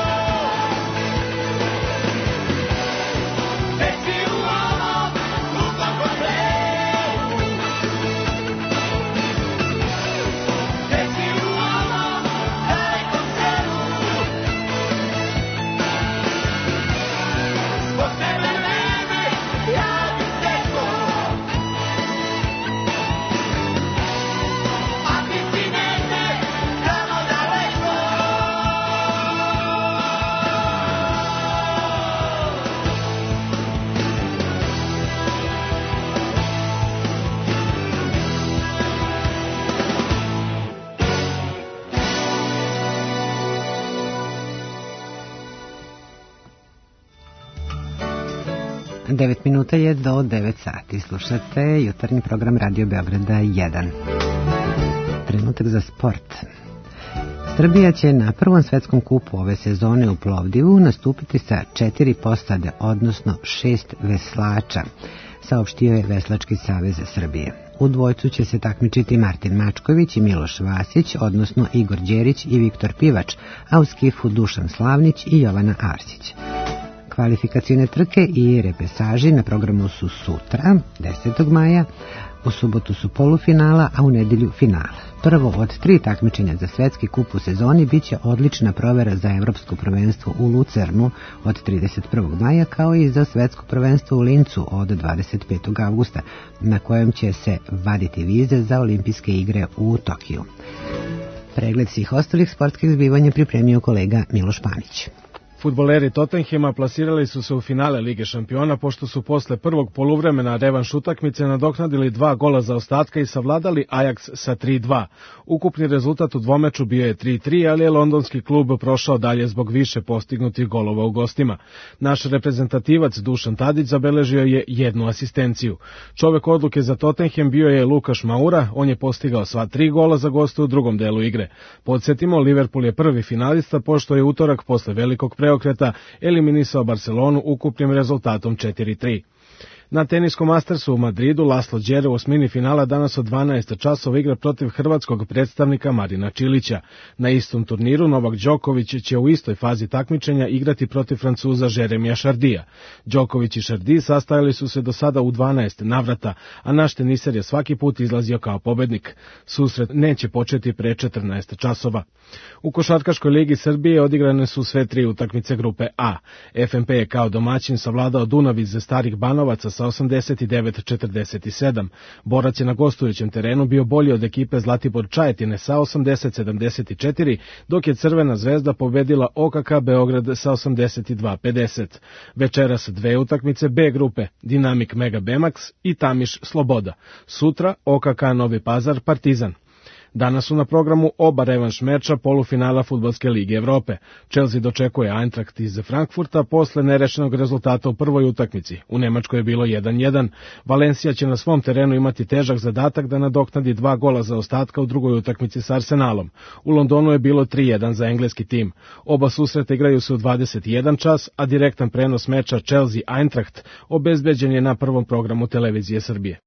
Gde si u ovom glupom hotelu, gde si u ovom dalekom selu, zbog tebe mene ja bi sekao, a ti si negde tamo daleko. 9 minuta je do 9 sati. Slušate jutarnji program Radio Beograda 1. Trenutak za sport. Srbija će na prvom svetskom kupu ove sezone u Plovdivu nastupiti sa 4 posade, odnosno 6 veslača, saopštio je Veslački savez Srbije. U dvojcu će se takmičiti Martin Mačković i Miloš Vasić, odnosno Igor Đerić i Viktor Pivač, a u skifu Dušan Slavnić i Jovana Arsić. Kvalifikacione trke i repesaži na programu su sutra, 10. maja, u subotu su polufinala, a u nedelju finala. Prvo od 3 takmičenja za svetski kup u sezoni biće odlična provera za evropsko prvenstvo u Lucernu od 31. maja, kao i za svetsko prvenstvo u Lincu od 25. avgusta, na kojem će se vaditi vize za olimpijske igre u Tokiju. Pregled svih ostalih sportskih zbivanja pripremio kolega Miloš Panić. Fudbaleri Tottenhema plasirali su se u finale Lige šampiona pošto su posle prvog poluvremena revanš utakmice nadoknadili 2 gola zaostatka i savladali Ajax sa 3-2. Ukupni rezultat u dvomeču bio je 3-3, ali je londonski klub prošao dalje zbog više postignutih golova u gostima. Naš reprezentativac Dušan Tadić zabeležio je 1 asistenciju. Čovek odluke za Tottenham bio je Lukaš Moura, on je postigao sva 3 gola za goste u drugom delu igre. Podsjetimo, Liverpool je prvi finalista pošto je utorak posle velikog preokreta eliminisao Barcelonu ukupnim rezultatom 4-3. Na teniskom Mastersu u Madridu Laslo Đere u osmini finala danas od 12 časova igra protiv hrvatskog predstavnika Marina Čilića. Na istom turniru Novak Đoković će u istoj fazi takmičenja igrati protiv Francuza Jeremija Šardija. Đoković i Šardi sastajali su se do sada u 12 navrata, a naš teniser je svaki put izlazio kao pobednik. Susret neće početi pre 14 časova. U Košarkaškoj ligi Srbije odigrane su sve 3 utakmice grupe A. FNP je kao domaćin savladao Dunav iz Starih Banovaca sa 89-47. Borac je na gostujućem terenu bio bolji od ekipe Zlatibor Čajetine sa 80-74, dok je Crvena zvezda pobedila OKK Beograd sa 82-50. Večeras dve utakmice B grupe, Dinamik Mega Bemax i Tamiš Sloboda. Sutra OKK Novi Pazar Partizan. Danas su na programu oba revanš meča polufinala Fudbalske lige Evrope. Chelsea dočekuje Eintracht iz Frankfurta posle nerešenog rezultata u prvoj utakmici. U Nemačkoj je bilo 1-1. Valencia će na svom terenu imati težak zadatak da nadoknadi 2 gola za ostatka u drugoj utakmici sa Arsenalom. U Londonu je bilo 3-1 za engleski tim. Oba susreta igraju se u 21 čas, a direktan prenos meča Chelsea-Eintracht obezbeđen je na prvom programu televizije Srbije.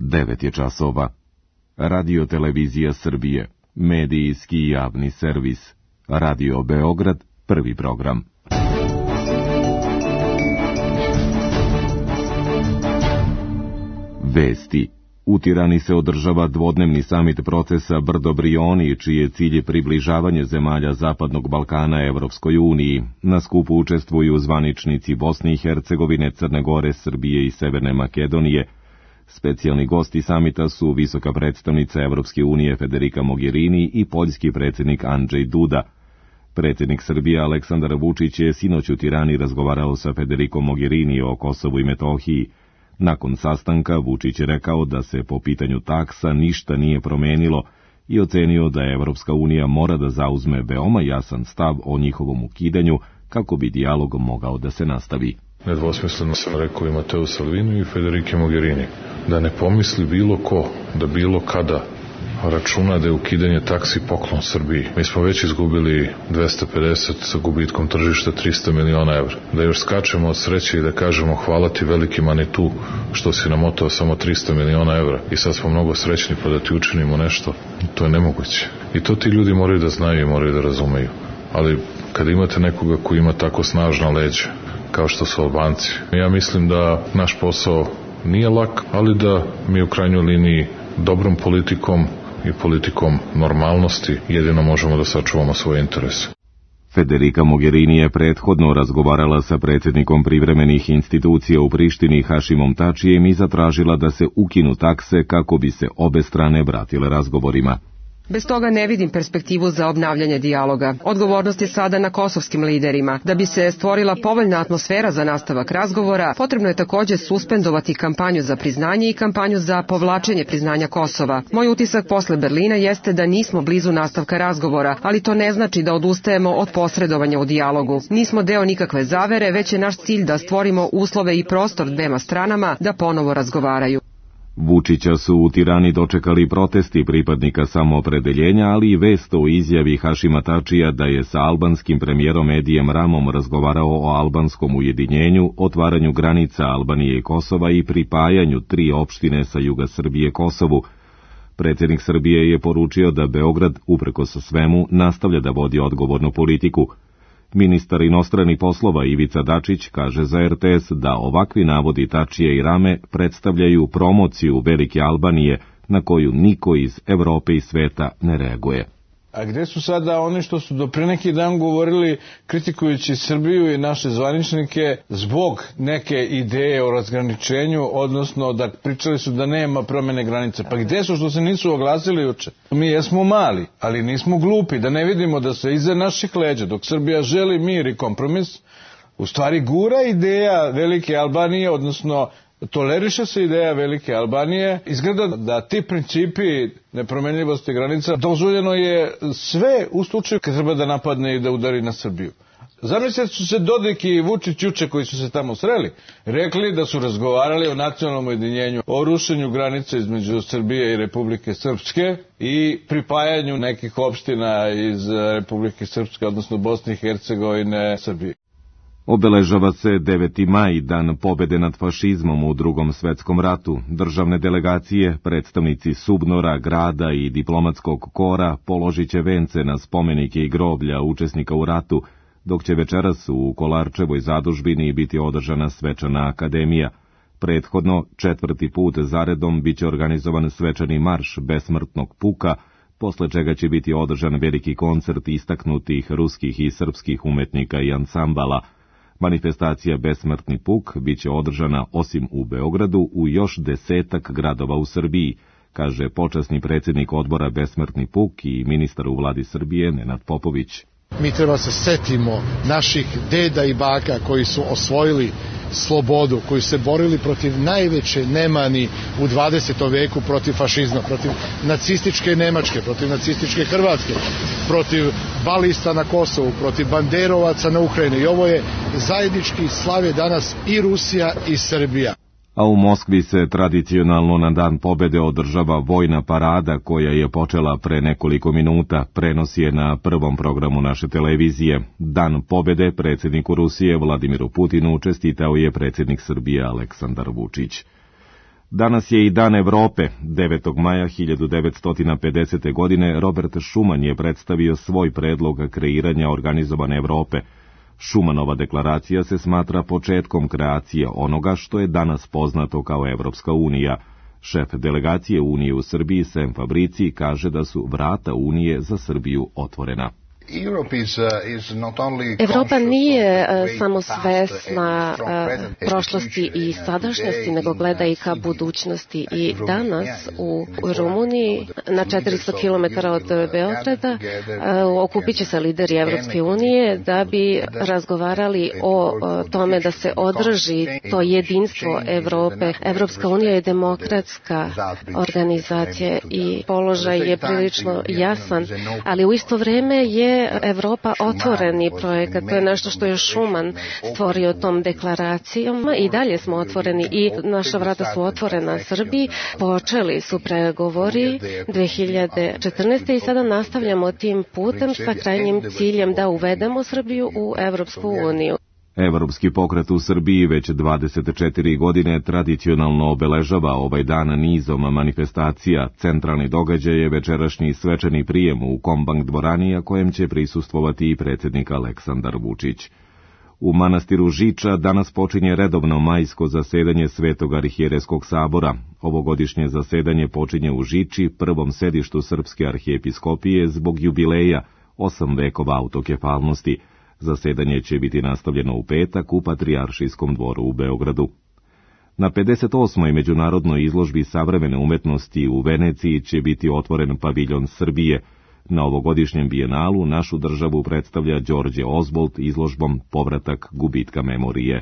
9 je časova. Radio Televizija Srbije, medijski javni servis. Radio Beograd, prvi program. Vesti. U Tirani se održava dvodnevni samit procesa Brdo-Brioni, čiji je cilj približavanje zemalja Zapadnog Balkana Evropskoj uniji. Na skupu učestvuju zvaničnici Bosne i Hercegovine, Crne Gore, Srbije i Severne Makedonije. Specijalni gosti samita su visoka predstavnica Evropske unije Federica Mogherini i poljski predsjednik Andrzej Duda. Predsjednik Srbije Aleksandar Vučić je sinoć u Tirani razgovarao sa Federicom Mogherini o Kosovu i Metohiji. Nakon sastanka Vučić je rekao da se po pitanju taksa ništa nije promenilo i ocenio da Evropska unija mora da zauzme veoma jasan stav o njihovom ukidanju kako bi dijalog mogao da se nastavi. Nedvosmisleno sam rekao i Mateu Salvinu i Federici Mogherini da ne pomisli bilo ko da bilo kada računa da je ukidanje taksi poklon Srbiji. Mi smo već izgubili 250 sa gubitkom tržišta 300 miliona evra. Da još skačemo od sreće i da kažemo hvala ti veliki Manitu što si nam otao samo 300 miliona evra i sad smo mnogo srećni pa da ti učinimo nešto, to je nemoguće. I to ti ljudi moraju da znaju i moraju da razumeju. Ali kada imate nekoga koji ima tako snažna leđa, kao što su Albanci, ja mislim da naš posao nije lak, ali da mi u krajnjoj liniji dobrom politikom i politikom normalnosti jedino možemo da sačuvamo svoje interese. Federica Mogherini je prethodno razgovarala sa predsjednikom privremenih institucija u Prištini Hašimom Tačijem i zatražila da se ukinu takse kako bi se obe strane vratile razgovorima. Bez toga ne vidim perspektivu za obnavljanje dijaloga. Odgovornost je sada na kosovskim liderima. Da bi se stvorila povoljna atmosfera za nastavak razgovora, potrebno je također suspendovati kampanju za priznanje i kampanju za povlačenje priznanja Kosova. Moj utisak posle Berlina jeste da nismo blizu nastavka razgovora, ali to ne znači da odustajemo od posredovanja u dijalogu. Nismo deo nikakve zavere, već je naš cilj da stvorimo uslove i prostor dvema stranama da ponovo razgovaraju. Vučića su u Tirani dočekali protesti pripadnika samoopredeljenja, ali i vest o izjavi Hašima Tačija da je sa albanskim premijerom Edijem Ramom razgovarao o albanskom ujedinjenju, otvaranju granica Albanije i Kosova i pripajanju 3 opštine sa juga Srbije Kosovu. Predsjednik Srbije je poručio da Beograd, uprkos svemu, nastavlja da vodi odgovornu politiku. Ministar inostranih poslova Ivica Dačić kaže za RTS da ovakvi navodi Tačija i Rame predstavljaju promociju Velike Albanije na koju niko iz Evrope i sveta ne reaguje. A gde su sada oni što su do pre neki dan govorili kritikujući Srbiju i naše zvaničnike zbog neke ideje o razgraničenju, odnosno da pričali su da nema promene granice. Pa gde su što se nisu oglasili juče? Mi jesmo mali, ali nismo glupi, da ne vidimo da se iza naših leđa, dok Srbija želi mir i kompromis, u stvari gura ideja Velike Albanije, odnosno toleriše se ideja Velike Albanije. Izgleda da ti principi nepromenljivosti granica dozvoljeno je sve u slučaju kad treba da napadne i da udari na Srbiju. Zamislite su se Dodik i Vučić juče koji su se tamo sreli, rekli da su razgovarali o nacionalnom ujedinjenju, o rušenju granice između Srbije i Republike Srpske i pripajanju nekih opština iz Republike Srpske, odnosno Bosne i Hercegovine, Srbije. Obeležava se 9. maj, dan pobede nad fašizmom u Drugom svetskom ratu. Državne delegacije, predstavnici SUBNOR-a, grada i diplomatskog kora položit će vence na spomenike i groblja učesnika u ratu, dok će večeras u Kolarčevoj zadužbini biti održana svečana akademija. Prethodno, 4. put zaredom biće organizovan svečani marš besmrtnog puka, posle čega će biti održan veliki koncert istaknutih ruskih i srpskih umetnika i ansambala. Manifestacija Besmrtni puk biće održana osim u Beogradu u još 10 gradova u Srbiji, kaže počasni predsjednik odbora Besmrtni puk i ministar u vladi Srbije Nenad Popović. Mi treba se setimo naših deda i baka koji su osvojili slobodu, koji se borili protiv najveće nemani u 20. veku, protiv fašizma, protiv nacističke Nemačke, protiv nacističke Hrvatske, protiv balista na Kosovu, protiv banderovaca na Ukrajini. I ovo je zajednički slave danas i Rusija i Srbija. A u Moskvi se tradicionalno na Dan pobede održava vojna parada koja je počela pre nekoliko minuta, prenosi je na prvom programu naše televizije. Dan pobede predsjedniku Rusije Vladimiru Putinu čestitao je predsjednik Srbije Aleksandar Vučić. Danas je i Dan Evrope. 9. maja 1950. godine Robert Schuman je predstavio svoj predlog kreiranja organizovane Evrope. Schumanova deklaracija se smatra početkom kreacije onoga što je danas poznato kao Evropska unija. Šef delegacije Unije u Srbiji, Sem Fabrici, kaže da su vrata Unije za Srbiju otvorena. Evropa nije samo svesna prošlosti i sadašnjosti, nego gleda i ka budućnosti. I danas u Rumuniji, na 400 km od Beograda, okupit će se lideri Evropske unije da bi razgovarali o tome da se održi to jedinstvo Evrope. Evropska unija je demokratska organizacija i položaj je prilično jasan, ali u isto vreme je Evropa otvoreni projekat. To je nešto što je Schuman stvorio tom deklaracijom i dalje smo otvoreni i naša vrata su otvorena Srbiji. Počeli su pregovori 2014. i sada nastavljamo tim putem sa krajnjim ciljem da uvedemo Srbiju u Evropsku uniju. Evropski pokret u Srbiji već 24 godine tradicionalno obeležava ovaj dan nizom manifestacija. Centralni događaj je večerašnji svečani prijem u Kombank dvorani, a kojem će prisustvovati i predsjednik Aleksandar Vučić. U manastiru Žiča danas počinje redovno majsko zasedanje Svetog arhijerejskog sabora. Ovogodišnje zasedanje počinje u Žiči, prvom sedištu Srpske arhijepiskopije, zbog jubileja 8 vekova autokefalnosti. Zasedanje će biti nastavljeno u petak u Patrijaršijskom dvoru u Beogradu. Na 58. međunarodnoj izložbi savremene umetnosti u Veneciji će biti otvoren paviljon Srbije. Na ovogodišnjem bijenalu našu državu predstavlja Đorđe Ozbolt izložbom Povratak gubitka memorije.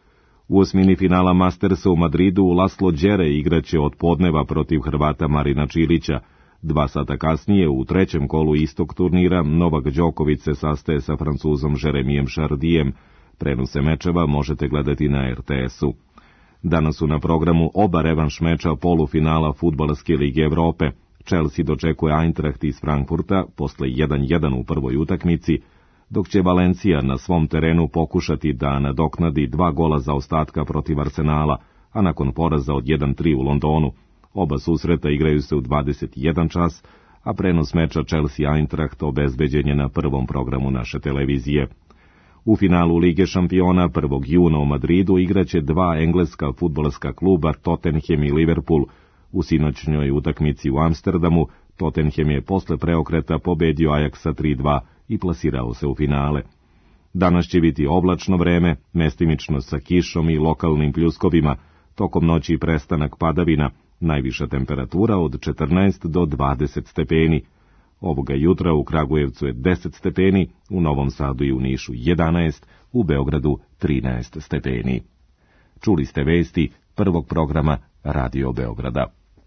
U osmini finala Mastersa u Madridu Laslo Đere igraće od podneva protiv Hrvata Marina Čilića. 2 sata kasnije, u trećem kolu istog turnira, Novak Đoković se sastaje sa Francuzom Jeremijem Chardijem. Prenose mečeva možete gledati na RTS-u. Danas su na programu oba revanš meča polufinala Fudbalske lige Evrope. Chelsea dočekuje Eintracht iz Frankfurta posle 1-1 u prvoj utakmici, dok će Valencija na svom terenu pokušati da nadoknadi 2 gola zaostatka protiv Arsenala, a nakon poraza od 1-3 u Londonu. Oba susreta igraju se u 21 čas, a prenos meča Chelsea-Eintracht obezbeđen je na prvom programu naše televizije. U finalu Lige šampiona 1. juna u Madridu igraće 2 engleska fudbalska kluba Tottenham i Liverpool. U sinoćnjoj utakmici u Amsterdamu Tottenham je posle preokreta pobedio Ajaxa 3-2 i plasirao se u finale. Danas će biti oblačno vreme, mestimično sa kišom i lokalnim pljuskovima, tokom noći prestanak padavina, najviša temperatura od 14 do 20 stepeni. Ovoga jutra u Kragujevcu je 10 stepeni, u Novom Sadu i u Nišu 11, u Beogradu 13 stepeni. Čuli ste vesti prvog programa Radio Beograda.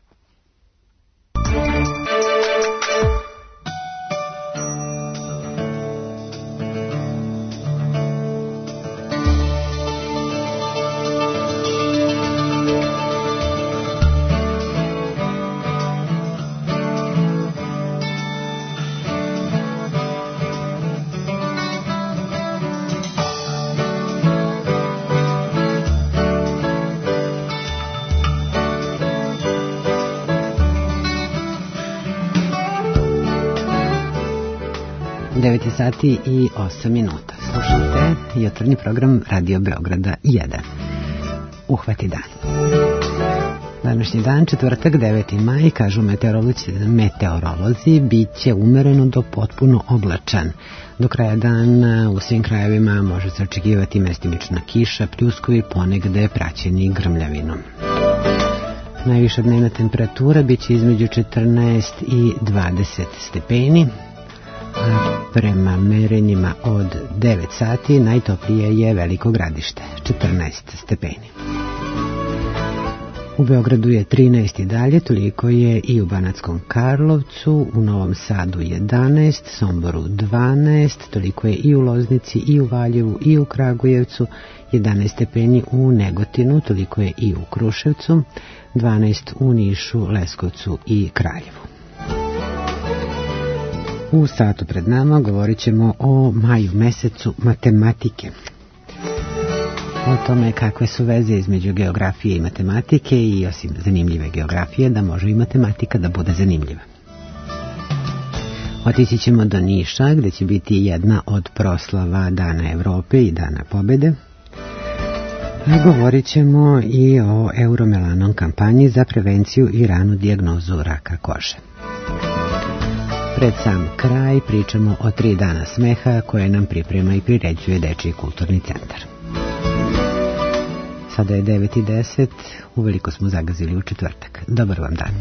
Sati i 8 minuta. Slušajte jutarnji program Radio Beograda 1. Uhvati dan. Današnji dan, četvrtak, 9. maj, kažu meteorolozi, bit će umereno do potpuno oblačan. Do kraja dana u svim krajevima može se očekivati mestimična kiša, pljuskovi, ponegde praćeni grmljavinom. Najviša dnevna temperatura bit će između 14 i 20 stepeni. Prema merenjima od 9 sati najtoplije je Veliko Gradište, 14 stepeni. U Beogradu je 13 i dalje, toliko je i u Banatskom Karlovcu, u Novom Sadu 11, Somboru 12, toliko je i u Loznici, i u Valjevu, i u Kragujevcu, 11 stepeni u Negotinu, toliko je i u Kruševcu, 12 u Nišu, Leskovcu i Kraljevu. U satu pred nama govorit ćemo o maju mesecu matematike. O tome kakve su veze između geografije i matematike i osim zanimljive geografije da može i matematika da bude zanimljiva. Otići ćemo do Niša gde će biti jedna od proslava Dana Evrope i Dana pobede. A govorit ćemo i o Euromelanon kampanji za prevenciju i ranu dijagnozu raka kože. Pred sam kraj pričamo o 3 dana smeha koje nam priprema i priređuje Dečiji kulturni centar. Sada je 9:10, uveliko smo zagazili u četvrtak. Dobar vam dan.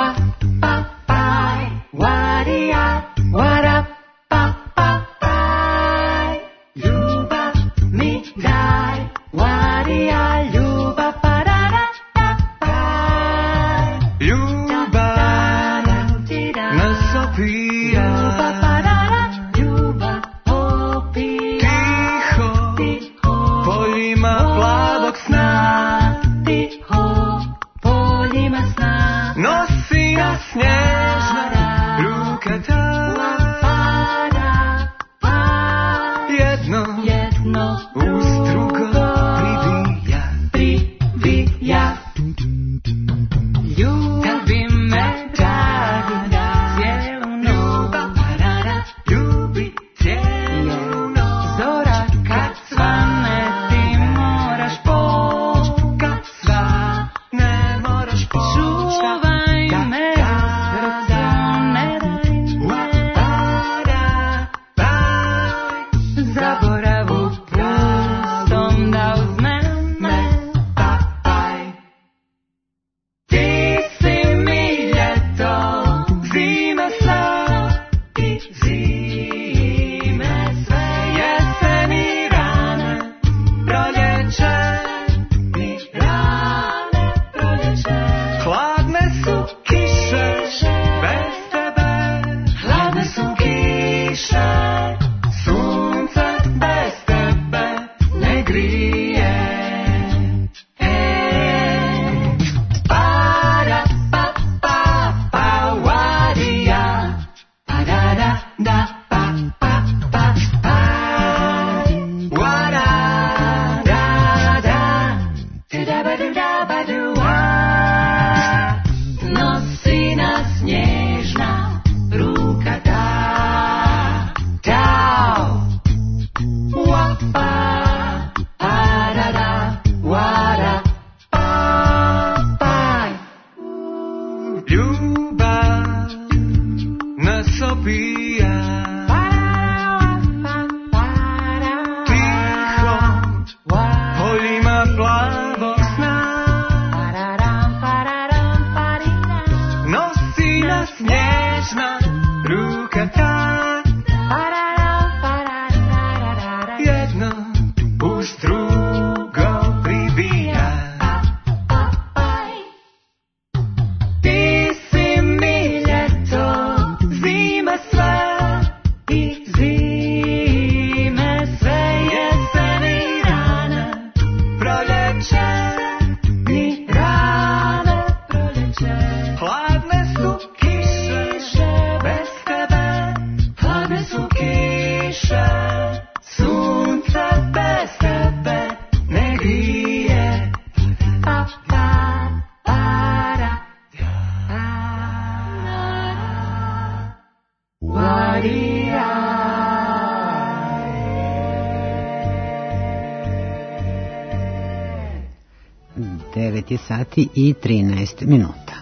Sati i 13 minuta.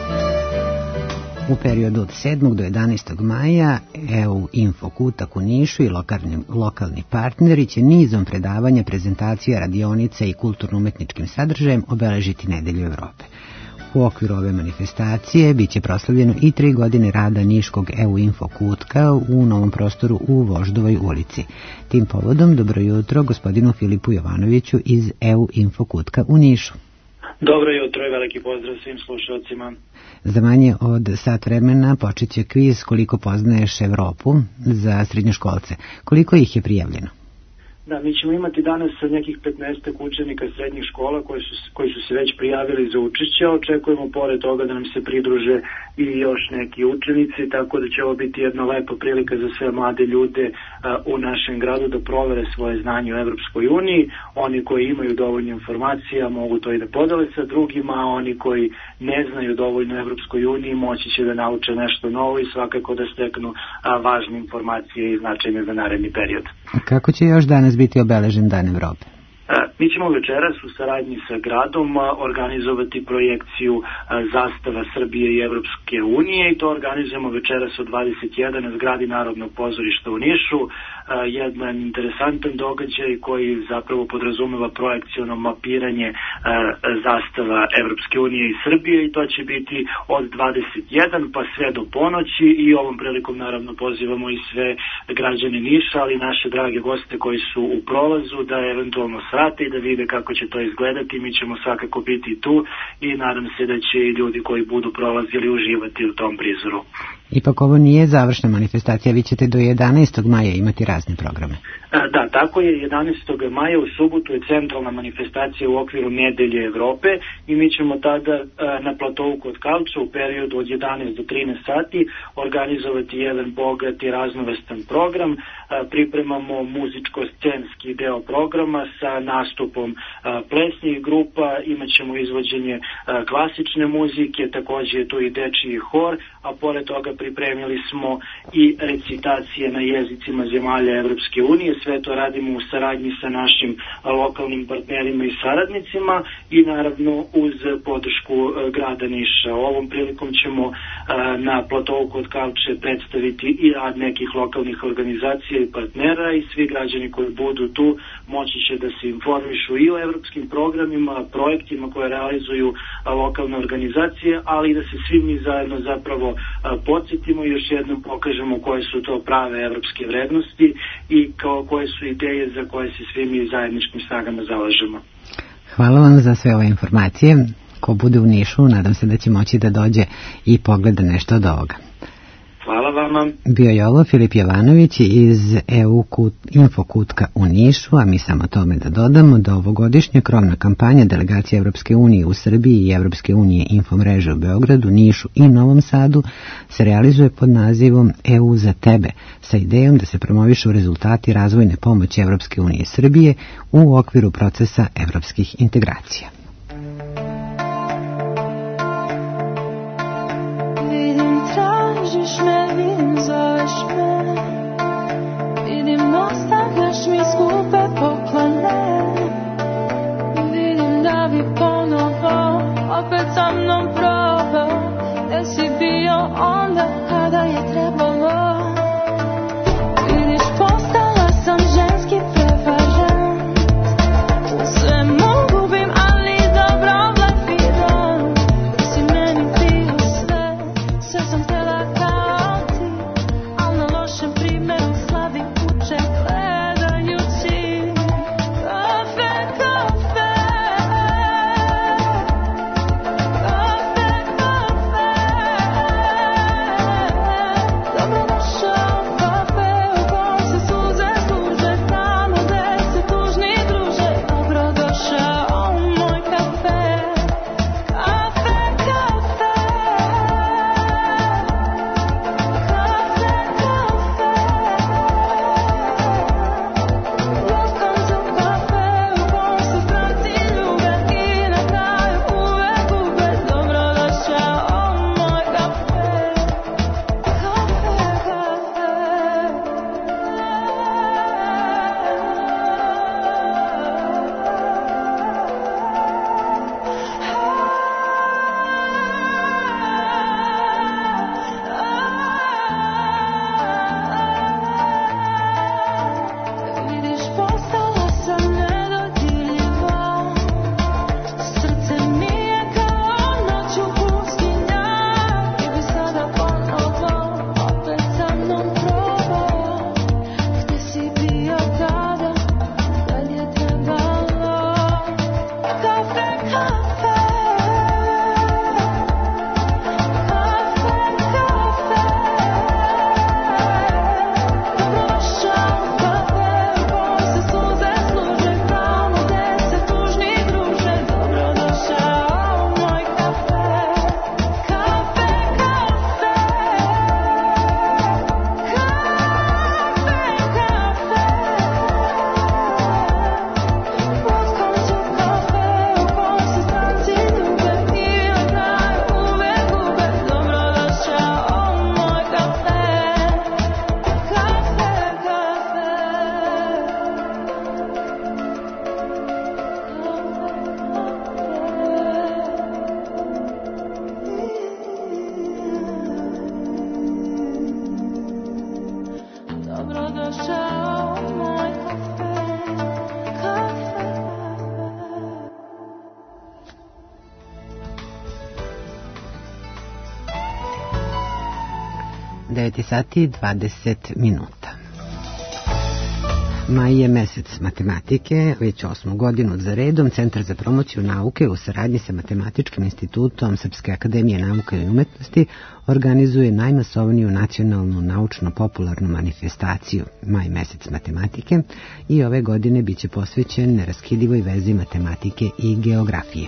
U periodu od 7. do 11. maja EU Info Kutak u Nišu i lokalni partneri će nizom predavanja, prezentacija, radionica i kulturno-umetničkim sadržajem obeležiti Nedelju Evrope. U okviru ove manifestacije biće proslavljeno i 3 godine rada Niškog EU Info Kutka u novom prostoru u Voždovoj ulici. Tim povodom dobro jutro gospodinu Filipu Jovanoviću iz EU Info Kutka u Nišu. Dobro jutro i veliki pozdrav svim slušalcima. Za manje od sat vremena počet će kviz koliko poznaješ Evropu za srednjoškolce. Koliko ih je prijavljeno? Da, mi ćemo imati danas nekih 15 učenika srednjih škola koji su se već prijavili za učešće. Očekujemo pored toga da nam se pridruže i još neki učenici, tako da će ovo biti jedna lepa prilika za sve mlade ljude u našem gradu da provere svoje znanje u Evropskoj uniji. Oni koji imaju dovoljno informacija mogu to i da podele sa drugima, a oni koji ne znaju dovoljno o Evropskoj uniji moći će da nauče nešto novo i svakako da steknu važne informacije i značajne za naredni period. Kako će još danas biti obeležen Dan Evrope? Mi ćemo večeras u saradnji sa gradom organizovati projekciju zastava Srbije i Evropske unije i to organizujemo večeras od 21 na zgradi Narodnog pozorišta u Nišu. Jedan interesantan događaj koji zapravo podrazumeva projekciono mapiranje zastava Evropske unije i Srbije i to će biti od 21 pa sve do ponoći i ovom prilikom naravno pozivamo i sve građane Niša, ali i naše drage goste koji su u prolazu da eventualno srate i da vide kako će to izgledati. Mi ćemo svakako biti tu i nadam se da će i ljudi koji budu prolazili uživati u tom prizoru. Ipak ovo nije završna manifestacija, vi ćete do 11. maja imati razne programe. Da, tako je, 11. maja u subotu je centralna manifestacija u okviru Nedelje Evrope i mi ćemo tada na platovu kod Kalča u periodu od 11 do 13 sati organizovati jedan bogat i raznovrstan program. Pripremamo muzičko-scenski deo programa sa nastupom plesnih grupa, imat ćemo izvođenje klasične muzike, takođe je tu i dečiji hor, a pored toga pripremili smo i recitacije na jezicima zemalja Evropske unije. Sve to radimo u saradnji sa našim lokalnim partnerima i saradnicima i naravno uz podršku grada Niša. Ovom prilikom ćemo na platovu kod Kavče predstaviti i rad nekih lokalnih organizacija i partnera i svi građani koji budu tu moći će da se informišu i o evropskim programima, projektima koje realizuju lokalne organizacije, ali i da se svi mi zajedno zapravo podsjetimo i još jednom pokažemo koje su to prave evropske vrednosti i koje su ideje za koje se svi mi zajedničkim snagama zalažemo. Hvala vam za sve ove informacije. Ko bude u Nišu, nadam se da će moći da dođe i pogleda nešto od ovoga. Hvala vama. Bio je ovo Filip Jovanović iz EU Infokutka u Nišu, a mi samo tome da dodamo da ovogodišnja krovna kampanja Delegacije Evropske unije u Srbiji i Evropske unije Infomreže u Beogradu, Nišu i Novom Sadu se realizuje pod nazivom EU za tebe, sa idejom da se promovišu rezultati razvojne pomoći Evropske unije i Srbije u okviru procesa evropskih integracija. Tražiš me, vidim, zoveš me, vidim, ostavljaš mi skupe poklone, vidim da bi ponovo opet sa mnom probao, gde si bio onda kada je trebalo, vidiš, postala sam ženski prevaran, sve mogu bim, ali 9 sati i 20 minuta. Maj je mesec matematike, već 8. godinu za redom Centar za promociju nauke u saradnji sa Matematičkim institutom Srpske akademije nauka i umetnosti organizuje najmasovniju nacionalnu naučno-popularnu manifestaciju Maj mesec matematike i ove godine biće posvećen neraskidivoj vezi matematike i geografije.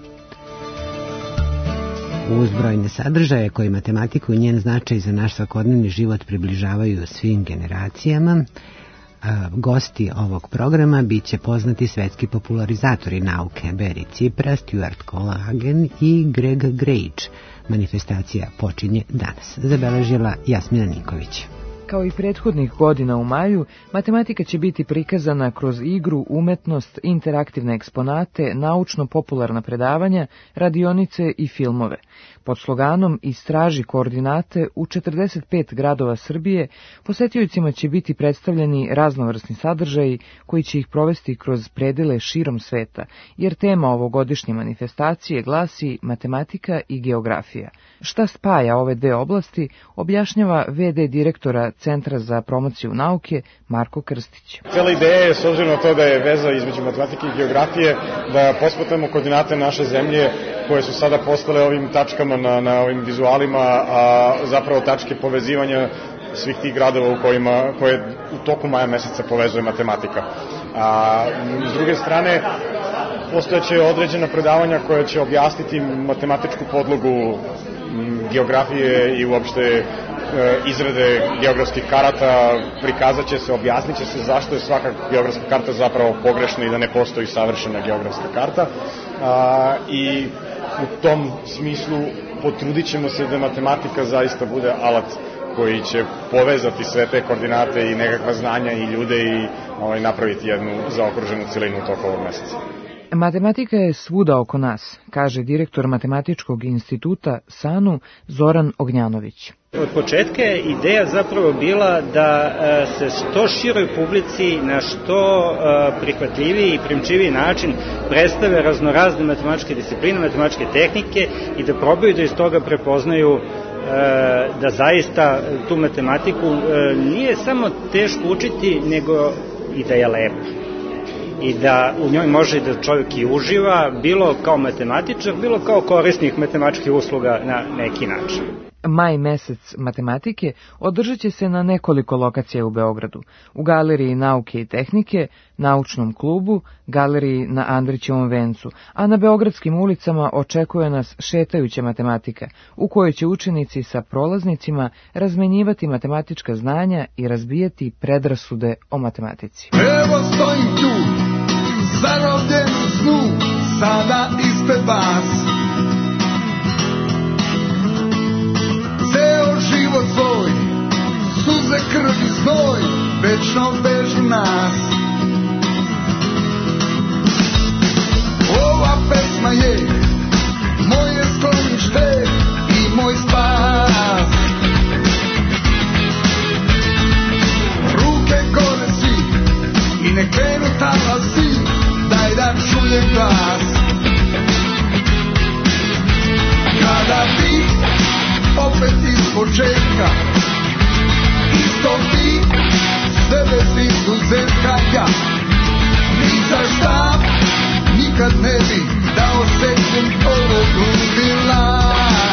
Uz brojne sadržaje koji matematiku i njen značaj za naš svakodnevni život približavaju svim generacijama, gosti ovog programa biće poznati svetski popularizatori nauke Barry Cipra, Stuart Collagen i Greg Grage. Manifestacija počinje danas, zabeležila Jasmina Ninković. Kao i prethodnih godina u maju, matematika će biti prikazana kroz igru, umetnost, interaktivne eksponate, naučno-popularna predavanja, radionice i filmove. Pod sloganom Istraži koordinate u 45 gradova Srbije posetiocima će biti predstavljeni raznovrsni sadržaji koji će ih provesti kroz predele širom sveta, jer tema ovogodišnje manifestacije glasi matematika i geografija. Šta spaja ove dve oblasti, objašnjava VD direktora Centra za promociju nauke Marko Krstić. Cela ideja je, s obzirom na to da je veza između matematike i geografije, da posmatramo koordinate naše zemlje koje su sada postale ovim tačkama na ovim vizualima, a zapravo tačke povezivanja svih tih gradova koje u toku maja meseca povezuje matematika. A s druge strane, postojeće određena predavanja koja će objasniti matematičku podlogu geografije i uopšte izrade geografskih karata, prikazat će se, objasnit će se zašto je svaka geografska karta zapravo pogrešna i da ne postoji savršena geografska karta. I u tom smislu potrudit ćemo se da matematika zaista bude alat koji će povezati sve te koordinate i nekakva znanja i ljude i napraviti jednu zaokruženu celinu toku ovog meseca. Matematika je svuda oko nas, kaže direktor Matematičkog instituta SANU Zoran Ognjanović. Od početka je ideja zapravo bila da se što široj publici na što prihvatljiviji i primčiviji način predstave raznorazne matematičke discipline, matematičke tehnike i da probaju da iz toga prepoznaju da zaista tu matematiku nije samo teško učiti, nego i da je lepa. I da u njoj može da čovjek i uživa, bilo kao matematičar, bilo kao korisnik matematičkih usluga na neki način. Maj mesec matematike održat će se na nekoliko lokacija u Beogradu, u Galeriji nauke i tehnike, Naučnom klubu, Galeriji na Andrićevom vencu, a na beogradskim ulicama očekuje nas šetajuća matematika, u kojoj će učenici sa prolaznicima razmenjivati matematička znanja i razbijati predrasude o matematici. Evo stojim tu, zarobljen u snu, sada ispred vas. Ceo život svoj, suze, krv i znoj, večno vežu nas. Ova pesma je moje sklonište i moj spas. Ruke gore svi i ne krenu talasi, daj da čujem glas. Kada ti opet iz početka, isto ti, sve bez izuzetka ja. Ni za šta nikad ne bi dao sekund ovog ludila.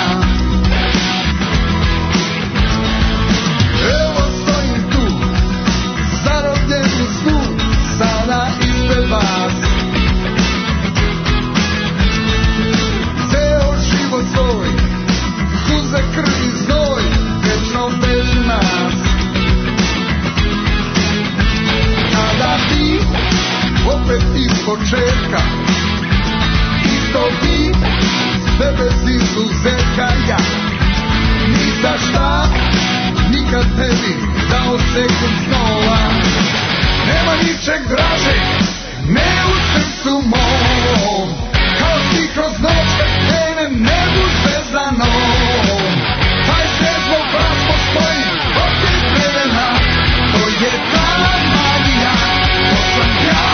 Evo stojim tu, zarobljen u snu, sada ispred vas. Ceo život svoj, suze, krv i znoj, večno vežu nas. Kada ti, opet iz početka, isto ti, sve bez izuzetka ja. Ni za šta, nikad ne bi dao sekund snova. Nema ničeg draže, ne u srcu mom, kao ti kroz noć kad krene nebu zvezdano. Taj svijet zbog vas postoji protiv vremena, to je ta magija, to sam ja.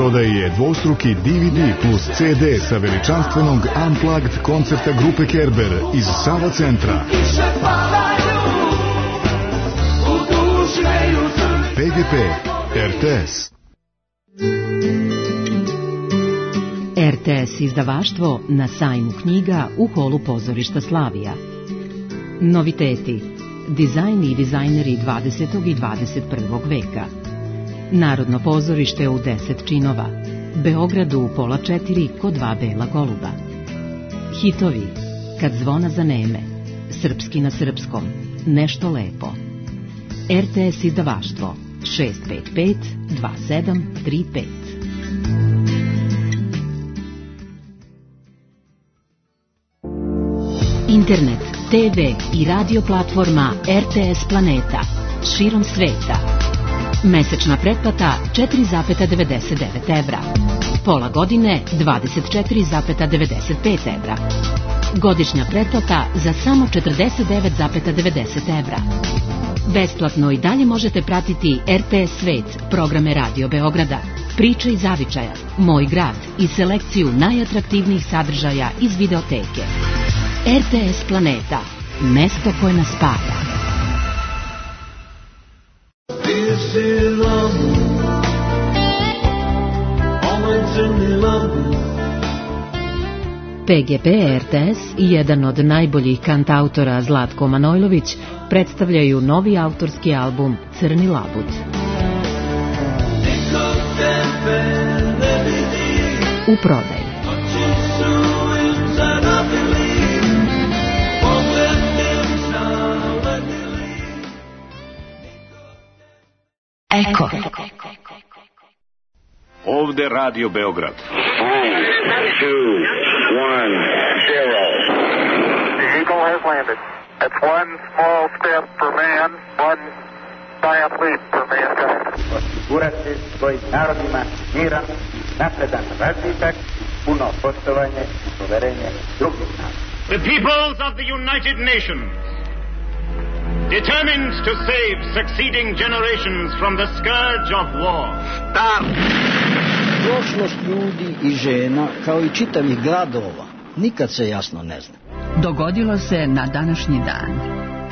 prodaji je dvostruki DVD plus CD sa veličanstvenog Unplugged koncerta grupe Kerber iz Sava centra. PGP RTS. RTS izdavaštvo na sajmu knjiga u holu pozorišta Slavija. Noviteti. Dizajn i dizajneri 20. i 21. veka. Narodno pozorište u 10 činova. Beogradu u 3:30 kod 2 bela goluba. Hitovi. Kad zvona zaneme. Srpski na srpskom. Nešto lepo. RTS izdavaštvo 655 2735. Internet, TV i radio platforma RTS Planeta širom sveta. Mesečna pretplata 4,99 evra. Pola godine 24,95 evra. Godišnja pretplata za samo 49,90 evra. Besplatno i dalje možete pratiti RTS Svet, programe Radio Beograda, Priče iz zavičaja, Moj grad i selekciju najatraktivnijih sadržaja iz videoteke. RTS Planeta, mesto koje nas spaja. PGP RTS i jedan od najboljih kantautora Zlatko Manojlović predstavljaju novi autorski album Crni labud. U prodaju. Eko. Ovde Radio Beograd. 3, 2, 1, 0. The Eagle has landed. It's one small step for man, one giant leap for mankind. Osigurati svojim narodima miran, napredan razvitak, puno poštovanje i poverenje drugih naroda. The peoples of the United Nations, determined to save succeeding generations from the scourge of war. Start! Prošlost ljudi i žena, kao i čitavih gradova, nikad se jasno ne zna. Dogodilo se na današnji dan.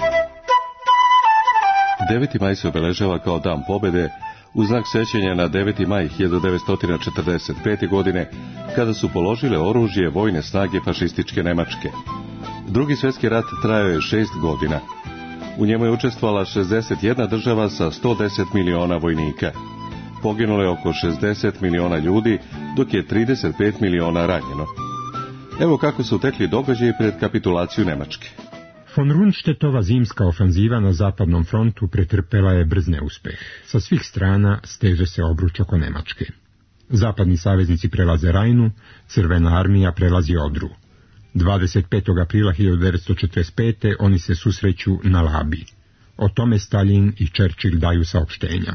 9. maj se obeležava kao dan pobede u znak sećanja na 9. maj 1945. godine, kada su položile oružje vojne snage fašističke Nemačke. Drugi svjetski rat trajao je 6 godina. U njemu je učestvovala 61 država sa 110 miliona vojnika. Poginulo je oko 60 miliona ljudi, dok je 35 miliona ranjeno. Evo kako su tekli događaji pred kapitulaciju Nemačke. Von Rundstedtova zimska ofanziva na zapadnom frontu pretrpela je brz neuspeh. Sa svih strana steže se obruč oko Nemačke. Zapadni saveznici prelaze Rajnu, Crvena armija prelazi Odru. 25. aprila 1945. oni se susreću na Labi. O tome Stalin i Churchill daju saopštenja.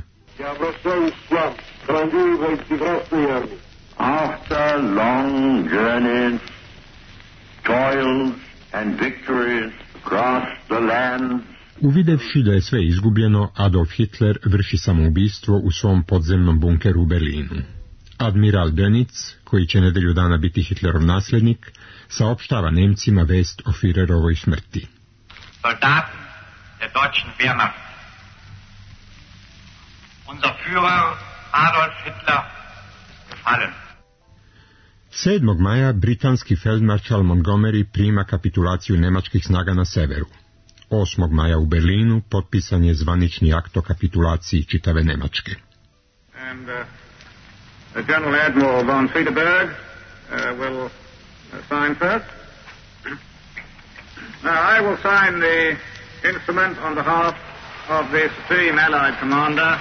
After long journeys, toils and victories across the lands, Uvidevši da je sve izgubljeno, Adolf Hitler vrši samoubistvo u svom podzemnom bunkeru u Berlinu. Admiral Dönitz, koji će nedelju dana biti Hitlerov nasljednik, saopštava Nemcima vest o Führerovoj smrti. Soldaten der deutschen Wehrmacht. Unser Führer Adolf Hitler ist gefallen. 7. maja britanski feldmaršal Montgomery prima kapitulaciju nemačkih snaga na severu. 8. maja u Berlinu potpisan je zvanični akt o kapitulaciji čitave Nemačke. And General Admiral von Friedeberg will sign first. Now I will sign the instrument on behalf of the Supreme Allied Commander.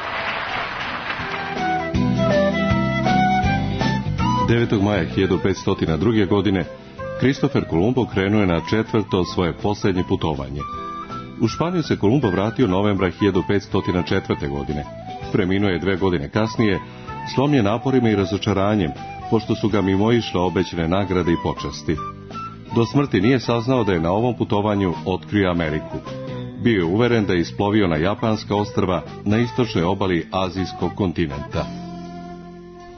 9. maja 1502. godine Kristofer Kolumbo krenuo je na 4. svoje posljednje putovanje. U Španiju se Kolumbo vratio novembra 1504. godine. Preminuo je 2 godine kasnije, slomljen naporima i razočaranjem, pošto su ga mimoišle obećane nagrade i počasti. Do smrti nije saznao da je na ovom putovanju otkrio Ameriku. Bio je uveren da je isplovio na Japanska ostrva na istočnoj obali azijskog kontinenta.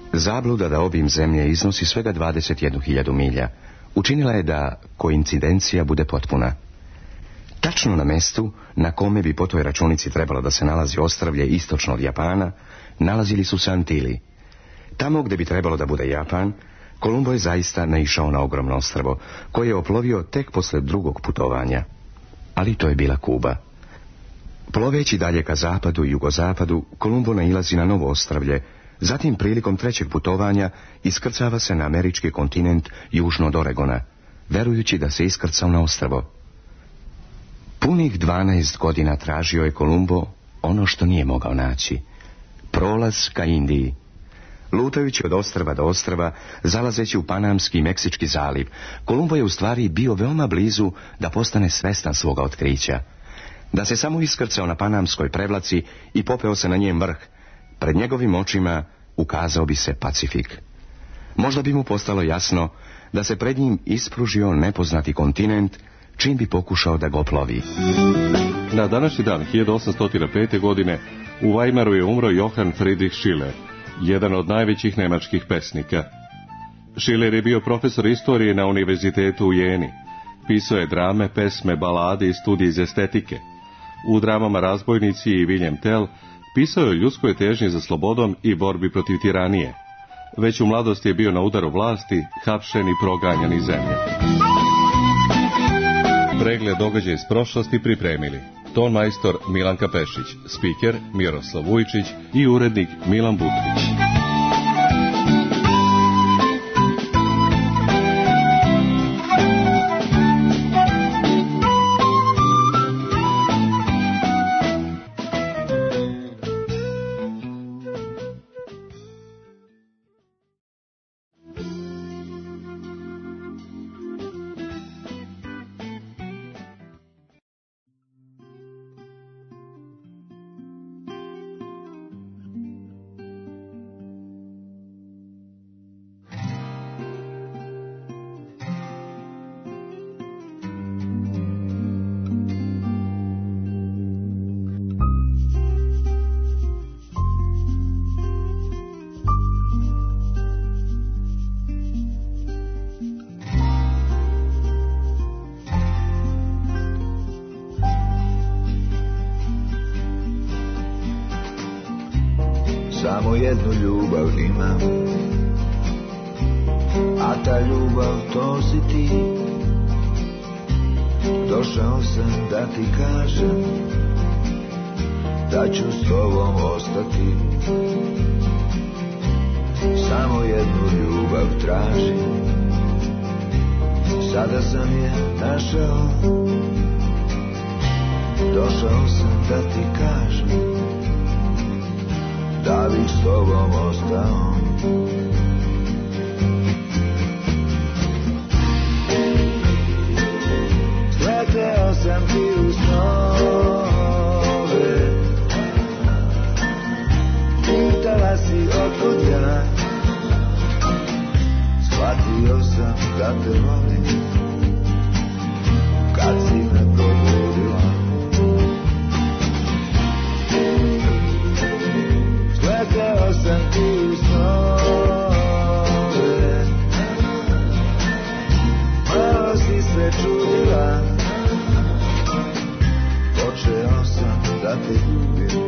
Zabluda da obim zemlje iznosi svega 21.000 milja učinila je da koincidencija bude potpuna. Tačno na mestu na kome bi po toj računici trebalo da se nalazi ostrvlje istočno od Japana, nalazili su se Antili. Tamo gde bi trebalo da bude Japan, Kolumbo je zaista naišao na ogromno ostrvo, koje je oplovio tek posle drugog putovanja. Ali to je bila Kuba. Ploveći dalje ka zapadu i jugozapadu, Kolumbo nailazi na novo ostrvlje, zatim prilikom trećeg putovanja iskrcava se na američki kontinent južno od Oregona, verujući da se iskrcao na ostrvo. Punih 12 godina tražio je Kolumbo ono što nije mogao naći. Prolaz ka Indiji. Lutajući od ostrva do ostrva, zalazeći u Panamski i Meksički zaliv, Kolumbo je u stvari bio veoma blizu da postane svestan svoga otkrića. Da se samo iskrcao na Panamskoj prevlaci i popeo se na njen vrh, pred njegovim očima ukazao bi se Pacifik. Možda bi mu postalo jasno da se pred njim ispružio nepoznati kontinent, čim bi pokušao da ga oplovi. Na današnji dan 1805. godine u Weimaru je umro Johann Friedrich Schiller, jedan od najvećih nemačkih pesnika. Schiller je bio profesor istorije na univerzitetu u Jeni. Pisao je drame, pesme, balade i studije iz estetike. U dramama Razbojnici i Wilhelm Tell pisao je o ljudskoj težnji za slobodom i borbi protiv tiranije. Već u mladosti je bio na udaru vlasti, hapšen i proganjan iz zemlje. Pregled događaja iz prošlosti pripremili tonmajstor Milanka Pešić, spiker Miroslav Vujčić i urednik Milan Butrić. Samo jednu ljubav imam, a ta ljubav to si ti. Došao sam da ti kažem da ću s tobom ostati. Samo jednu ljubav tražim, sada sam je našao. Došao sam da ti kažem da bih s tobom ostao. Sleteo sam ti u snove, pitala si otkud ja. Shvatio sam da te volim kad si me probudila. Sleteo sam ti u snove, malo si se čudila. Počeo sam da te ljubim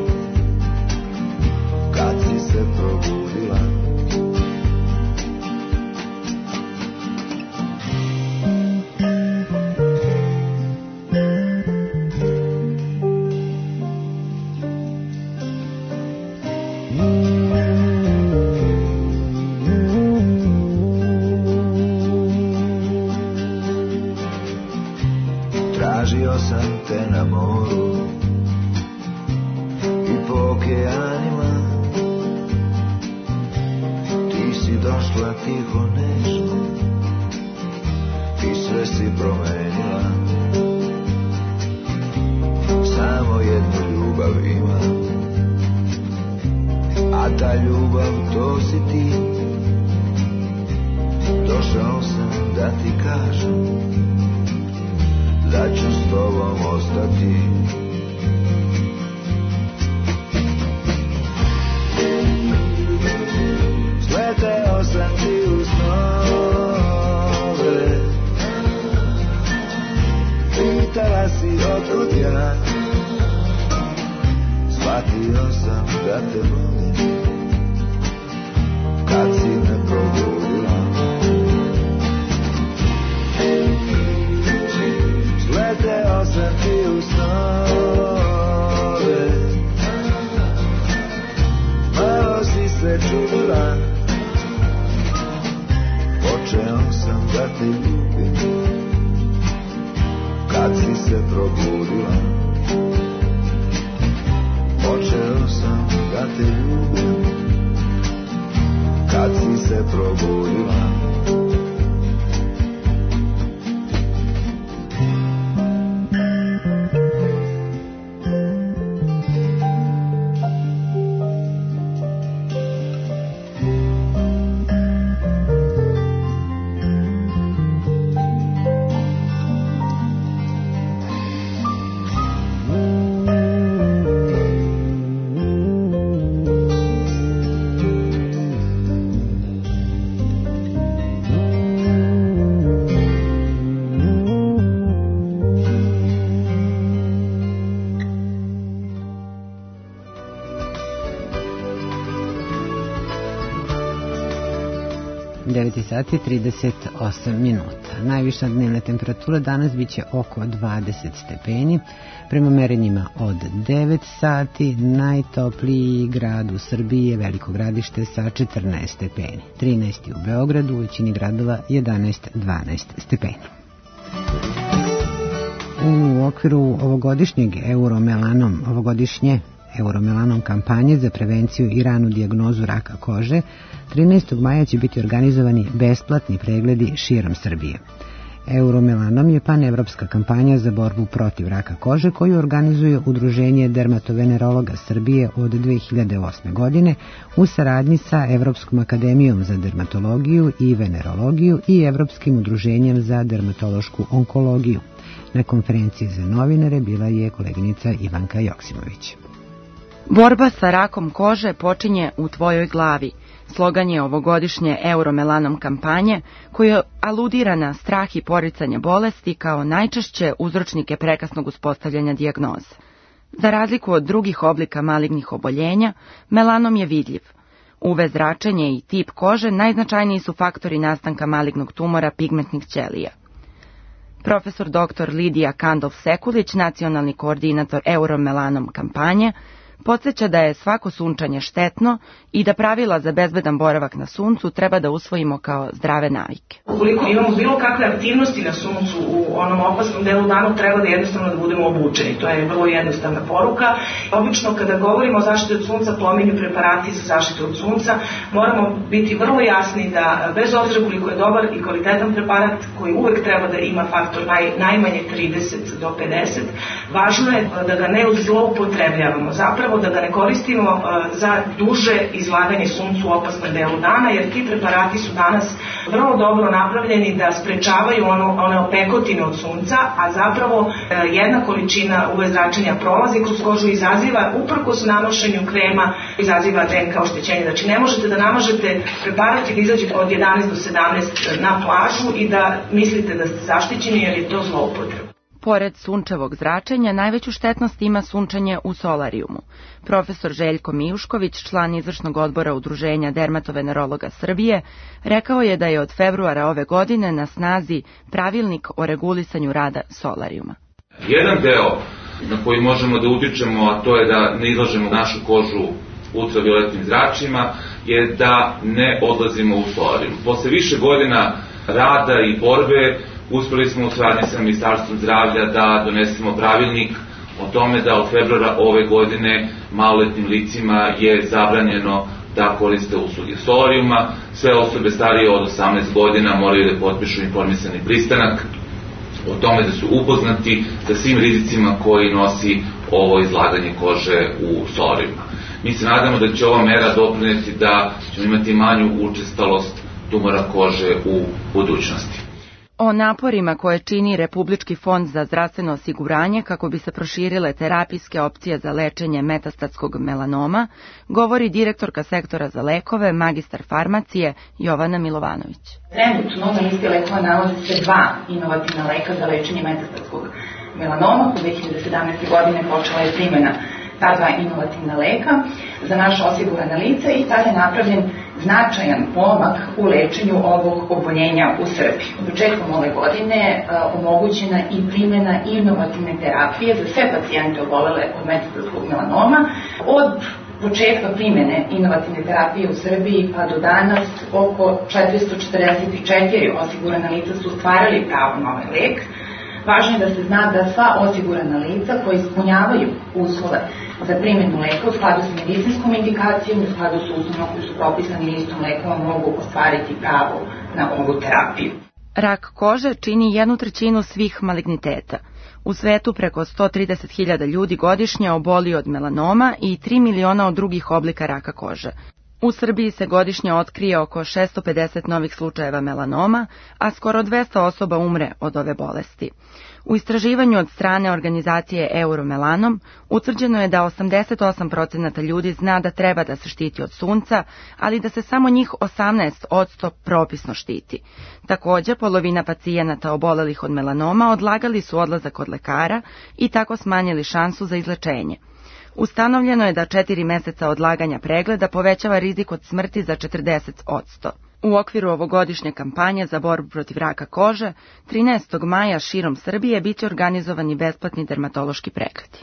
kad si se probudila. Tražio sam te na moru i po okeanima, ti si došla tiho nežno i sve si promenila. Samo jednu ljubav imam, a ta ljubav to si ti. Došao sam da ti kažem da ću s tobom ostati. Shvatio sam da te volim kad si me probudila. Sleteo sam ti u snove, malo si se čudila. Počeo sam da te ljubim kad si se probudila. Počeo sam da te ljubim kad si se probudila. 9 sati 38 minuta. Najviša dnevna temperatura danas biće oko 20 stepeni. Prema merenjima od 9 sati najtopliji grad u Srbiji je Veliko Gradište sa 14 stepeni. 13. u Beogradu, u većini gradova 11-12 stepeni. U okviru ovogodišnje Euromelanom kampanje za prevenciju i ranu dijagnozu raka kože, 13. maja će biti organizovani besplatni pregledi širom Srbije. Euromelanom je panevropska kampanja za borbu protiv raka kože koju organizuje Udruženje dermatovenerologa Srbije od 2008. godine u saradnji sa Evropskom akademijom za dermatologiju i venerologiju i Evropskim udruženjem za dermatološku onkologiju. Na konferenciji za novinare bila je koleginica Ivanka Joksimović. Borba sa rakom kože počinje u tvojoj glavi. Slogan je ovogodišnje Euromelanom kampanje koja aludira na strah i poricanje bolesti kao najčešće uzročnike prekasnog uspostavljanja dijagnoze. Za razliku od drugih oblika malignih oboljenja, melanom je vidljiv. UV zračenje i tip kože najznačajniji su faktori nastanka malignog tumora pigmentnih ćelija. Profesor dr. Lidija Kandov-Sekulić, nacionalni koordinator Euromelanom kampanje, podsjeća da je svako sunčanje štetno i da pravila za bezbedan boravak na suncu treba da usvojimo kao zdrave navike. Ukoliko imamo bilo kakve aktivnosti na suncu u onom opasnom delu dana, treba da jednostavno da budemo obučeni. To je vrlo jednostavna poruka. Obično kada govorimo o zaštiti od sunca, pominju preparati za zaštitu od sunca, moramo biti vrlo jasni da bez obzira koliko je dobar i kvalitetan preparat koji uvek treba da ima faktor najmanje 30 do 50, važno je da ga ne zloupotrebljavamo. Zapravo da ga ne koristimo za duže izlaganje suncu u opasnom delu dana, jer ti preparati su danas vrlo dobro napravljeni da sprečavaju one opekotine od sunca, a zapravo jedna količina UV zračenja prolazi kroz kožu i izaziva, uprkos nanošenju krema, izaziva DNK oštećenje. Znači ne možete da namažete preparat i da izađete od 11 do 17 na plažu i da mislite da ste zaštićeni, jer je to zloupotreba. Pored sunčevog zračenja, najveću štetnost ima sunčanje u solarijumu. Profesor Željko Mijušković, član izvršnog odbora Udruženja dermatovenerologa Srbije, rekao je da je od februara ove godine na snazi pravilnik o regulisanju rada solarijuma. Jedan deo na koji možemo da utičemo, a to je da ne izlažemo našu kožu ultravioletnim zračima, je da ne odlazimo u solarijum. Posle više godina rada i borbe, uspeli smo u saradnji sa Ministarstvom zdravlja da donesemo pravilnik o tome da od februara ove godine maloletnim licima je zabranjeno da koriste usluge solarijuma. Sve osobe starije od 18 godina moraju da potpišu informisani pristanak o tome da su upoznati sa svim rizicima koji nosi ovo izlaganje kože u solarijuma. Mi se nadamo da će ova mera doprineti da ćemo imati manju učestalost tumora kože u budućnosti. O naporima koje čini Republički fond za zdravstveno osiguranje kako bi se proširile terapijske opcije za lečenje metastatskog melanoma, govori direktorka sektora za lekove, magistar farmacije Jovana Milovanović. Trenutno na listi lekova nalaze se 2 inovativna leka za lečenje metastatskog melanoma. U 2017. godine počela je primjena ta dva inovativna leka za naše osigurane lice i tad je napravljen značajan pomak u lečenju ovog oboljenja u Srbiji. Početkom ove godine omogućena i primjena inovativne terapije za sve pacijente obolele od metastatskog melanoma. Od početka primjene inovativne terapije u Srbiji pa do danas oko 444 osigurana lica su ostvarili pravo na ovaj lek. Važno je da se zna da sva osigurana lica koji ispunjavaju uslove za primjenu leka u skladu s medicinskom indikacijom, u skladu s uslovima koji su propisani listom lekova mogu ostvariti pravo na ovu terapiju. Rak kože čini 1/3 svih maligniteta. U svetu preko 130.000 ljudi godišnje oboli od melanoma i 3 miliona od drugih oblika raka kože. U Srbiji se godišnje otkrije oko 650 novih slučajeva melanoma, a skoro 200 osoba umre od ove bolesti. U istraživanju od strane organizacije Euromelanom utvrđeno je da 88% ljudi zna da treba da se štiti od sunca, ali da se samo njih 18% propisno štiti. Također, polovina pacijenata obolelih od melanoma odlagali su odlazak od lekara i tako smanjili šansu za izlečenje. Ustanovljeno je da 4 meseca odlaganja pregleda povećava rizik od smrti za 40%. U okviru ovogodišnje kampanje za borbu protiv raka kože, 13. maja širom Srbije biće organizovani besplatni dermatološki pregledi.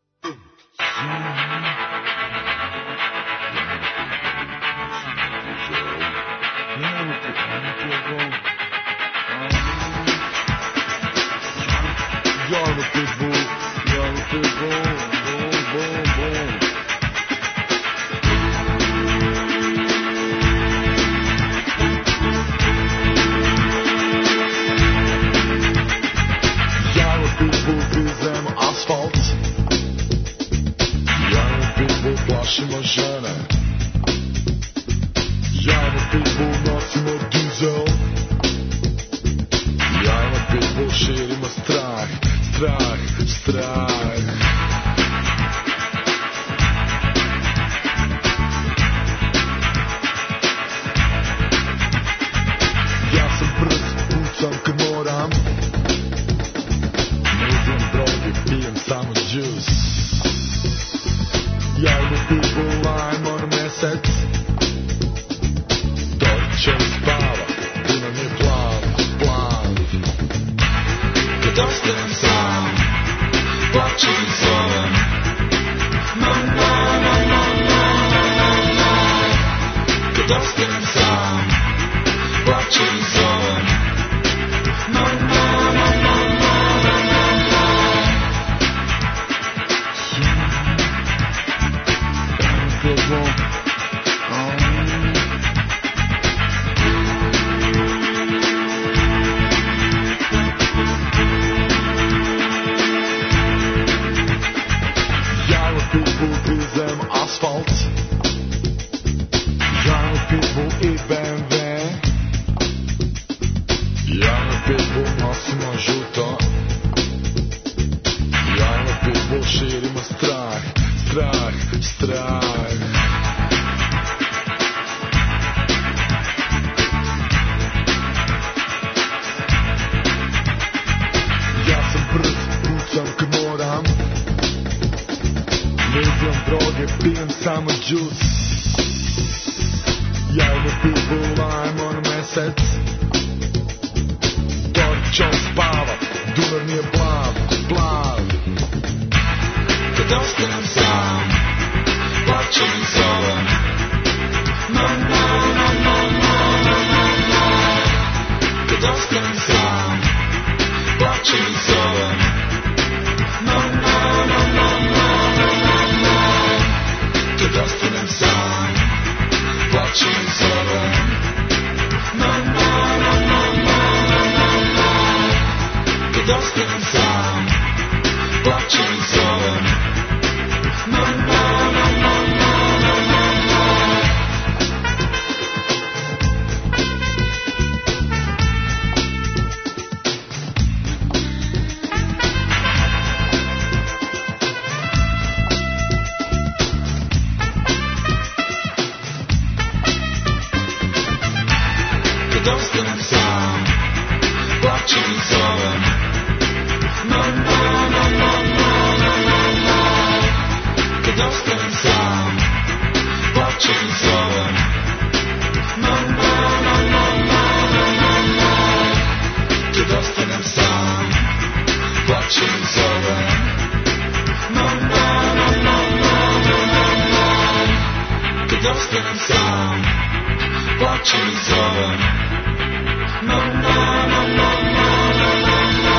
Plašimo žene, jajmo pitbull, nosimo dizel, jajmo pitbull, širimo strah, strah, strah. Ja sam brz, pucam kad moram, ne uzem droge, pijem samo džus. Jajmo pitbull, ajmo na mesec, doće spava, tu nam je plan. Kad ostanem sam, plačem i zovem, mama. Kad ostanem sam, plačem i zovem, mama. Grizem asfalt, jajmo pitbull i BMW, jajmo pitbull, nosimo žuto, jajmo pitbull, širimo strah, strah, strah. Ja sam brz, pucam kad moram, ne uzem droge, pijem samo džus. Jajmo pitbull, ajmo na mesec, doće spava, Dunar mi je plav. Kad ostanem sam, plačem i zovem, mama. Kad ostanem sam, plačem i zovem, mama. Kad ostanem sam, plačem i zovem, mama. Kad ostanem sam, plačem i zovem, mama. Kad ostanem sam, plačem i zovem, mama. kad ostanem sam, plačem i zovem. Na, na, na, na, na, na, na, na. Kad ostanem sam, plačem i zovem. Na, na, na, na, na, na, na, na. Kad ostanem sam, plačem i zovem. Na, na, na, na, na, na, na, na.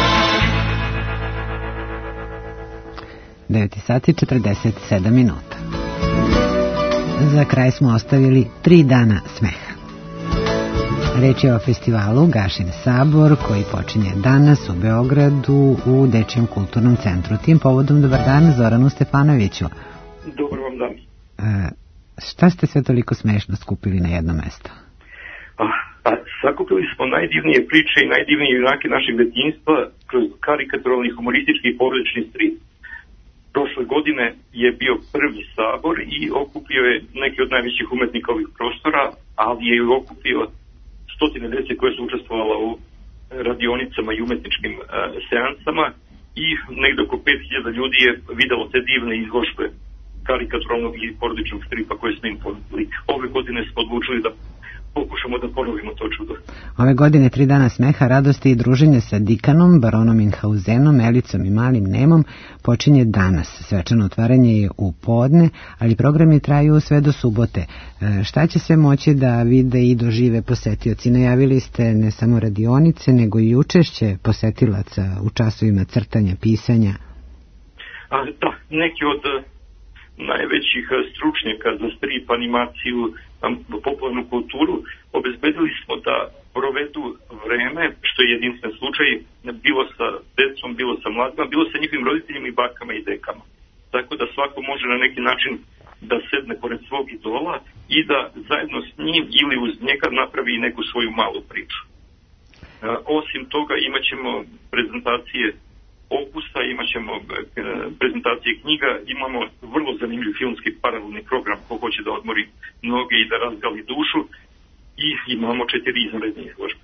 9 sati 47 minuta. Za kraj smo ostavili 3 dana smeha. Reč je o festivalu Gašin sabor koji počinje danas u Beogradu u Dečijem kulturnom centru. Tim povodom dobar dan Zoranu Stefanoviću. Dobar vam dan. Šta ste sve toliko smešno skupili na jedno mesto? Sakupili smo najdivnije priče i najdivnije junake našeg detinjstva kroz karikaturalni, humoristički i porodični strip. Prošle godine je bio prvi sabor i okupio je neki od najvećih umetnika ovih prostora, ali je okupio stotine dece koje su učestvovala u radionicama i umetničkim seansama i negde oko 5000 ljudi je videlo te divne izložbe karikaturalnog i porodičnog stripa koje smo im ponudili. Ove godine smo odlučili da pokušamo da ponovimo to čudo. Ove godine 3 dana smeha, radosti i druženje sa Dikanom, baronom Minhauzenom, Elicom i Malim Nemom počinje danas. Svečano otvaranje je u podne, ali programi traju sve do subote. Šta će se moći da vide i dožive posetioci? Najavili ste ne samo radionice, nego i učešće posetilaca u časovima crtanja, pisanja. Da, neki od najvećih stručnjaka za strip, animaciju, popularnu kulturu, obezbedili smo da provedu vreme, što je jedinstven slučaj, bilo sa decom, bilo sa mladima, bilo sa njihovim roditeljima i bakama i dekama. Tako da svako može na neki način da sedne pored svog idola i da zajedno s njim ili uz njega napravi neku svoju malu priču. Osim toga imat ćemo prezentacije opusa, imat ćemo prezentacije knjiga, imamo vrlo zanimljiv filmski paralelni program ko hoće da odmori noge i da razgali dušu i imamo 4 izvanredne izložbe.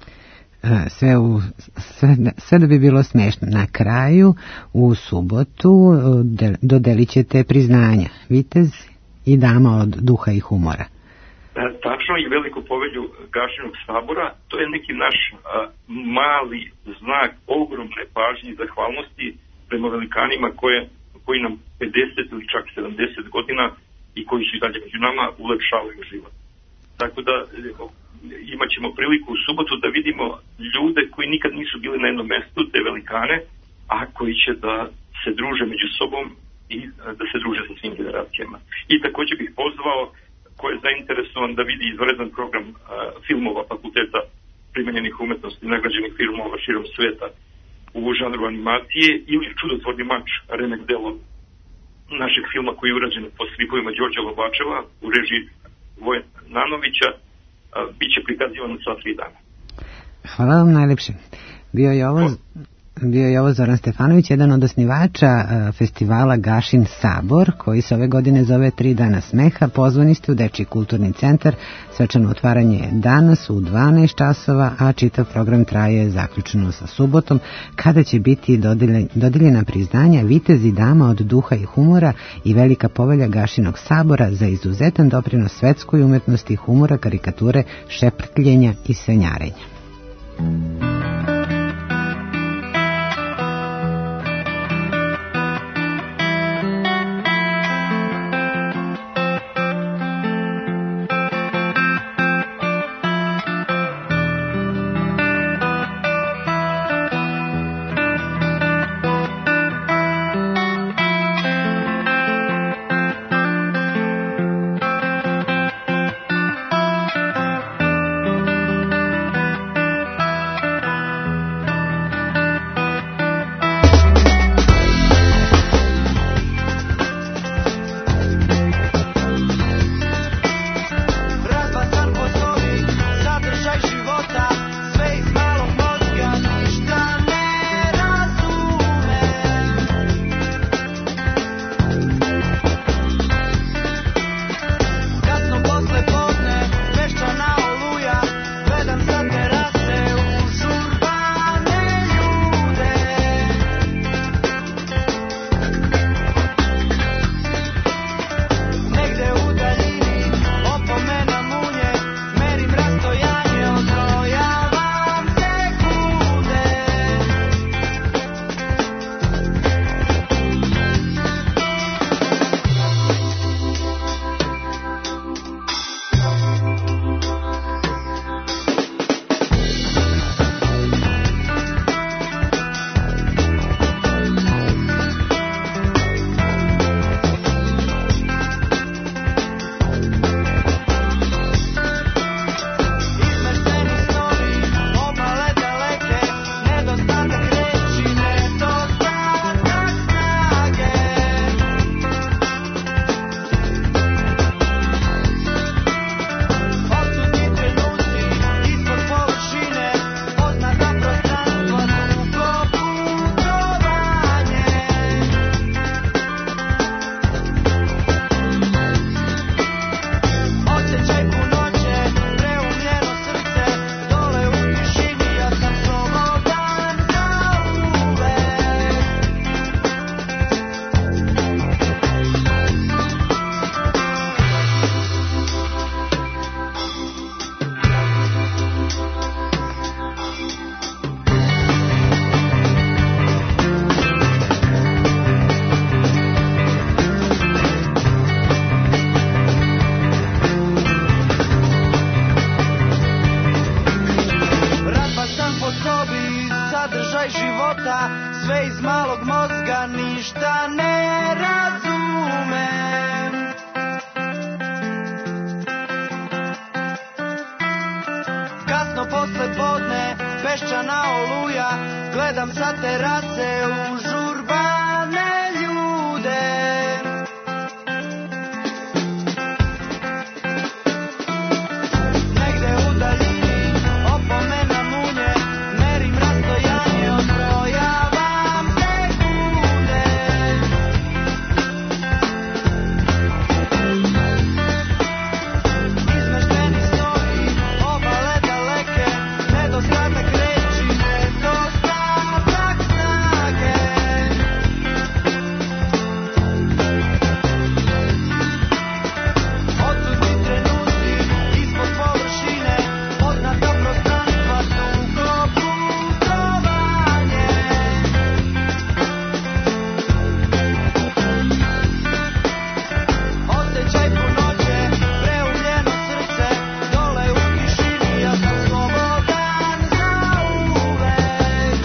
Sve da bi bilo smešno. Na kraju, u subotu, dodelit ćete priznanja Vitez i dama od duha i humora. Tačno, i veliku povelju Gašinog sabora, to je neki naš mali znak ogromne pažnje i zahvalnosti prema velikanima koji nam 50 ili čak 70 godina i koji su i dalje među nama ulepšavaju život. Tako da imat ćemo priliku u subotu da vidimo ljude koji nikad nisu bili na jednom mestu, te velikane, a koji će da se druže među sobom i da se druže sa svim generacijama. I također bih pozvao ko je zainteresovan da vidi izvredan program filmova Fakulteta primenjenih umetnosti, nagrađenih filmova širom sveta u žanru animacije ili Čudotvorni mač, remek delo našeg filma koji je urađen po stripovima Đorđa Lobačeva u režiji Vojna Nanovića, bit će prikazivan sva 3 dana. Hvala vam najlepše. Bio je ovo Zoran Stefanović, jedan od osnivača festivala Gašin sabor, koji se ove godine zove 3 dana smeha. Pozvani ste u Dečiji kulturni centar. Svečano otvaranje je danas u 12 časova, a čitav program traje zaključeno sa subotom, kada će biti dodeljena priznanja Vitez i dama od duha i humora i velika povelja Gašinog sabora za izuzetan doprinos svetskoj umetnosti humora, karikature, šeprtljenja i svenjarenja. kraj života, sve iz malog mozga, ništa ne razumem. Kasno posle podne, peščana oluja, gledam sa terase užurbane ljude. Negde u daljini opomena munje, merim rastojanje, odbrojavam sekunde. Izmešteni snovi, obale daleke, nedostatak reči, nedostatak snage. Odsutni trenuci ispod površine, poznata prostranstva, dugo putovanje. Osjećaj punoće, preumljeno srce, dole u tišini, ja sam slobodan zauvek.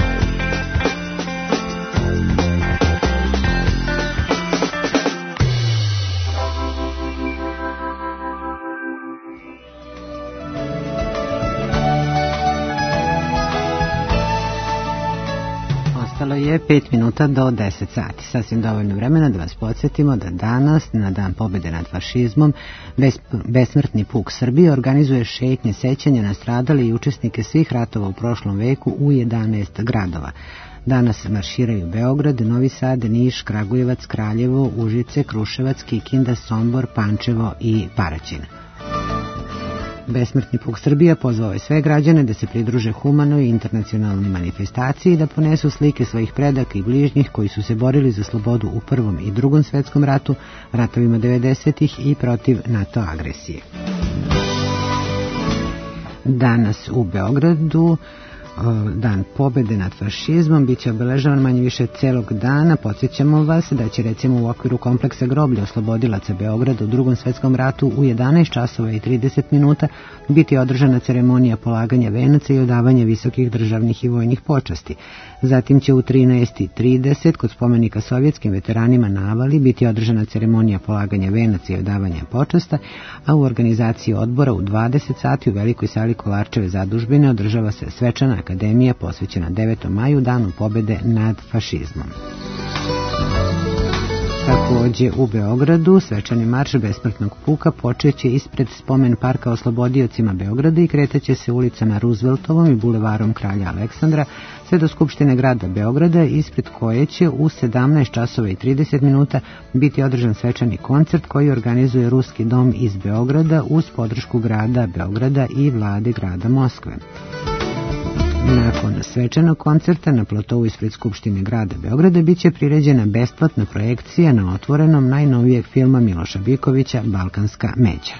Ostalo je 5 minuta do 10 sati. Sasvim dovoljno vremena da vas podsjetimo da danas, na Dan pobjede nad fašizmom, Besmrtni puk Srbije organizuje šetnje sećanja na stradale i učesnike svih ratova u prošlom veku u 11 gradova. Danas marširaju Beograd, Novi Sad, Niš, Kragujevac, Kraljevo, Užice, Kruševac, Kikinda, Sombor, Pančevo i Paraćin. Besmrtni puk Srbija pozvao je sve građane da se pridruže humanoj i internacionalnoj manifestaciji i da ponesu slike svojih predaka i bližnjih koji su se borili za slobodu u Prvom i Drugom svetskom ratu, ratovima 90-ih i protiv NATO agresije. Danas u Beogradu Dan pobjede nad fašizmom biće obeležavan manje više celog dana. Podsjećamo vas da će recimo u okviru kompleksa groblja oslobodilaca Beograda u Drugom svetskom ratu u 11 časova i 30 minuta biti održana ceremonija polaganja venaca i odavanja visokih državnih i vojnih počasti. Zatim će u 13:30 kod spomenika sovjetskim veteranima na Avali biti održana ceremonija polaganja venaca i odavanja počasta, a u organizaciji odbora u 20 sati u velikoj sali Kolarčeve zadužbine održava se svečana akademija posvećena 9. maju, danu pobjede nad fašizmom. Takođe u Beogradu svečani marš Besmrtnog puka počeće ispred spomen parka oslobodiocima Beograda i kretaće se ulicama Rooseveltovom i bulevarom Kralja Aleksandra sve do Skupštine grada Beograda, ispred koje će u 17 časova i 30 minuta biti održan svečani koncert koji organizuje Ruski dom iz Beograda uz podršku grada Beograda i vlade grada Moskve. Nakon svečanog koncerta na platovu ispred Skupštine grada Beograda biće priređena besplatna projekcija na otvorenom najnovijeg filma Miloša Bikovića Balkanska međa.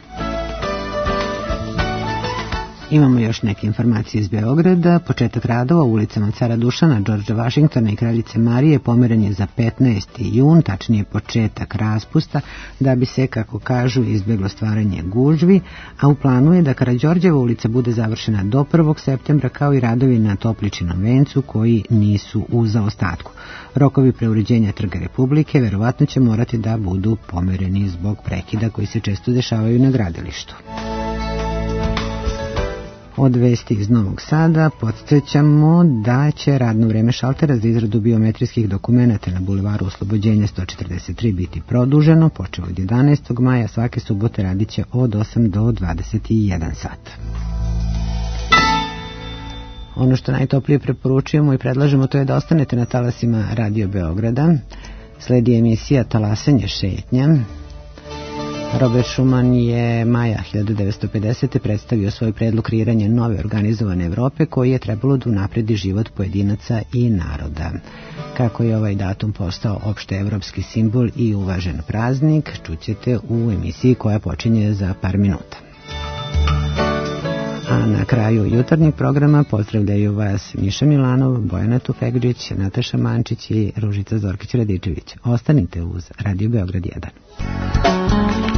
Imamo još neke informacije iz Beograda. Početak radova u ulicama Cara Dušana, Đorđa Vašingtona i Kraljice Marije pomeren je za 15. jun, tačnije početak raspusta, da bi se, kako kažu, izbjeglo stvaranje gužvi, a u planu je da Karađorđeva ulica bude završena do 1. septembra, kao i radovi na Topličinom vencu koji nisu u zaostatku. Rokovi preuređenja Trga Republike verovatno će morati da budu pomereni zbog prekida koji se često dešavaju na gradilištu. Od vesti iz Novog Sada podsjećamo da će radno vreme šaltera za izradu biometrijskih dokumenata na bulevaru Oslobođenja 143 biti produženo, počeo od 11. maja, svake subote radit će od 8 do 21 sat. Ono što najtoplije preporučujemo i predlažemo, to je da ostanete na talasima Radio Beograda. Sledi emisija Talasanje šetnja. Robert Schuman je maja 1950. predstavio svoj predlog kreiranja nove organizovane Evrope koji je trebalo da unapredi život pojedinaca i naroda. Kako je ovaj datum postao opšte evropski simbol i uvažen praznik, čućete u emisiji koja počinje za par minuta. A na kraju jutarnjeg programa pozdravljaju vas Miša Milanov, Bojana Tufegđić, Nataša Mančić i Ružica Zorkić-Radičević. Ostanite uz Radio Beograd 1.